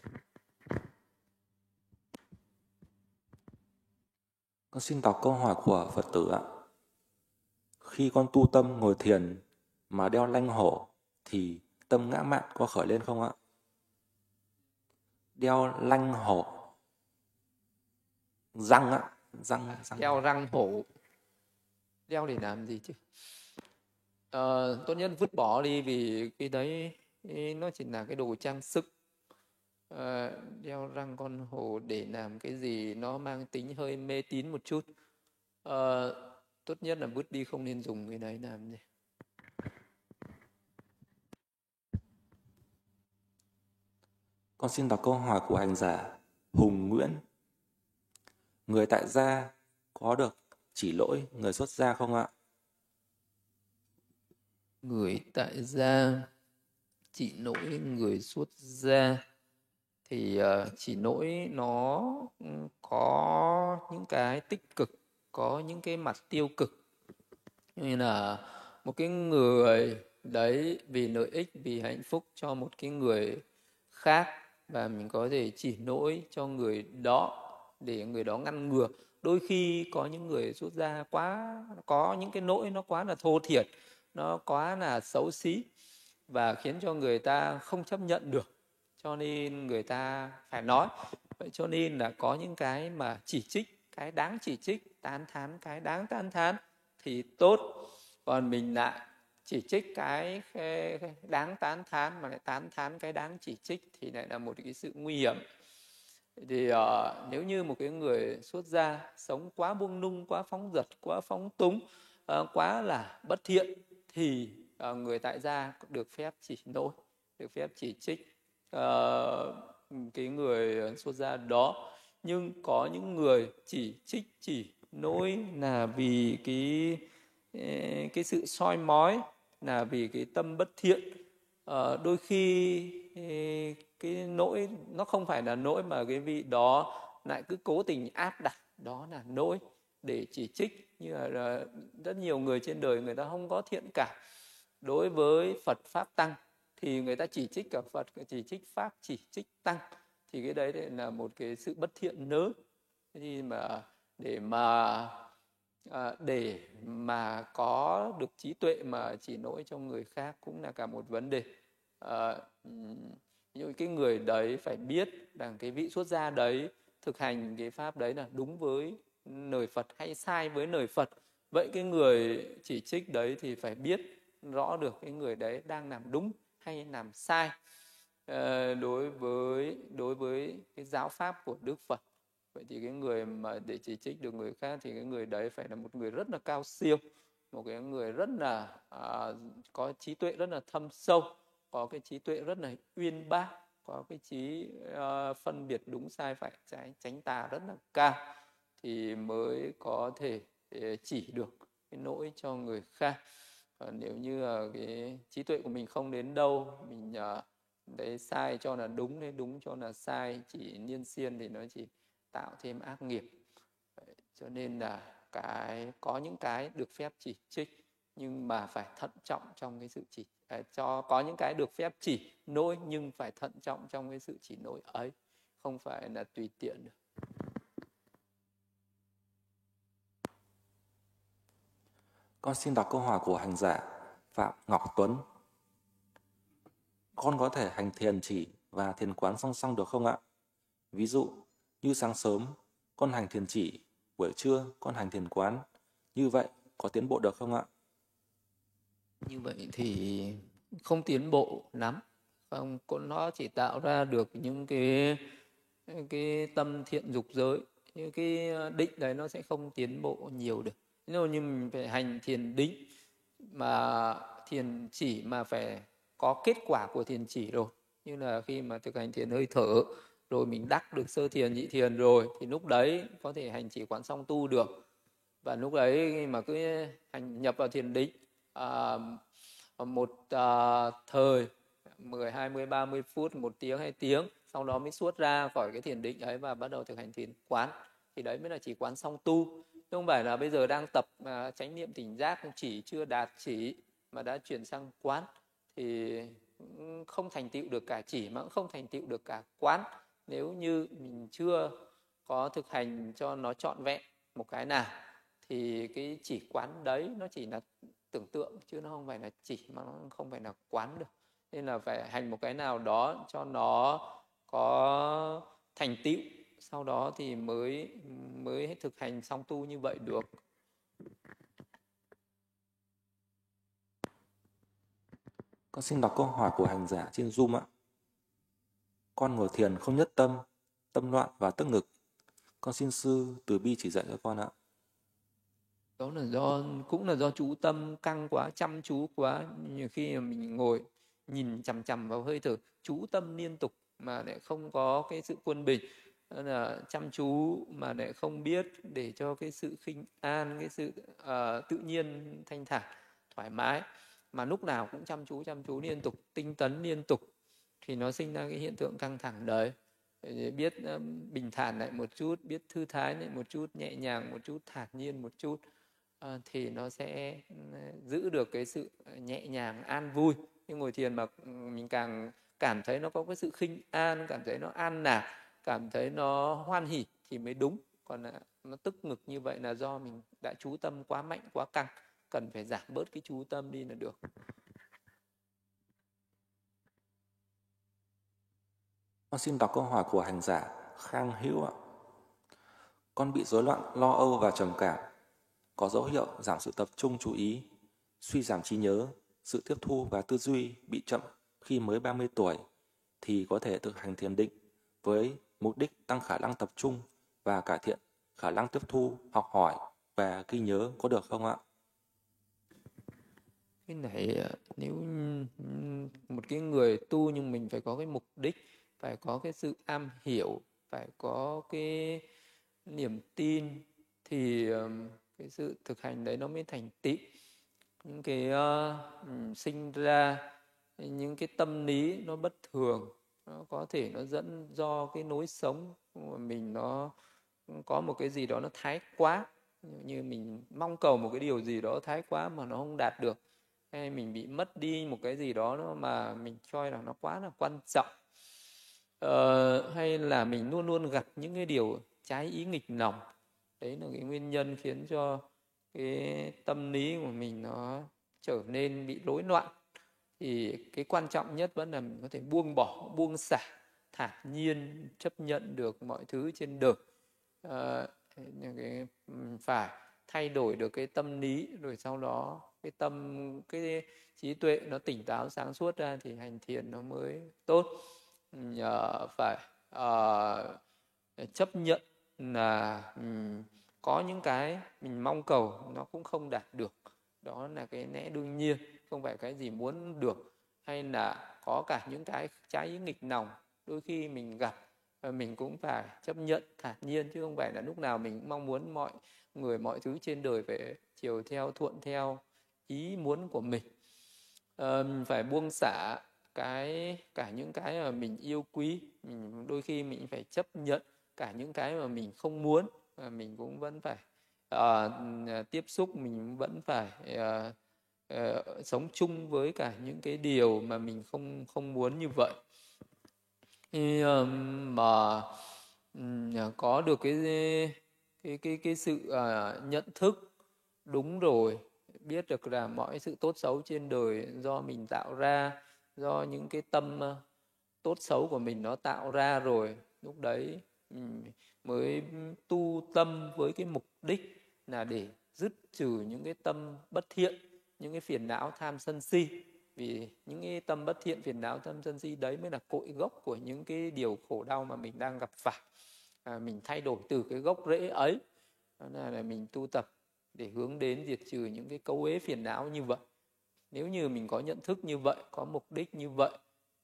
Con xin đọc câu hỏi của Phật tử ạ. Khi con tu tâm ngồi thiền mà đeo lanh hổ thì tâm ngã mạn có khởi lên không ạ? Đeo lanh hổ, răng ạ, răng, răng. Đeo răng hổ, đeo để làm gì chứ? À, tốt nhất vứt bỏ đi, vì cái đấy nó chỉ là cái đồ trang sức. À, đeo răng con hổ để làm cái gì nó mang tính hơi mê tín một chút. À, tốt nhất là vứt đi, không nên dùng cái đấy làm gì. Con xin đọc câu hỏi của hành giả Hùng Nguyễn. Người tại gia có được chỉ lỗi người xuất gia không ạ? Người tại gia chỉ lỗi người xuất gia thì uh, chỉ lỗi nó có những cái tích cực, có những cái mặt tiêu cực. Như là một cái người đấy vì lợi ích, vì hạnh phúc cho một cái người khác, và mình có thể chỉ lỗi cho người đó để người đó ngăn ngừa. Đôi khi có những người xuất gia quá, có những cái lỗi nó quá là thô thiển, nó quá là xấu xí và khiến cho người ta không chấp nhận được, cho nên người ta phải nói. Vậy cho nên là có những cái mà chỉ trích, cái đáng chỉ trích, tán thán cái đáng tán thán thì tốt. Còn mình lại chỉ trích cái đáng tán thán mà lại tán thán cái đáng chỉ trích thì lại là một cái sự nguy hiểm. Thì uh, nếu như một cái người xuất gia sống quá buông lung, quá phóng dật, quá phóng túng, uh, quá là bất thiện, thì uh, người tại gia được phép chỉ lỗi, được phép chỉ trích uh, cái người xuất gia đó. Nhưng có những người chỉ trích, chỉ lỗi là vì cái cái sự soi mói, là vì cái tâm bất thiện. À, đôi khi cái nỗi nó không phải là nỗi, mà cái vị đó lại cứ cố tình áp đặt đó là nỗi để chỉ trích. Như là rất nhiều người trên đời người ta không có thiện cảm đối với Phật Pháp Tăng, thì người ta chỉ trích cả Phật, chỉ trích Pháp, chỉ trích Tăng, thì cái đấy là một cái sự bất thiện lớn. Thì mà để mà à, để mà có được trí tuệ mà chỉ lỗi cho người khác cũng là cả một vấn đề. À, những cái người đấy phải biết rằng cái vị xuất gia đấy thực hành cái pháp đấy là đúng với lời Phật hay sai với lời Phật. Vậy cái người chỉ trích đấy thì phải biết rõ được cái người đấy đang làm đúng hay làm sai ờ, đối với đối với cái giáo pháp của Đức Phật. Vậy thì cái người mà để chỉ trích được người khác thì cái người đấy phải là một người rất là cao siêu, một cái người rất là à, có trí tuệ rất là thâm sâu, có cái trí tuệ rất là uyên bác, có cái trí uh, phân biệt đúng sai phải trái tránh tà rất là cao, thì mới có thể chỉ được cái lỗi cho người khác. Còn nếu như là cái trí tuệ của mình không đến đâu, mình uh, đấy sai cho là đúng, đấy đúng cho là sai, chỉ niên xiên thì nó chỉ tạo thêm ác nghiệp. Đấy, cho nên là cái có những cái được phép chỉ trích nhưng mà phải thận trọng trong cái sự chỉ à, cho có những cái được phép chỉ lỗi nhưng phải thận trọng trong cái sự chỉ lỗi ấy, không phải là tùy tiện được. Con xin đọc câu hỏi của hành giả Phạm Ngọc Tuấn. Con có thể hành thiền chỉ và thiền quán song song được không ạ? Ví dụ, như sáng sớm, con hành thiền chỉ, buổi trưa con hành thiền quán. Như vậy có tiến bộ được không ạ? Như vậy thì không tiến bộ lắm. Không, nó chỉ tạo ra được những cái cái tâm thiện dục giới, những cái định đấy nó sẽ không tiến bộ nhiều được. Ví dụ như mình phải hành thiền định mà thiền chỉ mà phải có kết quả của thiền chỉ rồi, như là khi mà thực hành thiền hơi thở rồi mình đắc được sơ thiền nhị thiền rồi thì lúc đấy có thể hành chỉ quán song tu được. Và lúc đấy mà cứ hành nhập vào thiền định à, một à, thời mười, hai mươi, ba mươi phút, một tiếng, hai tiếng, sau đó mới xuất ra khỏi cái thiền định ấy và bắt đầu thực hành thiền quán, thì đấy mới là chỉ quán song tu. Không phải là bây giờ đang tập à, chánh niệm tỉnh giác chỉ chưa đạt chỉ mà đã chuyển sang quán thì không thành tựu được cả chỉ mà cũng không thành tựu được cả quán, nếu như mình chưa có thực hành cho nó trọn vẹn một cái nào. Thì cái chỉ quán đấy nó chỉ là tưởng tượng chứ nó không phải là chỉ, mà nó không phải là quán được. Nên là phải hành một cái nào đó cho nó có thành tựu, sau đó thì mới mới thực hành song tu như vậy được. Con xin đọc câu hỏi của hành giả trên Zoom ạ. Con ngồi thiền không nhất tâm, tâm loạn và tức ngực. Con xin sư từ bi chỉ dạy cho con ạ. Đó là do cũng là do chú tâm căng quá, chăm chú quá. Nhiều khi mà mình ngồi nhìn chằm chằm vào hơi thở, chú tâm liên tục mà lại không có cái sự quân bình, là chăm chú mà lại không biết để cho cái sự khinh an, cái sự uh, tự nhiên thanh thản thoải mái, mà lúc nào cũng chăm chú chăm chú liên tục, tinh tấn liên tục, thì nó sinh ra cái hiện tượng căng thẳng đấy. Để biết um, bình thản lại một chút, biết thư thái lại một chút, nhẹ nhàng một chút, thản nhiên một chút, à, thì nó sẽ giữ được cái sự nhẹ nhàng an vui. Nhưng ngồi thiền mà mình càng cảm thấy nó có cái sự khinh an, cảm thấy nó an lạc, cảm thấy nó hoan hỉ thì mới đúng. Còn nó tức ngực như vậy là do mình đã chú tâm quá mạnh, quá căng, cần phải giảm bớt cái chú tâm đi là được. Con xin đọc câu hỏi của hành giả Khang Hữu ạ. Con bị rối loạn lo âu và trầm cảm, có dấu hiệu giảm sự tập trung chú ý, suy giảm trí nhớ, sự tiếp thu và tư duy bị chậm khi mới ba mươi tuổi, thì có thể thực hành thiền định với mục đích tăng khả năng tập trung và cải thiện khả năng tiếp thu, học hỏi và ghi nhớ có được không ạ? Cái này nếu một cái người tu nhưng mình phải có cái mục đích, phải có cái sự am hiểu, phải có cái niềm tin thì cái sự thực hành đấy nó mới thành tựu. Những cái uh, sinh ra những cái tâm lý nó bất thường, nó có thể nó dẫn do cái lối sống của mình, nó có một cái gì đó nó thái quá, như mình mong cầu một cái điều gì đó thái quá mà nó không đạt được, hay mình bị mất đi một cái gì đó mà mình cho là nó quá là quan trọng, ờ, hay là mình luôn luôn gặp những cái điều trái ý nghịch lòng. Đấy là cái nguyên nhân khiến cho cái tâm lý của mình nó trở nên bị rối loạn. Thì cái quan trọng nhất vẫn là mình có thể buông bỏ, buông xả, thản nhiên chấp nhận được mọi thứ trên đời. À, cái phải thay đổi được cái tâm lý, rồi sau đó cái tâm cái trí tuệ nó tỉnh táo sáng suốt ra thì hành thiền nó mới tốt. uh, phải uh, chấp nhận là um, có những cái mình mong cầu nó cũng không đạt được, đó là cái lẽ đương nhiên, không phải cái gì muốn được, hay là có cả những cái trái ý nghịch lòng đôi khi mình gặp, và mình cũng phải chấp nhận thản nhiên, chứ không phải là lúc nào mình cũng mong muốn mọi người mọi thứ trên đời phải chiều theo thuận theo ý muốn của mình. À, phải buông xả cái cả những cái mà mình yêu quý, mình đôi khi mình phải chấp nhận cả những cái mà mình không muốn, và mình cũng vẫn phải uh, tiếp xúc, mình vẫn phải uh, uh, sống chung với cả những cái điều mà mình không không muốn như vậy. Thì um, mà um, có được cái cái cái cái sự uh, nhận thức đúng rồi, biết được là mọi sự tốt xấu trên đời do mình tạo ra, do những cái tâm uh, tốt xấu của mình nó tạo ra rồi, lúc đấy um, mới tu tâm với cái mục đích là để dứt trừ những cái tâm bất thiện, những cái phiền não tham sân si. Vì những cái tâm bất thiện, phiền não, tham sân si đấy mới là cội gốc của những cái điều khổ đau mà mình đang gặp phải. À, mình thay đổi từ cái gốc rễ ấy, đó là, là mình tu tập để hướng đến diệt trừ những cái cấu uế phiền não như vậy. Nếu như mình có nhận thức như vậy, có mục đích như vậy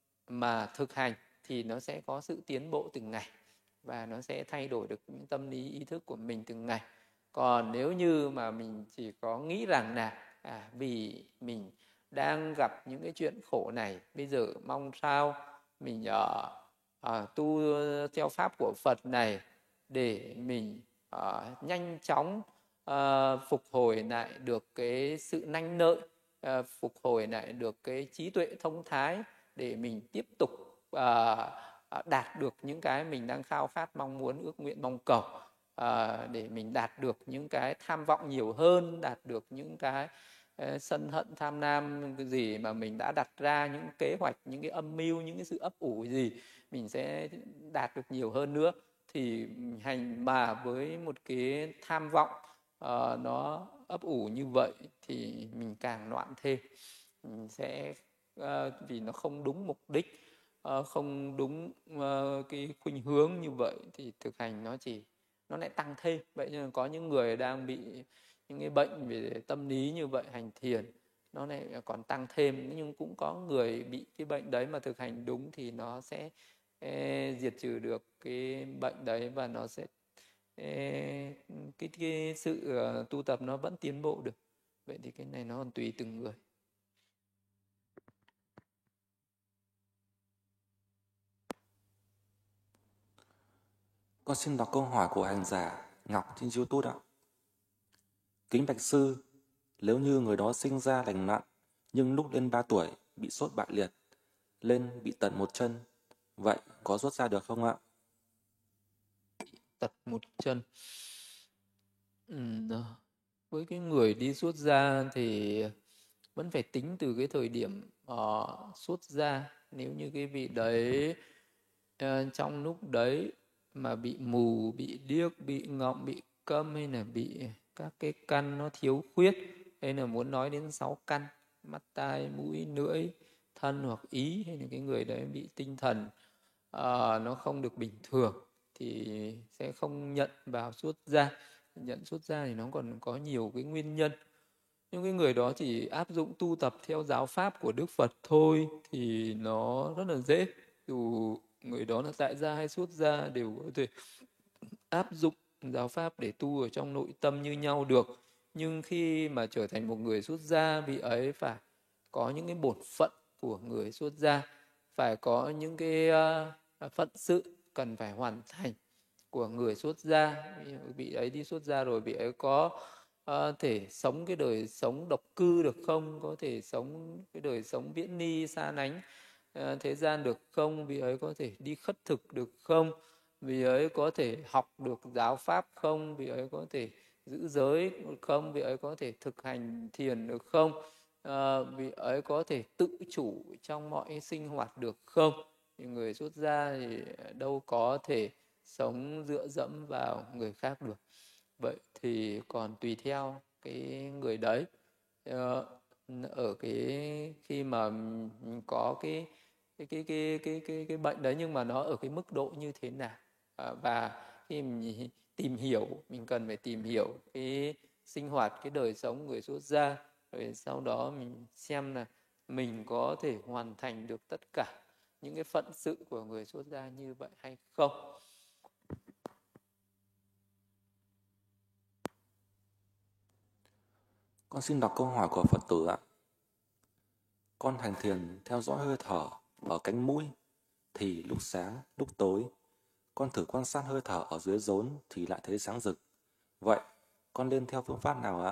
mà thực hành thì nó sẽ có sự tiến bộ từng ngày, và nó sẽ thay đổi được những tâm lý ý thức của mình từng ngày. Còn nếu như mà mình chỉ có nghĩ rằng là à, vì mình đang gặp những cái chuyện khổ này, bây giờ mong sao mình uh, uh, tu theo pháp của Phật này để mình uh, nhanh chóng uh, phục hồi lại được cái sự nanh nợi, uh, phục hồi lại được cái trí tuệ thông thái, để mình tiếp tục uh, uh, đạt được những cái mình đang khao khát, mong muốn, ước nguyện, mong cầu, uh, để mình đạt được những cái tham vọng nhiều hơn, đạt được những cái sân hận tham lam cái gì mà mình đã đặt ra, những kế hoạch, những cái âm mưu, những cái sự ấp ủ gì mình sẽ đạt được nhiều hơn nữa. Thì hành mà với một cái tham vọng uh, nó ấp ủ như vậy thì mình càng loạn thêm, mình sẽ uh, vì nó không đúng mục đích, uh, không đúng uh, cái khuynh hướng như vậy thì thực hành nó chỉ nó lại tăng thêm. Vậy nên có những người đang bị những cái bệnh về tâm lý như vậy, hành thiền nó lại còn tăng thêm. Nhưng cũng có người bị cái bệnh đấy mà thực hành đúng thì nó sẽ e, diệt trừ được cái bệnh đấy, và nó sẽ e, cái, cái sự uh, tu tập nó vẫn tiến bộ được. Vậy thì cái này nó còn tùy từng người. Con xin đọc câu hỏi của hành giả Ngọc trên YouTube ạ. Kính bạch sư, nếu như người đó sinh ra lành lặn, nhưng lúc lên ba tuổi bị sốt bại liệt, lên bị tật một chân, vậy có rút ra được không ạ? Tật một chân. Ừ, với cái người đi xuất gia thì vẫn phải tính từ cái thời điểm uh, xuất gia. Nếu như cái vị đấy uh, trong lúc đấy mà bị mù, bị điếc, bị ngọng, bị câm, hay là bị các cái căn nó thiếu khuyết, hay là muốn nói đến sáu căn: mắt, tai, mũi, lưỡi, thân hoặc ý, hay là cái người đấy bị tinh thần uh, nó không được bình thường, thì sẽ không nhận vào xuất gia. Nhận xuất gia thì nó còn có nhiều cái nguyên nhân. Nhưng cái người đó chỉ áp dụng tu tập theo giáo pháp của Đức Phật thôi thì nó rất là dễ. Dù người đó là tại gia hay xuất gia đều có thể áp dụng giáo pháp để tu ở trong nội tâm như nhau được. Nhưng khi mà trở thành một người xuất gia, vị ấy phải có những cái bổn phận của người xuất gia, phải có những cái uh, phận sự cần phải hoàn thành của người xuất gia. Vị ấy đi xuất gia rồi, vị ấy có uh, thể sống cái đời sống độc cư được không? Có thể sống cái đời sống viễn ni xa lánh uh, thế gian được không? Vị ấy có thể đi khất thực được không? Vị ấy có thể học được giáo pháp không? Vị ấy có thể giữ giới được không? Vị ấy có thể thực hành thiền được không? À, vị ấy có thể tự chủ trong mọi sinh hoạt được không? Thì người xuất gia thì đâu có thể sống dựa dẫm vào người khác được. Vậy thì còn tùy theo cái người đấy, ờ, ở cái khi mà mình có cái cái cái cái cái cái cái bệnh đấy, nhưng mà nó ở cái mức độ như thế nào. À, và khi mình tìm hiểu, mình cần phải tìm hiểu cái sinh hoạt, cái đời sống người xuất gia, rồi sau đó mình xem là mình có thể hoàn thành được tất cả những cái phận sự của người xuất gia như vậy hay không. Con xin đọc câu hỏi của Phật tử ạ. Con hành thiền theo dõi hơi thở ở cánh mũi thì lúc sáng, lúc tối. Con thử quan sát hơi thở ở dưới rốn thì lại thấy sáng rực. Vậy, con nên theo phương pháp nào ạ?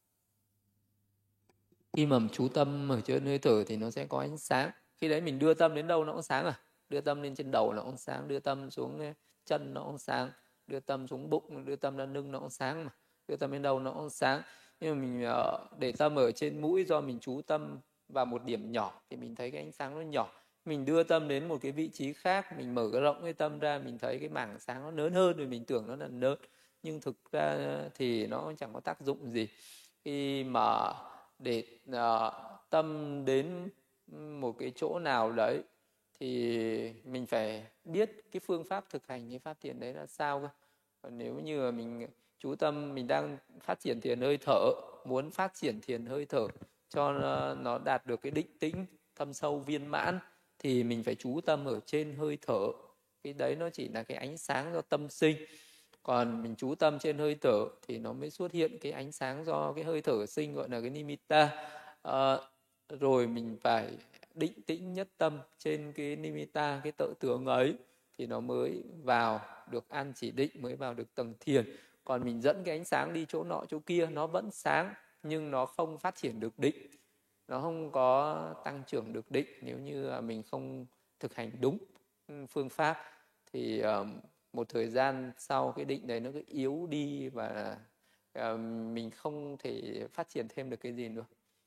Khi mà chú tâm ở trên hơi thở thì nó sẽ có ánh sáng. Khi đấy mình đưa tâm đến đâu nó cũng sáng à. Đưa tâm lên trên đầu nó cũng sáng, đưa tâm xuống chân nó cũng sáng, đưa tâm xuống bụng, đưa tâm lên lưng nó cũng sáng mà. Đưa tâm đến đâu nó cũng sáng. Nhưng mà mình để tâm ở trên mũi, do mình chú tâm vào một điểm nhỏ thì mình thấy cái ánh sáng nó nhỏ. Mình đưa tâm đến một cái vị trí khác, mình mở rộng cái tâm ra, mình thấy cái mảng sáng nó lớn hơn, rồi mình tưởng nó là lớn. Nhưng thực ra thì nó chẳng có tác dụng gì. Khi mà để uh, tâm đến một cái chỗ nào đấy thì mình phải biết cái phương pháp thực hành cái pháp thiền đấy là sao cơ. Còn nếu như mình chú tâm, mình đang phát triển thiền hơi thở, muốn phát triển thiền hơi thở cho nó đạt được cái định tĩnh thâm sâu viên mãn, thì mình phải chú tâm ở trên hơi thở. Cái đấy nó chỉ là cái ánh sáng do tâm sinh. Còn mình chú tâm trên hơi thở thì nó mới xuất hiện cái ánh sáng do cái hơi thở sinh, gọi là cái nimitta. À, rồi mình phải định tĩnh nhất tâm trên cái nimitta, cái tự tướng ấy, thì nó mới vào được an chỉ định, mới vào được tầng thiền. Còn mình dẫn cái ánh sáng đi chỗ nọ chỗ kia, nó vẫn sáng nhưng nó không phát triển được định, nó không có tăng trưởng được định. Nếu như mình không thực hành đúng phương pháp thì uh, một thời gian sau cái định đấy nó cứ yếu đi, và uh, mình không thể phát triển thêm được cái gì nữa.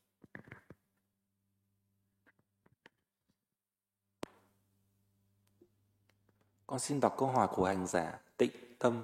Con xin đọc câu hỏi của hành giả Tịnh Tâm.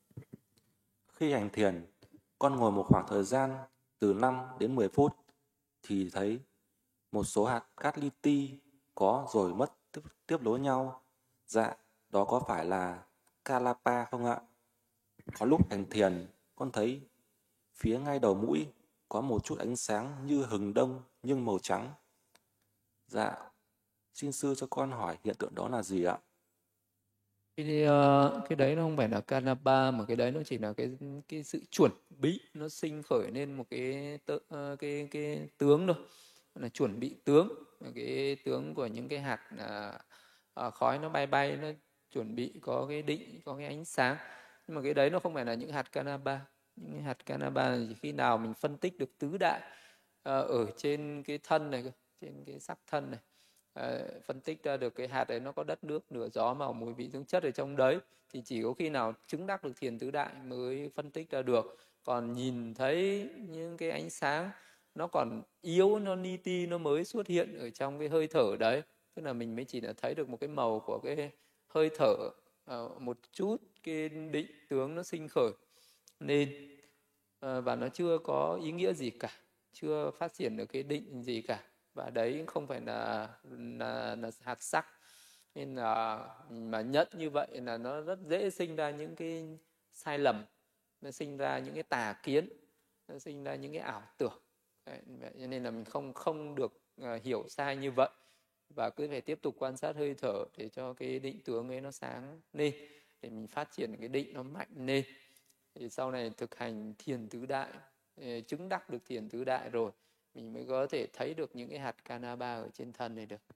Khi hành thiền, con ngồi một khoảng thời gian từ năm đến mười phút thì thấy một số hạt cát li ti có rồi mất tiếp, tiếp nối nhau. Dạ, đó có phải là Kalapa không ạ? Có lúc hành thiền, con thấy phía ngay đầu mũi có một chút ánh sáng như hừng đông nhưng màu trắng. Dạ, xin sư cho con hỏi hiện tượng đó là gì ạ? Cái, uh, cái đấy nó không phải là Kanapa, mà cái đấy nó chỉ là cái cái sự chuẩn bị, nó sinh khởi lên một cái tự, uh, cái cái tướng thôi, là chuẩn bị tướng, cái tướng của những cái hạt uh, khói nó bay bay, nó chuẩn bị có cái định, có cái ánh sáng. Nhưng mà cái đấy nó không phải là những hạt Kanapa. Những cái hạt Kanapa là chỉ khi nào mình phân tích được tứ đại uh, ở trên cái thân này, trên cái sắc thân này, À, phân tích ra được cái hạt đấy nó có đất nước lửa gió màu mùi vị dưỡng chất ở trong đấy, thì chỉ có khi nào chứng đắc được thiền tứ đại mới phân tích ra được. Còn nhìn thấy những cái ánh sáng nó còn yếu, nó ni ti, nó mới xuất hiện ở trong cái hơi thở đấy, tức là mình mới chỉ là thấy được một cái màu của cái hơi thở, uh, một chút cái định tướng nó sinh khởi nên, uh, và nó chưa có ý nghĩa gì cả, chưa phát triển được cái định gì cả, và đấy không phải là, là, là hạt sắc. Nên là mà nhận như vậy là nó rất dễ sinh ra những cái sai lầm, nó sinh ra những cái tà kiến, nó sinh ra những cái ảo tưởng. Đấy, nên là mình không không được uh, hiểu sai như vậy, và cứ phải tiếp tục quan sát hơi thở để cho cái định tướng ấy nó sáng lên, để mình phát triển cái định nó mạnh lên. Thì sau này thực hành thiền tứ đại, chứng đắc được thiền tứ đại rồi, mình mới có thể thấy được những cái hạt Kanapa ở trên thân này được.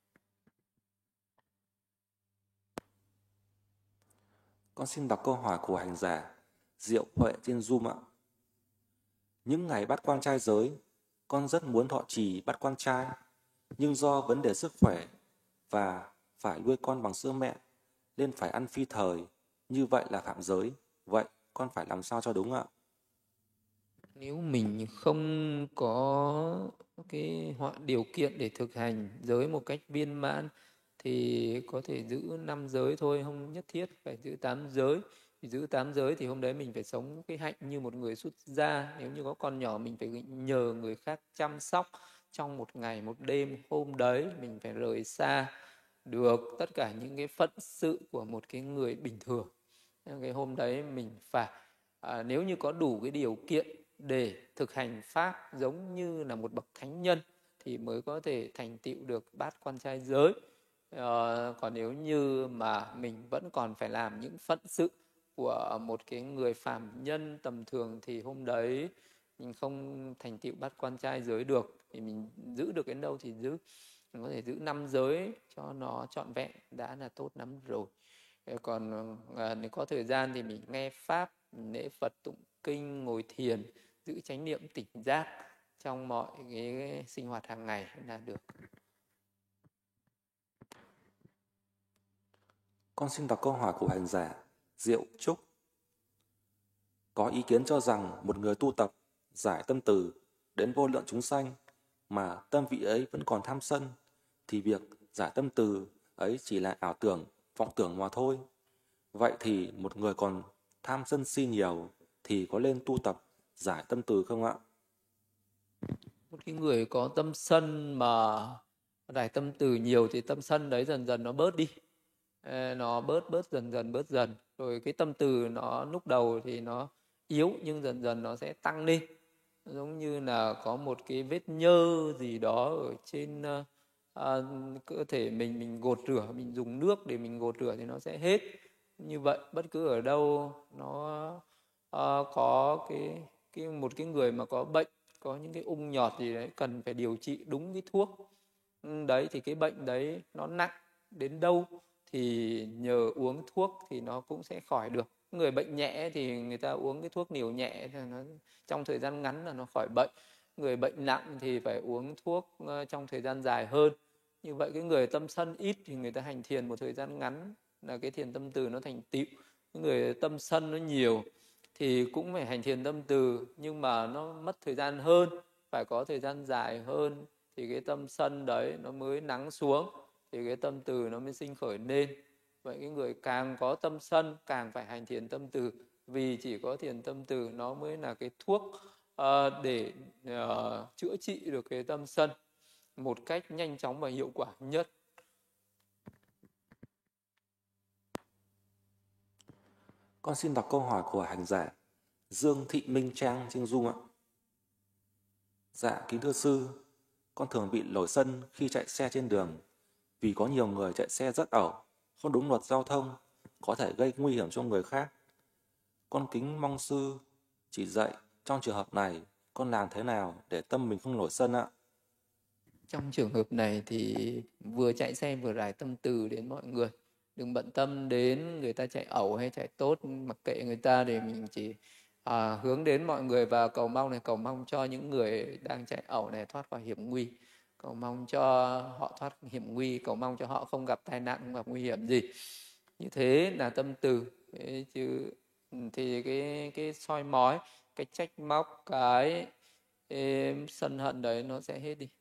Con xin đọc câu hỏi của hành giả Diệu Huệ trên Zoom ạ. Những ngày bắt quan trai giới, con rất muốn thọ trì bắt quan trai, nhưng do vấn đề sức khỏe và phải nuôi con bằng sữa mẹ nên phải ăn phi thời, như vậy là phạm giới. Vậy con phải làm sao cho đúng ạ? Nếu mình không có cái điều kiện để thực hành giới một cách viên mãn, thì có thể giữ năm giới thôi, không nhất thiết phải giữ tám giới. Thì giữ tám giới thì hôm đấy mình phải sống cái hạnh như một người xuất gia. Nếu như có con nhỏ mình phải nhờ người khác chăm sóc trong một ngày một đêm, hôm đấy mình phải rời xa được tất cả những cái phận sự của một cái người bình thường. Cái hôm đấy mình phải à, nếu như có đủ cái điều kiện để thực hành pháp giống như là một bậc thánh nhân thì mới có thể thành tựu được bát quan trai giới. Ờ, còn nếu như mà mình vẫn còn phải làm những phận sự của một cái người phàm nhân tầm thường thì hôm đấy mình không thành tựu bát quan trai giới được. Thì mình giữ được đến đâu thì giữ, mình có thể giữ năm giới cho nó trọn vẹn đã là tốt lắm rồi. Còn à, nếu có thời gian thì mình nghe pháp, lễ Phật, tụng kinh, ngồi thiền, giữ chánh niệm tỉnh giác trong mọi cái sinh hoạt hàng ngày là được. Con xin đọc câu hỏi của hành giả Diệu Trúc. Có ý kiến cho rằng một người tu tập giải tâm từ đến vô lượng chúng sanh mà tâm vị ấy vẫn còn tham sân thì việc giải tâm từ ấy chỉ là ảo tưởng, vọng tưởng mà thôi. Vậy thì một người còn tham sân si nhiều thì có nên tu tập giải tâm từ không ạ? Một cái người có tâm sân mà giải tâm từ nhiều thì tâm sân đấy dần dần nó bớt đi. Nó bớt bớt dần dần bớt dần. Rồi cái tâm từ nó lúc đầu thì nó yếu nhưng dần dần nó sẽ tăng lên. Giống như là có một cái vết nhơ gì đó ở trên à, cơ thể mình, mình gột rửa, mình dùng nước để mình gột rửa thì nó sẽ hết. Như vậy bất cứ ở đâu nó à, có cái, cái một cái người mà có bệnh, có những cái ung nhọt gì đấy cần phải điều trị đúng cái thuốc đấy, thì cái bệnh đấy nó nặng đến đâu thì nhờ uống thuốc thì nó cũng sẽ khỏi được. Người bệnh nhẹ thì người ta uống cái thuốc liều nhẹ thì nó trong thời gian ngắn là nó khỏi bệnh. Người bệnh nặng thì phải uống thuốc trong thời gian dài hơn. Như vậy cái người tâm sân ít thì người ta hành thiền một thời gian ngắn là cái thiền tâm từ nó thành tựu. Cái người tâm sân nó nhiều thì cũng phải hành thiền tâm từ nhưng mà nó mất thời gian hơn, phải có thời gian dài hơn thì cái tâm sân đấy nó mới lắng xuống, thì cái tâm từ nó mới sinh khởi lên. Vậy cái người càng có tâm sân càng phải hành thiền tâm từ, vì chỉ có thiền tâm từ nó mới là cái thuốc uh, để uh, chữa trị được cái tâm sân một cách nhanh chóng và hiệu quả nhất. Con xin đọc câu hỏi của hành giả Dương Thị Minh Trang trên Zoom ạ. Dạ, kính thưa sư, con thường bị nổi sân khi chạy xe trên đường vì có nhiều người chạy xe rất ẩu, không đúng luật giao thông, có thể gây nguy hiểm cho người khác. Con kính mong sư chỉ dạy trong trường hợp này con làm thế nào để tâm mình không nổi sân ạ? Trong trường hợp này thì vừa chạy xe vừa rải tâm từ đến mọi người. Đừng bận tâm đến người ta chạy ẩu hay chạy tốt, mặc kệ người ta, để mình chỉ à, hướng đến mọi người và cầu mong này, cầu mong cho những người đang chạy ẩu này thoát khỏi hiểm nguy, cầu mong cho họ thoát hiểm nguy, cầu mong cho họ không gặp tai nạn, không gặp nguy hiểm gì. Như thế là tâm từ. Thế chứ thì cái cái soi mói, cái trách móc, cái, cái sân hận đấy nó sẽ hết đi.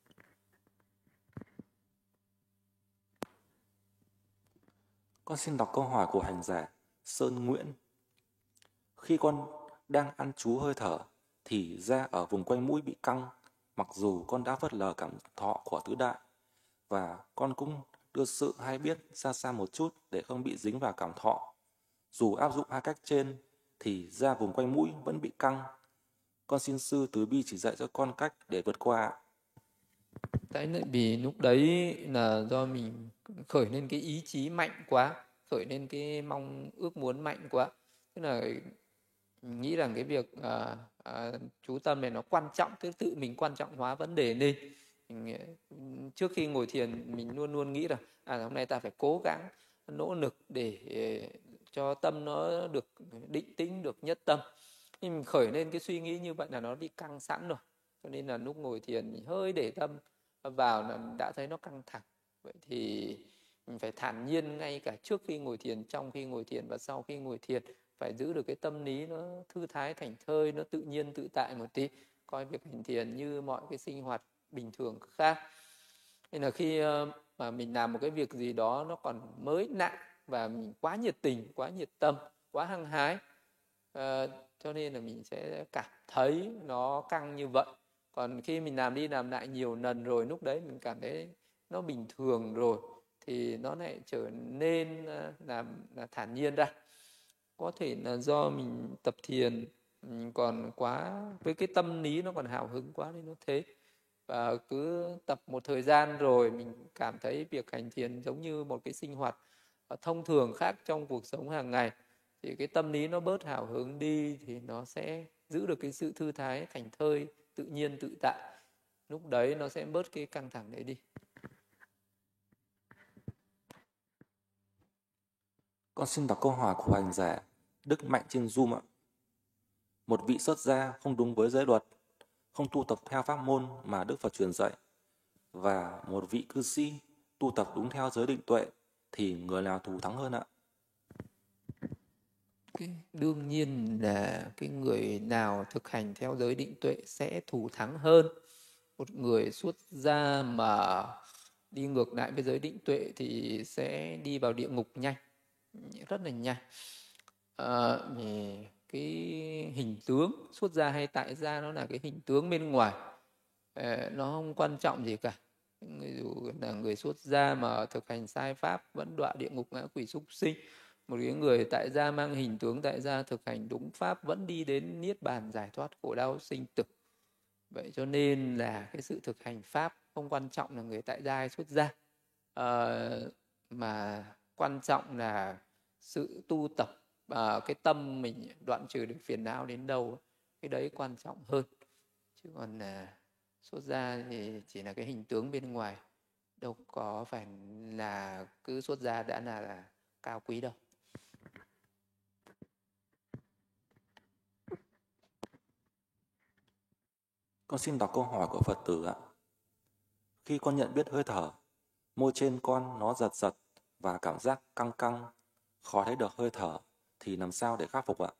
Con xin đọc câu hỏi của hành giả Sơn Nguyễn. Khi con đang ăn trú hơi thở thì da ở vùng quanh mũi bị căng, mặc dù con đã phớt lờ cảm thọ của tứ đại, và con cũng đưa sự hay biết xa xa một chút để không bị dính vào cảm thọ. Dù áp dụng hai cách trên thì da vùng quanh mũi vẫn bị căng. Con xin sư từ bi chỉ dạy cho con cách để vượt qua. Tại vì lúc đấy là do mình khởi lên cái ý chí mạnh quá, khởi lên cái mong ước muốn mạnh quá. Tức là mình nghĩ rằng cái việc à, à, chú tâm này nó quan trọng, tức tự mình quan trọng hóa vấn đề lên. Mình, trước khi ngồi thiền mình luôn luôn nghĩ rằng à, hôm nay ta phải cố gắng nỗ lực để cho tâm nó được định tĩnh, được nhất tâm. Nhưng mình khởi lên cái suy nghĩ như vậy là nó bị căng sẵn rồi, cho nên là lúc ngồi thiền mình hơi để tâm vào là đã thấy nó căng thẳng. Vậy thì mình phải thản nhiên ngay cả trước khi ngồi thiền, trong khi ngồi thiền và sau khi ngồi thiền, phải giữ được cái tâm lý nó thư thái thảnh thơi, nó tự nhiên tự tại một tí, coi việc hành thiền như mọi cái sinh hoạt bình thường khác. Nên là khi mà mình làm một cái việc gì đó nó còn mới lạ và mình quá nhiệt tình, quá nhiệt tâm, quá hăng hái, à, cho nên là mình sẽ cảm thấy nó căng như vậy. Còn khi mình làm đi làm lại nhiều lần rồi, lúc đấy mình cảm thấy nó bình thường rồi, thì nó lại trở nên là, là thản nhiên ra. Có thể là do mình tập thiền mình còn quá với cái tâm lý nó còn hào hứng quá nên nó thế. Và cứ tập một thời gian rồi mình cảm thấy việc hành thiền giống như một cái sinh hoạt thông thường khác trong cuộc sống hàng ngày, thì cái tâm lý nó bớt hào hứng đi thì nó sẽ giữ được cái sự thư thái, thảnh thơi, tự nhiên, tự tại. Lúc đấy nó sẽ bớt cái căng thẳng đấy đi. Con xin đọc câu hỏi của hành giả Đức Mạnh trên Zoom ạ. Một vị xuất gia không đúng với giới luật, không tu tập theo pháp môn mà Đức Phật truyền dạy, và một vị cư sĩ tu tập đúng theo giới định tuệ, thì người nào thù thắng hơn ạ? Cái, đương nhiên là cái người nào thực hành theo giới định tuệ sẽ thù thắng hơn. Một người xuất gia mà đi ngược lại với giới định tuệ thì sẽ đi vào địa ngục nhanh, rất là nhanh. À, cái hình tướng xuất gia hay tại gia nó là cái hình tướng bên ngoài, à, nó không quan trọng gì cả. Dù là người xuất gia mà thực hành sai pháp vẫn đọa địa ngục ngã quỷ súc sinh. Một cái người tại gia mang hình tướng tại gia thực hành đúng pháp vẫn đi đến niết bàn giải thoát khổ đau sinh tử. Vậy cho nên là cái sự thực hành pháp không quan trọng là người tại gia hay xuất gia, à, mà quan trọng là sự tu tập, à, cái tâm mình đoạn trừ được phiền não đến đâu, cái đấy quan trọng hơn. Chứ còn là xuất gia thì chỉ là cái hình tướng bên ngoài, đâu có phải là cứ xuất gia đã là, là cao quý đâu. Con xin đọc câu hỏi của Phật tử ạ. Khi con nhận biết hơi thở, môi trên con nó giật giật và cảm giác căng căng, khó thấy được hơi thở, thì làm sao để khắc phục ạ?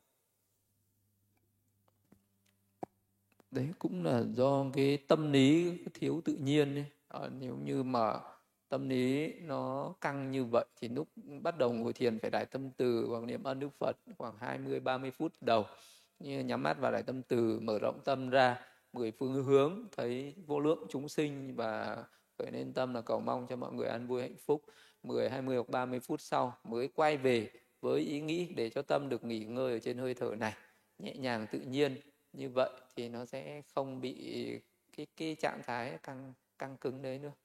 Đấy cũng là do cái tâm lý thiếu tự nhiên ấy. À, nếu như mà tâm lý nó căng như vậy thì lúc bắt đầu ngồi thiền phải đại tâm từ hoặc niệm ơn Đức Phật khoảng hai mươi ba mươi phút đầu, như nhắm mắt vào đại tâm từ, mở rộng tâm ra mười phương hướng, thấy vô lượng chúng sinh và khởi lên tâm là cầu mong cho mọi người an vui hạnh phúc. Mười, hai mươi hoặc ba mươi phút sau mới quay về với ý nghĩ để cho tâm được nghỉ ngơi ở trên hơi thở này, nhẹ nhàng tự nhiên. Như vậy thì nó sẽ không bị cái, cái trạng thái căng, căng cứng đấy nữa.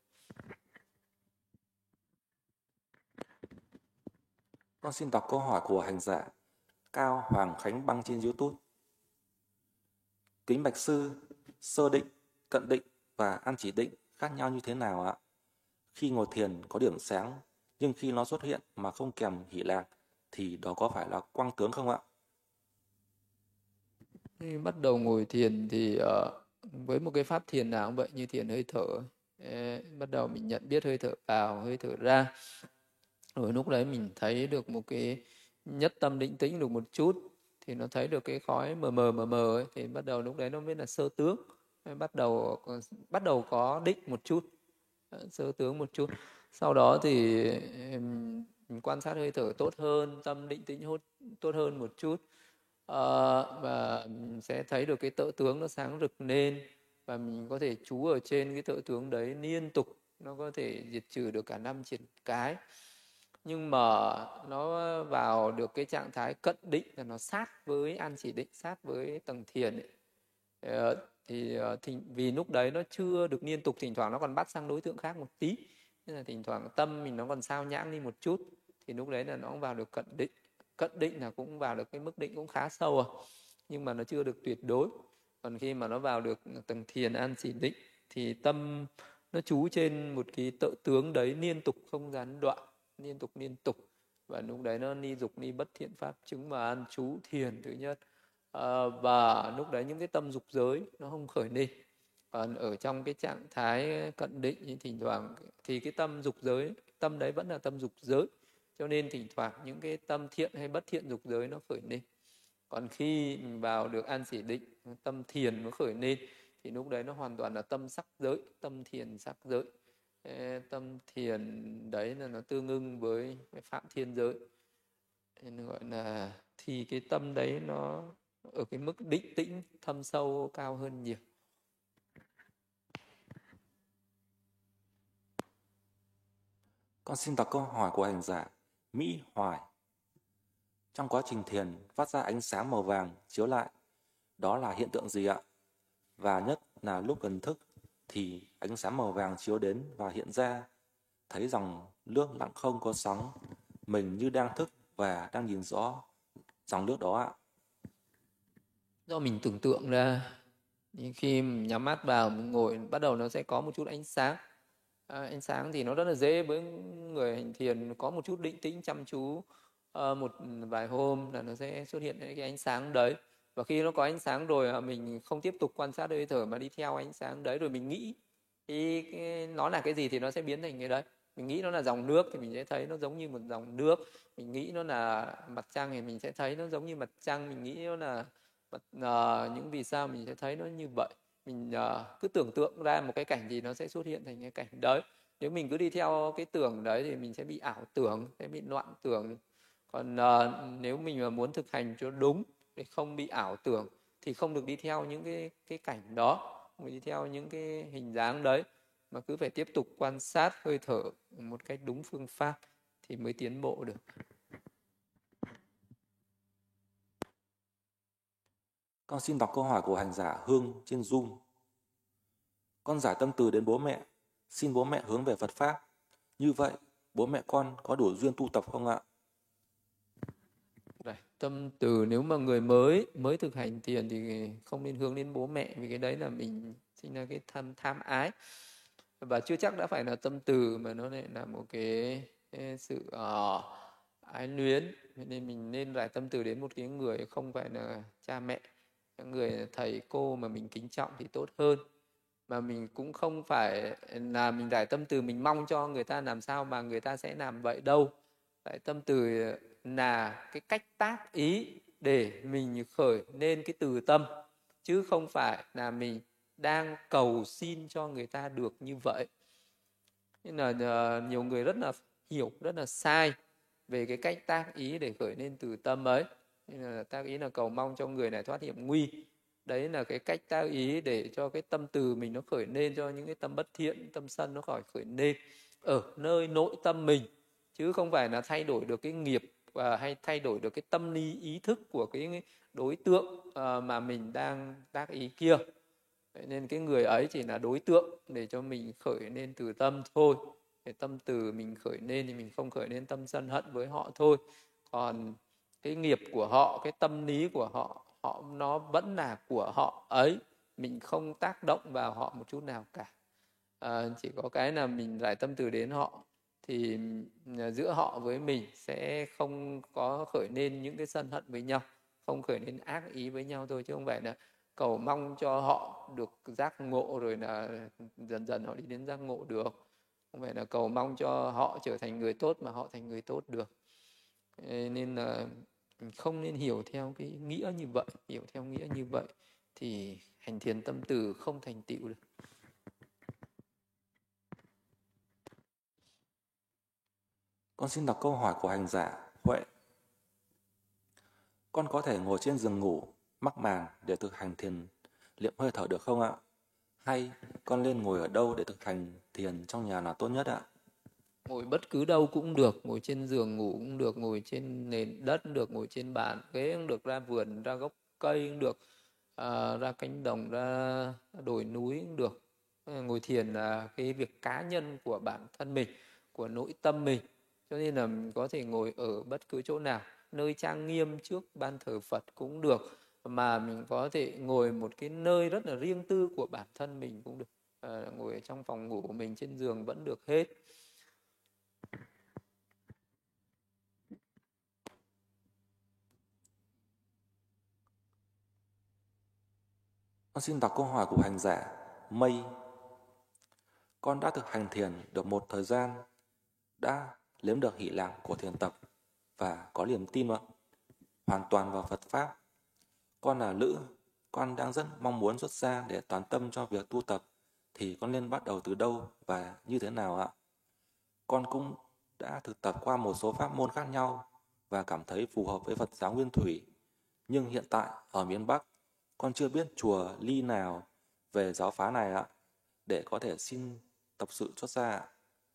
Con xin đọc câu hỏi của hành giả Cao Hoàng Khánh Băng trên YouTube. Kính bạch sư, sơ định, cận định và an chỉ định khác nhau như thế nào ạ? Khi ngồi thiền có điểm sáng, nhưng khi nó xuất hiện mà không kèm hỷ lạc, thì đó có phải là quang tướng không ạ? Khi bắt đầu ngồi thiền thì uh, với một cái pháp thiền nào cũng vậy, như thiền hơi thở, Ê, bắt đầu mình nhận biết hơi thở vào, hơi thở ra. Rồi lúc đấy mình thấy được một cái nhất tâm định tĩnh được một chút, thì nó thấy được cái khói mờ mờ mờ mờ ấy, thì bắt đầu lúc đấy nó mới là sơ tướng. Bắt đầu bắt đầu có định một chút, sơ tướng một chút. Sau đó thì mình quan sát hơi thở tốt hơn, tâm định tĩnh tốt hơn một chút, à, và mình sẽ thấy được cái tợ tướng nó sáng rực lên, và mình có thể trú ở trên cái tợ tướng đấy liên tục, nó có thể diệt trừ được cả năm triền cái. Nhưng mà nó vào được cái trạng thái cận định là nó sát với an chỉ định, sát với tầng thiền ấy. Thì, thì vì lúc đấy nó chưa được liên tục, thỉnh thoảng nó còn bắt sang đối tượng khác một tí, nên là thỉnh thoảng tâm mình nó còn sao nhãng đi một chút, thì lúc đấy là nó cũng vào được cận định. Cận định là cũng vào được cái mức định cũng khá sâu rồi, nhưng mà nó chưa được tuyệt đối. Còn khi mà nó vào được tầng thiền an chỉ định thì tâm nó trú trên một cái tợ tướng đấy liên tục, không gián đoạn, liên tục liên tục. Và lúc đấy nó ni dục ni bất thiện pháp chứng mà an trú thiền thứ nhất. À, và lúc đấy những cái tâm dục giới nó không khởi lên. Còn ở trong cái trạng thái cận định thì thỉnh thoảng thì cái tâm dục giới, tâm đấy vẫn là tâm dục giới, cho nên thỉnh thoảng những cái tâm thiện hay bất thiện dục giới nó khởi lên. Còn khi mình vào được an chỉ định, tâm thiền nó khởi lên, thì lúc đấy nó hoàn toàn là tâm sắc giới, tâm thiền sắc giới. Cái tâm thiền đấy là nó tương ưng với cái phạm thiên giới, nên gọi là thì cái tâm đấy nó ở cái mức định tĩnh thâm sâu cao hơn nhiều. Con xin đọc câu hỏi của hành giả Mỹ Hoài. Trong quá trình thiền phát ra ánh sáng màu vàng chiếu lại, đó là hiện tượng gì ạ? Và nhất là lúc gần thức thì ánh sáng màu vàng chiếu đến và hiện ra, thấy dòng nước lặng không có sóng, mình như đang thức và đang nhìn rõ dòng nước đó ạ. Do mình tưởng tượng ra, khi mình nhắm mắt vào mình ngồi, bắt đầu nó sẽ có một chút ánh sáng. À, ánh sáng thì nó rất là dễ với người hành thiền có một chút định tĩnh chăm chú, à, một vài hôm là nó sẽ xuất hiện cái ánh sáng đấy. Và khi nó có ánh sáng rồi mình không tiếp tục quan sát hơi thở mà đi theo ánh sáng đấy, rồi mình nghĩ thì cái, nó là cái gì thì nó sẽ biến thành cái đấy. Mình nghĩ nó là dòng nước thì mình sẽ thấy nó giống như một dòng nước. Mình nghĩ nó là mặt trăng thì mình sẽ thấy nó giống như mặt trăng. Mình nghĩ nó là mặt, uh, những vì sao mình sẽ thấy nó như vậy. Mình uh, cứ tưởng tượng ra một cái cảnh gì nó sẽ xuất hiện thành cái cảnh đấy. Nếu mình cứ đi theo cái tưởng đấy thì mình sẽ bị ảo tưởng, sẽ bị loạn tưởng. Còn uh, nếu mình mà muốn thực hành cho đúng để không bị ảo tưởng thì không được đi theo những cái cái cảnh đó, không đi theo những cái hình dáng đấy, mà cứ phải tiếp tục quan sát hơi thở một cách đúng phương pháp thì mới tiến bộ được. Con xin đọc câu hỏi của hành giả Hương trên Zoom. Con giải tâm từ đến bố mẹ, xin bố mẹ hướng về Phật Pháp. Như vậy, bố mẹ con có đủ duyên tu tập không ạ? Đây, tâm từ nếu mà người mới mới thực hành thiền thì không nên hướng đến bố mẹ, vì cái đấy là mình sinh ra cái tham tham ái, và chưa chắc đã phải là tâm từ mà nó lại là một cái, cái sự uh, ái luyến. Nên mình nên giải tâm từ đến một cái người không phải là cha mẹ, người thầy cô mà mình kính trọng thì tốt hơn. Mà mình cũng không phải là mình giải tâm từ mình mong cho người ta làm sao mà người ta sẽ làm vậy đâu. Giải tâm từ là cái cách tác ý để mình khởi nên cái từ tâm, chứ không phải là mình đang cầu xin cho người ta được như vậy. Nên là uh, nhiều người rất là hiểu, rất là sai về cái cách tác ý để khởi nên từ tâm ấy. Nên là tác ý là cầu mong cho người này thoát hiểm nguy. Đấy là cái cách tác ý để cho cái tâm từ mình nó khởi lên, cho những cái tâm bất thiện, tâm sân nó khỏi khởi lên ở nơi nội tâm mình, chứ không phải là thay đổi được cái nghiệp và hay thay đổi được cái tâm lý ý thức của cái đối tượng uh, mà mình đang tác ý kia. Vậy nên cái người ấy chỉ là đối tượng để cho mình khởi lên từ tâm thôi. Để tâm từ mình khởi lên thì mình không khởi lên tâm sân hận với họ thôi. Còn cái nghiệp của họ, cái tâm lý của họ, họ nó vẫn là của họ ấy. Mình không tác động vào họ một chút nào cả. À, chỉ có cái là mình giải tâm từ đến họ thì giữa họ với mình sẽ không có khởi lên những cái sân hận với nhau, không khởi lên ác ý với nhau thôi, chứ không phải là cầu mong cho họ được giác ngộ rồi là dần dần họ đi đến giác ngộ được. Không phải là cầu mong cho họ trở thành người tốt mà họ thành người tốt được. Nên là không nên hiểu theo cái nghĩa như vậy. Hiểu theo nghĩa như vậy thì hành thiền tâm từ không thành tựu được. Con xin đọc câu hỏi của hành giả Huệ. Con có thể ngồi trên giường ngủ, mắc màn để thực hành thiền liệm hơi thở được không ạ? Hay con nên ngồi ở đâu để thực hành thiền trong nhà là tốt nhất ạ? Ngồi bất cứ đâu cũng được, ngồi trên giường ngủ cũng được, ngồi trên nền đất cũng được, ngồi trên bàn ghế cũng được, ra vườn, ra gốc cây cũng được, à, ra cánh đồng, ra đồi núi cũng được. Ngồi thiền là cái việc cá nhân của bản thân mình, của nội tâm mình, cho nên là mình có thể ngồi ở bất cứ chỗ nào, nơi trang nghiêm trước ban thờ Phật cũng được, mà mình có thể ngồi một cái nơi rất là riêng tư của bản thân mình cũng được, à, ngồi ở trong phòng ngủ của mình, trên giường vẫn được hết. Con xin đọc câu hỏi của hành giả Mây. Con đã thực hành thiền được một thời gian, đã nếm được hỷ lạc của thiền tập và có niềm tin ạ, hoàn toàn vào Phật Pháp. Con là nữ, con đang rất mong muốn xuất gia để toàn tâm cho việc tu tập. thì con nên bắt đầu từ đâu và như thế nào ạ? Con cũng đã thực tập qua một số pháp môn khác nhau và cảm thấy phù hợp với Phật giáo Nguyên Thủy. Nhưng hiện tại ở miền Bắc, con chưa biết chùa Ly nào về giáo phái này ạ, để có thể xin tập sự xuất gia ạ.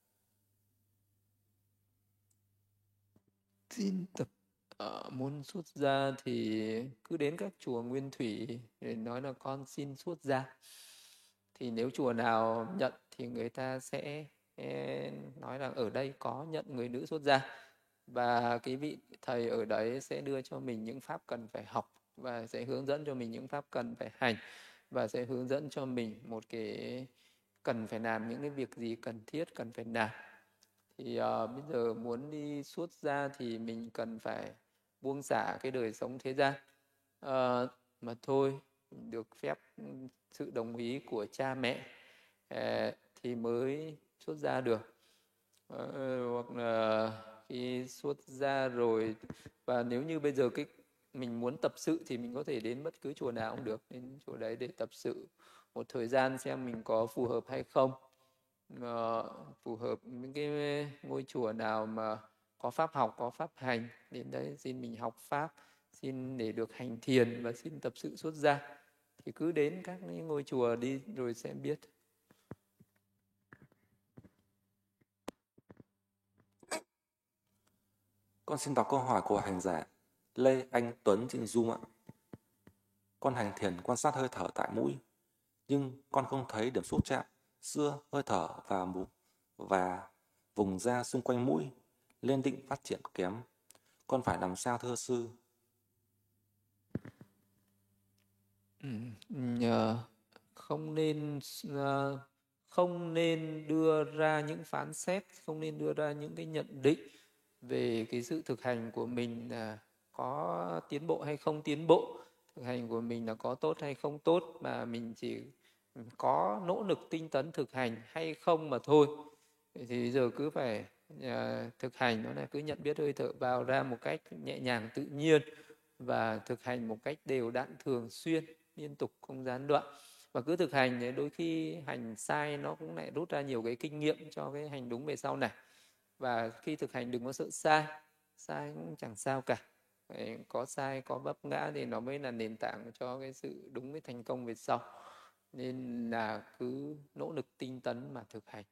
Xin tập uh, muốn xuất gia thì cứ đến các chùa Nguyên Thủy để nói là con xin xuất gia. Thì nếu chùa nào nhận thì người ta sẽ eh, nói là ở đây có nhận người nữ xuất gia. Và cái vị thầy ở đấy sẽ đưa cho mình những pháp cần phải học và sẽ hướng dẫn cho mình những pháp cần phải hành và sẽ hướng dẫn cho mình một cái cần phải làm những cái việc gì cần thiết cần phải làm. Thì uh, bây giờ muốn đi xuất gia thì mình cần phải buông xả cái đời sống thế gian uh, mà thôi, được phép sự đồng ý của cha mẹ uh, thì mới xuất gia được. Uh, hoặc là khi xuất gia rồi, và nếu như bây giờ cái mình muốn tập sự thì mình có thể đến bất cứ chùa nào cũng được, đến chùa đấy để tập sự một thời gian xem mình có phù hợp hay không. Ờ, phù hợp những cái ngôi chùa nào mà có pháp học, có pháp hành, đến đấy xin mình học pháp, xin để được hành thiền và xin tập sự xuất gia, thì cứ đến các ngôi chùa đi rồi sẽ biết. Con xin đọc câu hỏi của hành giả Lê Anh Tuấn trên Zoom ạ. Con hành thiền quan sát hơi thở tại mũi, nhưng con không thấy điểm xúc chạm giữa hơi thở và vùng, và vùng da xung quanh mũi. Lên định phát triển kém. Con phải làm sao thưa sư? Ừ, nhờ, không nên uh, không nên đưa ra những phán xét, không nên đưa ra những cái nhận định về cái sự thực hành của mình là có tiến bộ hay không tiến bộ, thực hành của mình là có tốt hay không tốt, mà mình chỉ có nỗ lực tinh tấn thực hành hay không mà thôi. Thì giờ cứ phải uh, thực hành, đó là cứ nhận biết hơi thở vào ra một cách nhẹ nhàng tự nhiên và thực hành một cách đều đặn thường xuyên, liên tục không gián đoạn. Và cứ thực hành, đôi khi hành sai nó cũng lại rút ra nhiều cái kinh nghiệm cho cái hành đúng về sau này. Và khi thực hành đừng có sợ sai, sai cũng chẳng sao cả. Có sai, có vấp ngã thì nó mới là nền tảng cho cái sự đúng, cái thành công về sau. Nên là cứ nỗ lực tinh tấn mà thực hành.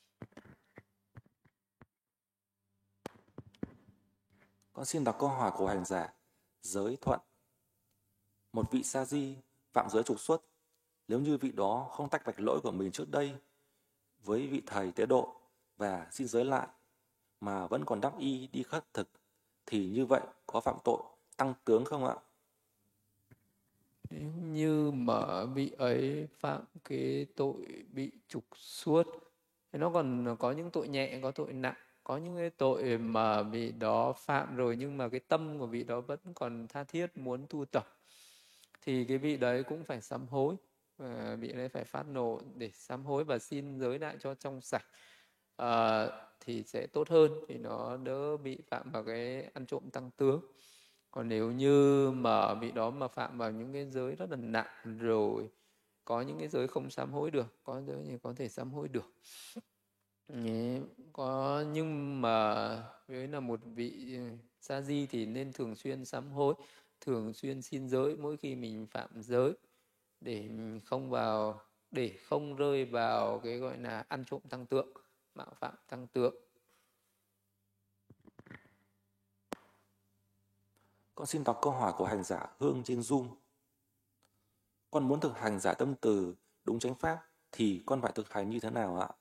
Con xin đọc câu hỏi của hành giả Giới Thuận. Một vị sa di phạm giới trục xuất, nếu như vị đó không tách bạch lỗi của mình trước đây với vị thầy tế độ và xin giới lại mà vẫn còn đắc y đi khất thực, thì như vậy có phạm tội tăng tướng không ạ? Nếu như mà vị ấy phạm cái tội bị trục xuất, thì nó còn có những tội nhẹ, có tội nặng. Có những cái tội mà vị đó phạm rồi nhưng mà cái tâm của vị đó vẫn còn tha thiết muốn tu tập, thì cái vị đấy cũng phải sám hối. Và vị đấy phải phát nộ để sám hối và xin giới lại cho trong sạch, à, thì sẽ tốt hơn, thì nó đỡ bị phạm vào cái ăn trộm tăng tướng. Còn nếu như mà vị đó mà phạm vào những cái giới rất là nặng rồi, có những cái giới không sám hối được, có giới thì có thể sám hối được. Nhé. Có, nhưng mà với là một vị sa di thì nên thường xuyên sám hối, thường xuyên xin giới mỗi khi mình phạm giới, để mình không vào để không rơi vào cái gọi là ăn trộm tăng tượng, mạo phạm tăng tượng. Con xin đọc câu hỏi của hành giả Hương trên Zoom. Con muốn thực hành giải tâm từ đúng chánh pháp thì con phải thực hành như thế nào ạ?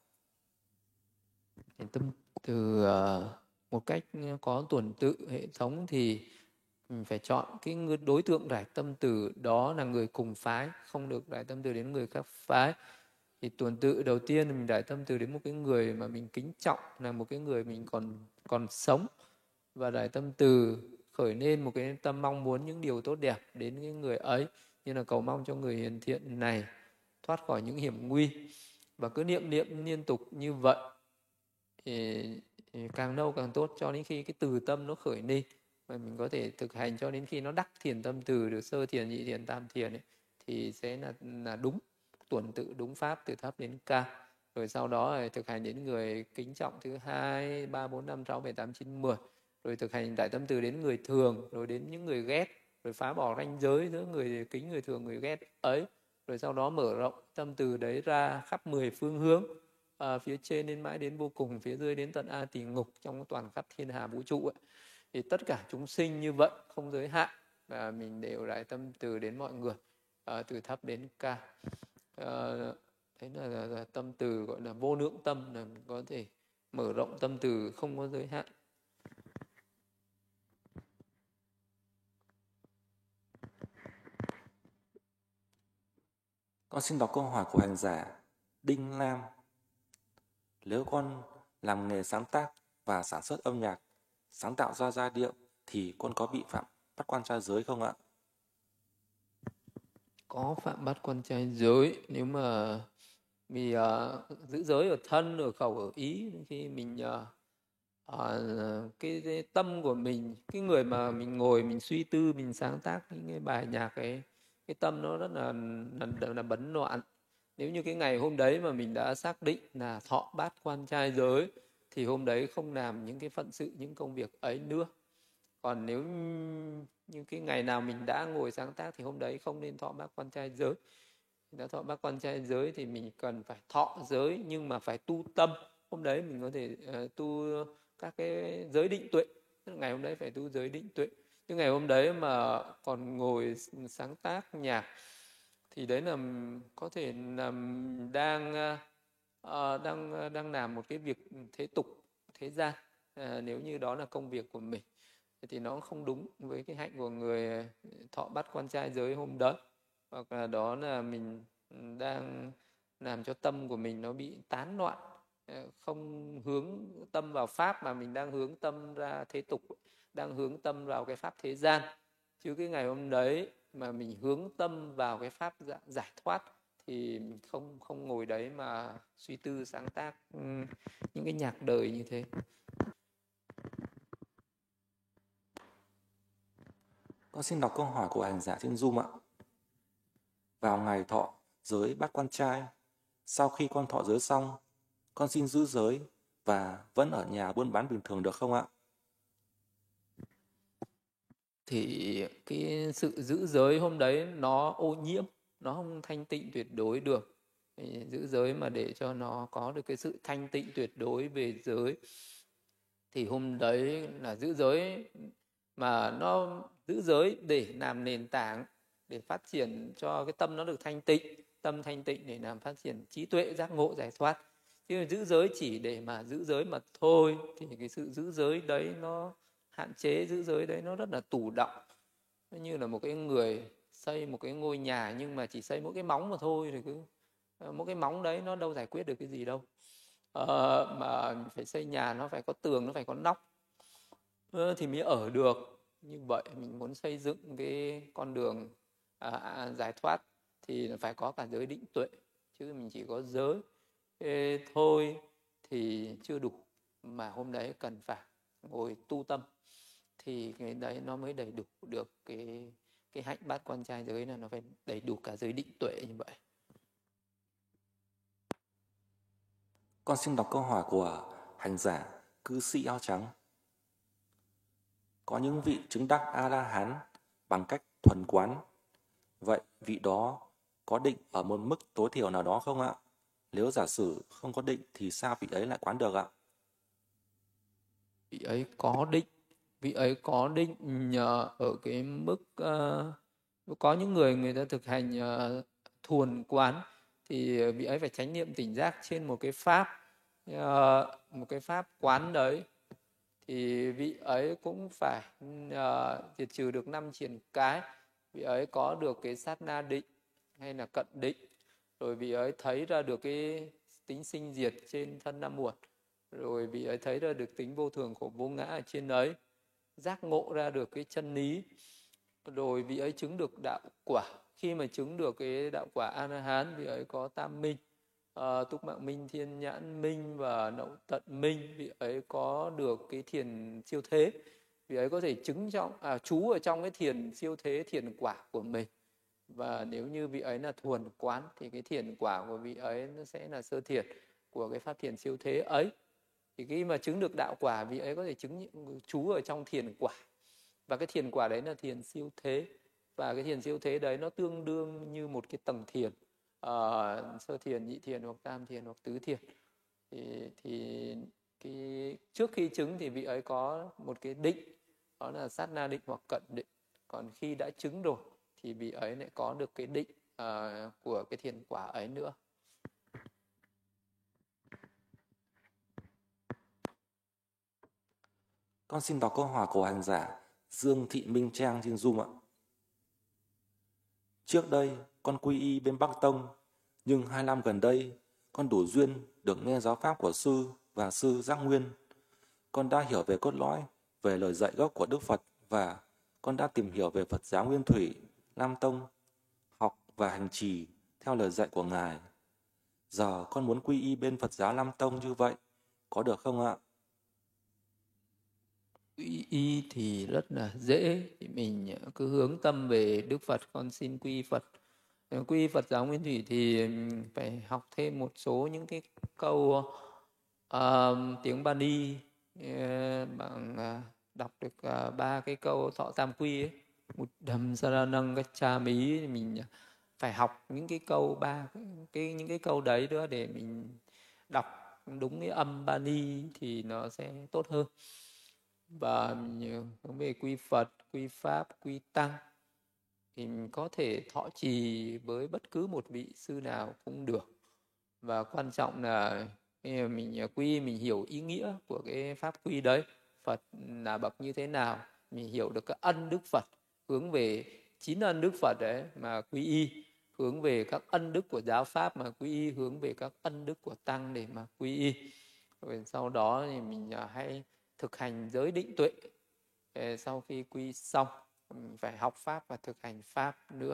Tâm từ uh, một cách có tuần tự hệ thống thì mình phải chọn cái đối tượng rải tâm từ đó là người cùng phái, không được rải tâm từ đến người khác phái. Thì tuần tự đầu tiên mình rải tâm từ đến một cái người mà mình kính trọng, là một cái người mình còn còn sống, và rải tâm từ khởi lên một cái tâm mong muốn những điều tốt đẹp đến cái người ấy, như là cầu mong cho người hiền thiện này thoát khỏi những hiểm nguy. Và cứ niệm niệm liên tục như vậy thì, thì càng lâu càng tốt, cho đến khi cái từ tâm nó khởi lên và mình có thể thực hành cho đến khi nó đắc thiền tâm từ, được sơ thiền, nhị thiền, tam thiền ấy, thì sẽ là là đúng. tuần tự đúng pháp từ thấp đến cao. Rồi sau đó là thực hành đến người kính trọng thứ hai, ba, bốn, năm, sáu, bảy, tám, chín, mười. Rồi thực hành đại tâm từ đến người thường, rồi đến những người ghét, rồi phá bỏ ranh giới giữa người kính, người thường, người ghét ấy. Rồi sau đó mở rộng tâm từ đấy ra khắp mười phương hướng, à, phía trên đến mãi đến vô cùng, phía dưới đến tận A Tỳ Ngục, trong toàn khắp thiên hà vũ trụ ấy. Thì tất cả chúng sinh như vậy, không giới hạn, và mình đều đại tâm từ đến mọi người, à, từ thấp đến cao. À, đấy là, là, là tâm từ gọi là vô lượng tâm, là mình có thể mở rộng tâm từ không có giới hạn. Con xin đọc câu hỏi của hành giả Đinh Lam. Nếu con làm nghề sáng tác và sản xuất âm nhạc, sáng tạo ra giai điệu thì con có bị phạm bắt quan trai giới không ạ? Có phạm bắt quan trai giới nếu mà vì uh, giữ giới ở thân, ở khẩu, ở ý. Khi mình uh, uh, cái, cái tâm của mình, cái người mà mình ngồi mình suy tư, mình sáng tác những cái bài nhạc ấy, cái tâm nó rất là là, là bấn loạn. Nếu như cái ngày hôm đấy mà mình đã xác định là thọ bát quan trai giới thì hôm đấy không làm những cái phận sự, những công việc ấy nữa. Còn nếu như cái ngày nào mình đã ngồi sáng tác thì hôm đấy không nên thọ bát quan trai giới. Đã thọ bát quan trai giới thì mình cần phải thọ giới, nhưng mà phải tu tâm. Hôm đấy mình có thể uh, tu các cái giới định tuệ. Ngày hôm đấy phải tu giới định tuệ. Nhưng ngày hôm đấy mà còn ngồi sáng tác nhạc thì đấy là có thể là đang uh, đang đang làm một cái việc thế tục, thế gian. Uh, nếu như đó là công việc của mình thì nó không đúng với cái hạnh của người thọ bát quan trai giới hôm đó. Hoặc là đó là mình đang làm cho tâm của mình nó bị tán loạn, không hướng tâm vào pháp mà mình đang hướng tâm ra thế tục, đang hướng tâm vào cái pháp thế gian. Chứ cái ngày hôm đấy mà mình hướng tâm vào cái pháp giải thoát thì mình không không ngồi đấy mà suy tư sáng tác những cái nhạc đời như thế. Con xin đọc câu hỏi của hành giả trên Zoom ạ. Vào ngày thọ giới bát quan trai, sau khi con thọ giới xong, con xin giữ giới và vẫn ở nhà buôn bán bình thường được không ạ? Thì cái sự giữ giới hôm đấy nó ô nhiễm, nó không thanh tịnh tuyệt đối được. Thì giữ giới mà để cho nó có được cái sự thanh tịnh tuyệt đối về giới thì hôm đấy là giữ giới mà nó giữ giới để làm nền tảng để phát triển cho cái tâm nó được thanh tịnh, tâm thanh tịnh để làm phát triển trí tuệ, giác ngộ, giải thoát. Chứ giữ giới chỉ để mà giữ giới mà thôi thì cái sự giữ giới đấy nó hạn chế, giữ giới đấy nó rất là tù động. Nó như là một cái người xây một cái ngôi nhà nhưng mà chỉ xây mỗi cái móng mà thôi, thì cứ mỗi cái móng đấy nó đâu giải quyết được cái gì đâu. Ờ, mà phải xây nhà nó phải có tường, nó phải có nóc ờ, thì mới ở được. Như vậy mình muốn xây dựng cái con đường à, à, giải thoát thì phải có cả giới định tuệ, chứ mình chỉ có giới Ê, thôi thì chưa đủ, mà hôm đấy cần phải ngồi tu tâm thì cái đấy nó mới đầy đủ được cái cái hạnh bát quan trai giới, là nó phải đầy đủ cả giới định tuệ như vậy. Con xin đọc câu hỏi của hành giả cư sĩ áo trắng. Có những vị chứng đắc A-la-hán bằng cách thuần quán. Vậy vị đó có định ở một mức tối thiểu nào đó không ạ? Nếu giả sử không có định thì sao vị ấy lại quán được ạ? Vị ấy có định, vị ấy có định nhờ ở cái mức uh, có những người người ta thực hành uh, thuần quán thì vị ấy phải chánh niệm tỉnh giác trên một cái pháp uh, một cái pháp quán đấy, thì vị ấy cũng phải uh, diệt trừ được năm triển cái. Vị ấy có được cái sát na định hay là cận định, rồi vị ấy thấy ra được cái tính sinh diệt trên thân năm uẩn, rồi vị ấy thấy ra được tính vô thường khổ vô ngã ở trên ấy, giác ngộ ra được cái chân lý, rồi vị ấy chứng được đạo quả. Khi mà chứng được cái đạo quả A-la-hán, vị ấy có tam minh, à, túc mạng minh, thiên nhãn minh và nậu tận minh. Vị ấy có được cái thiền siêu thế, vị ấy có thể chứng trong à, trú ở trong cái thiền siêu thế, thiền quả của mình. Và nếu như vị ấy là thuần quán thì cái thiền quả của vị ấy nó sẽ là sơ thiền của cái pháp thiền siêu thế ấy. Thì khi mà chứng được đạo quả, vị ấy có thể chứng trú ở trong thiền quả. Và cái thiền quả đấy là thiền siêu thế. Và cái thiền siêu thế đấy nó tương đương như một cái tầng thiền, uh, sơ thiền, nhị thiền hoặc tam thiền hoặc tứ thiền. Thì, thì cái, trước khi chứng thì vị ấy có một cái định, đó là sát na định hoặc cận định. Còn khi đã chứng rồi thì vị ấy lại có được cái định uh, của cái thiền quả ấy nữa. Con xin đọc câu hỏi của hành giả Dương Thị Minh Trang trên Zoom ạ. Trước đây, con quy y bên Bắc Tông, nhưng hai năm gần đây, con đủ duyên được nghe giáo pháp của sư và sư Giác Nguyên. Con đã hiểu về cốt lõi, về lời dạy gốc của Đức Phật và con đã tìm hiểu về Phật giáo Nguyên Thủy, Lam Tông, học và hành trì theo lời dạy của Ngài. Giờ con muốn quy y bên Phật giáo Lam Tông như vậy, có được không ạ? Quy y thì rất là dễ, thì mình cứ hướng tâm về Đức Phật, con xin quy y Phật. Quy y Phật giáo Nguyên Thủy thì phải học thêm một số những cái câu uh, tiếng Bali, uh, bằng uh, đọc được uh, ba cái câu thọ tam quy ấy, Buddham Saranang Gacchami, mình phải học những cái câu ba cái những cái câu đấy nữa để mình đọc đúng cái âm Bali thì nó sẽ tốt hơn. Và hướng về quy Phật, quy Pháp, quy Tăng thì mình có thể thọ trì với bất cứ một vị sư nào cũng được. Và quan trọng là mình quy, mình hiểu ý nghĩa của cái pháp quy đấy, Phật là bậc như thế nào, mình hiểu được cái ân Đức Phật, hướng về chín ân Đức Phật đấy mà quy y, hướng về các ân đức của giáo pháp mà quy y, hướng về các ân đức của Tăng để mà quy y. Rồi sau đó thì mình hãy thực hành giới định tuệ. Sau khi quy xong, mình phải học pháp và thực hành pháp nữa.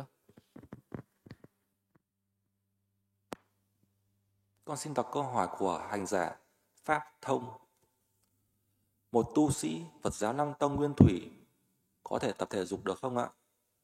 Con xin đọc câu hỏi của hành giả Pháp Thông. Một tu sĩ Phật giáo Lam Tông Nguyên Thủy có thể tập thể dục được không ạ?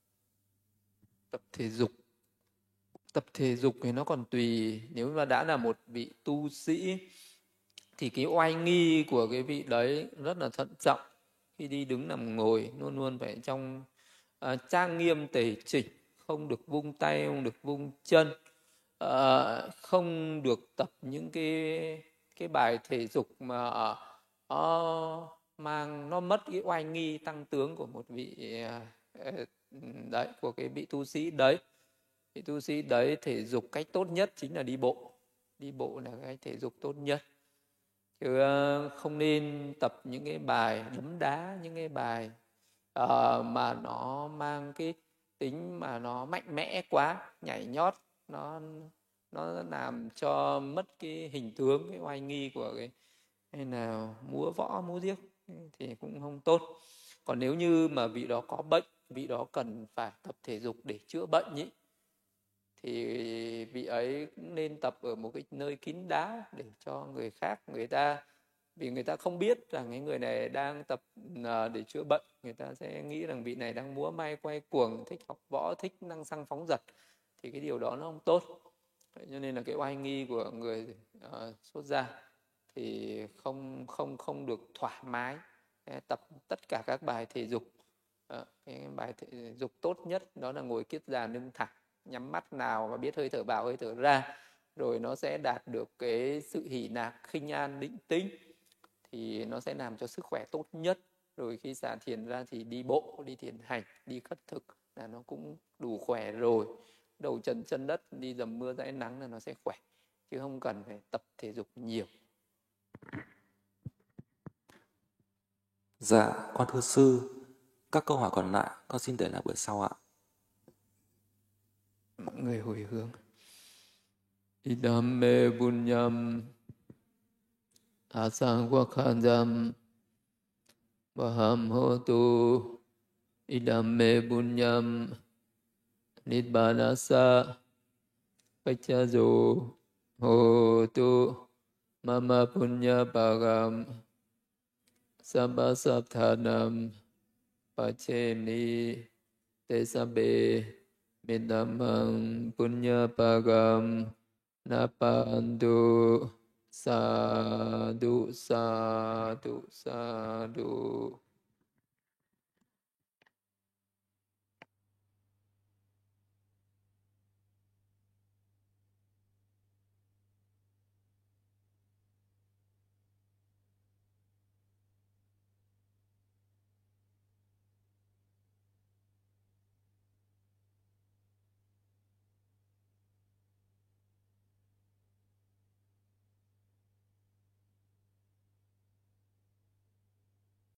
Tập thể dục Tập thể dục thì nó còn tùy. Nếu mà đã là một vị tu sĩ thì cái oai nghi của cái vị đấy rất là thận trọng. Khi đi đứng nằm ngồi luôn luôn phải trong uh, trang nghiêm tề chỉnh, không được vung tay, không được vung chân, uh, không được tập những cái cái bài thể dục mà uh, mang nó mất cái oai nghi tăng tướng của một vị uh, đấy, của cái vị tu sĩ đấy. Vị tu sĩ đấy thể dục cách tốt nhất chính là đi bộ. Đi bộ là cái thể dục tốt nhất. Chứ không nên tập những cái bài đấm đá, những cái bài uh, mà nó mang cái tính mà nó mạnh mẽ quá, nhảy nhót, nó nó làm cho mất cái hình tướng, cái oai nghi của cái, hay là múa võ, múa điếc thì cũng không tốt. Còn nếu như mà vị đó có bệnh, vị đó cần phải tập thể dục để chữa bệnh ý, thì vị ấy cũng nên tập ở một cái nơi kín đáo để cho người khác, người ta, vì người ta không biết rằng cái người này đang tập để chữa bệnh, người ta sẽ nghĩ rằng vị này đang múa may quay cuồng, thích học võ, thích năng xăng phóng dật, thì cái điều đó nó không tốt. Cho nên là cái oai nghi của người uh, xuất gia thì không không không được thoải mái tập tất cả các bài thể dục. Uh, cái bài thể dục tốt nhất đó là ngồi kiết già lưng thẳng, nhắm mắt nào và biết hơi thở vào hơi thở ra, rồi nó sẽ đạt được cái sự hỷ lạc, khinh an, định tĩnh, thì nó sẽ làm cho sức khỏe tốt nhất. Rồi khi xả thiền ra thì đi bộ, đi thiền hành, đi khất thực là nó cũng đủ khỏe rồi. Đầu chân chân đất, đi dầm mưa dãi nắng là nó sẽ khỏe, chứ không cần phải tập thể dục nhiều. Dạ, con thưa sư, các câu hỏi còn lại con xin để lại buổi sau ạ. Mọi người hồi hướng. Idame bunyam asangwakhanjam vaham hotu idame bunyam nidbanasa pachajo hotu mama punya bagam sabasabthanam pachemi tesabe Midamang punyapagam napandu. Sadhu, sadhu, sadhu.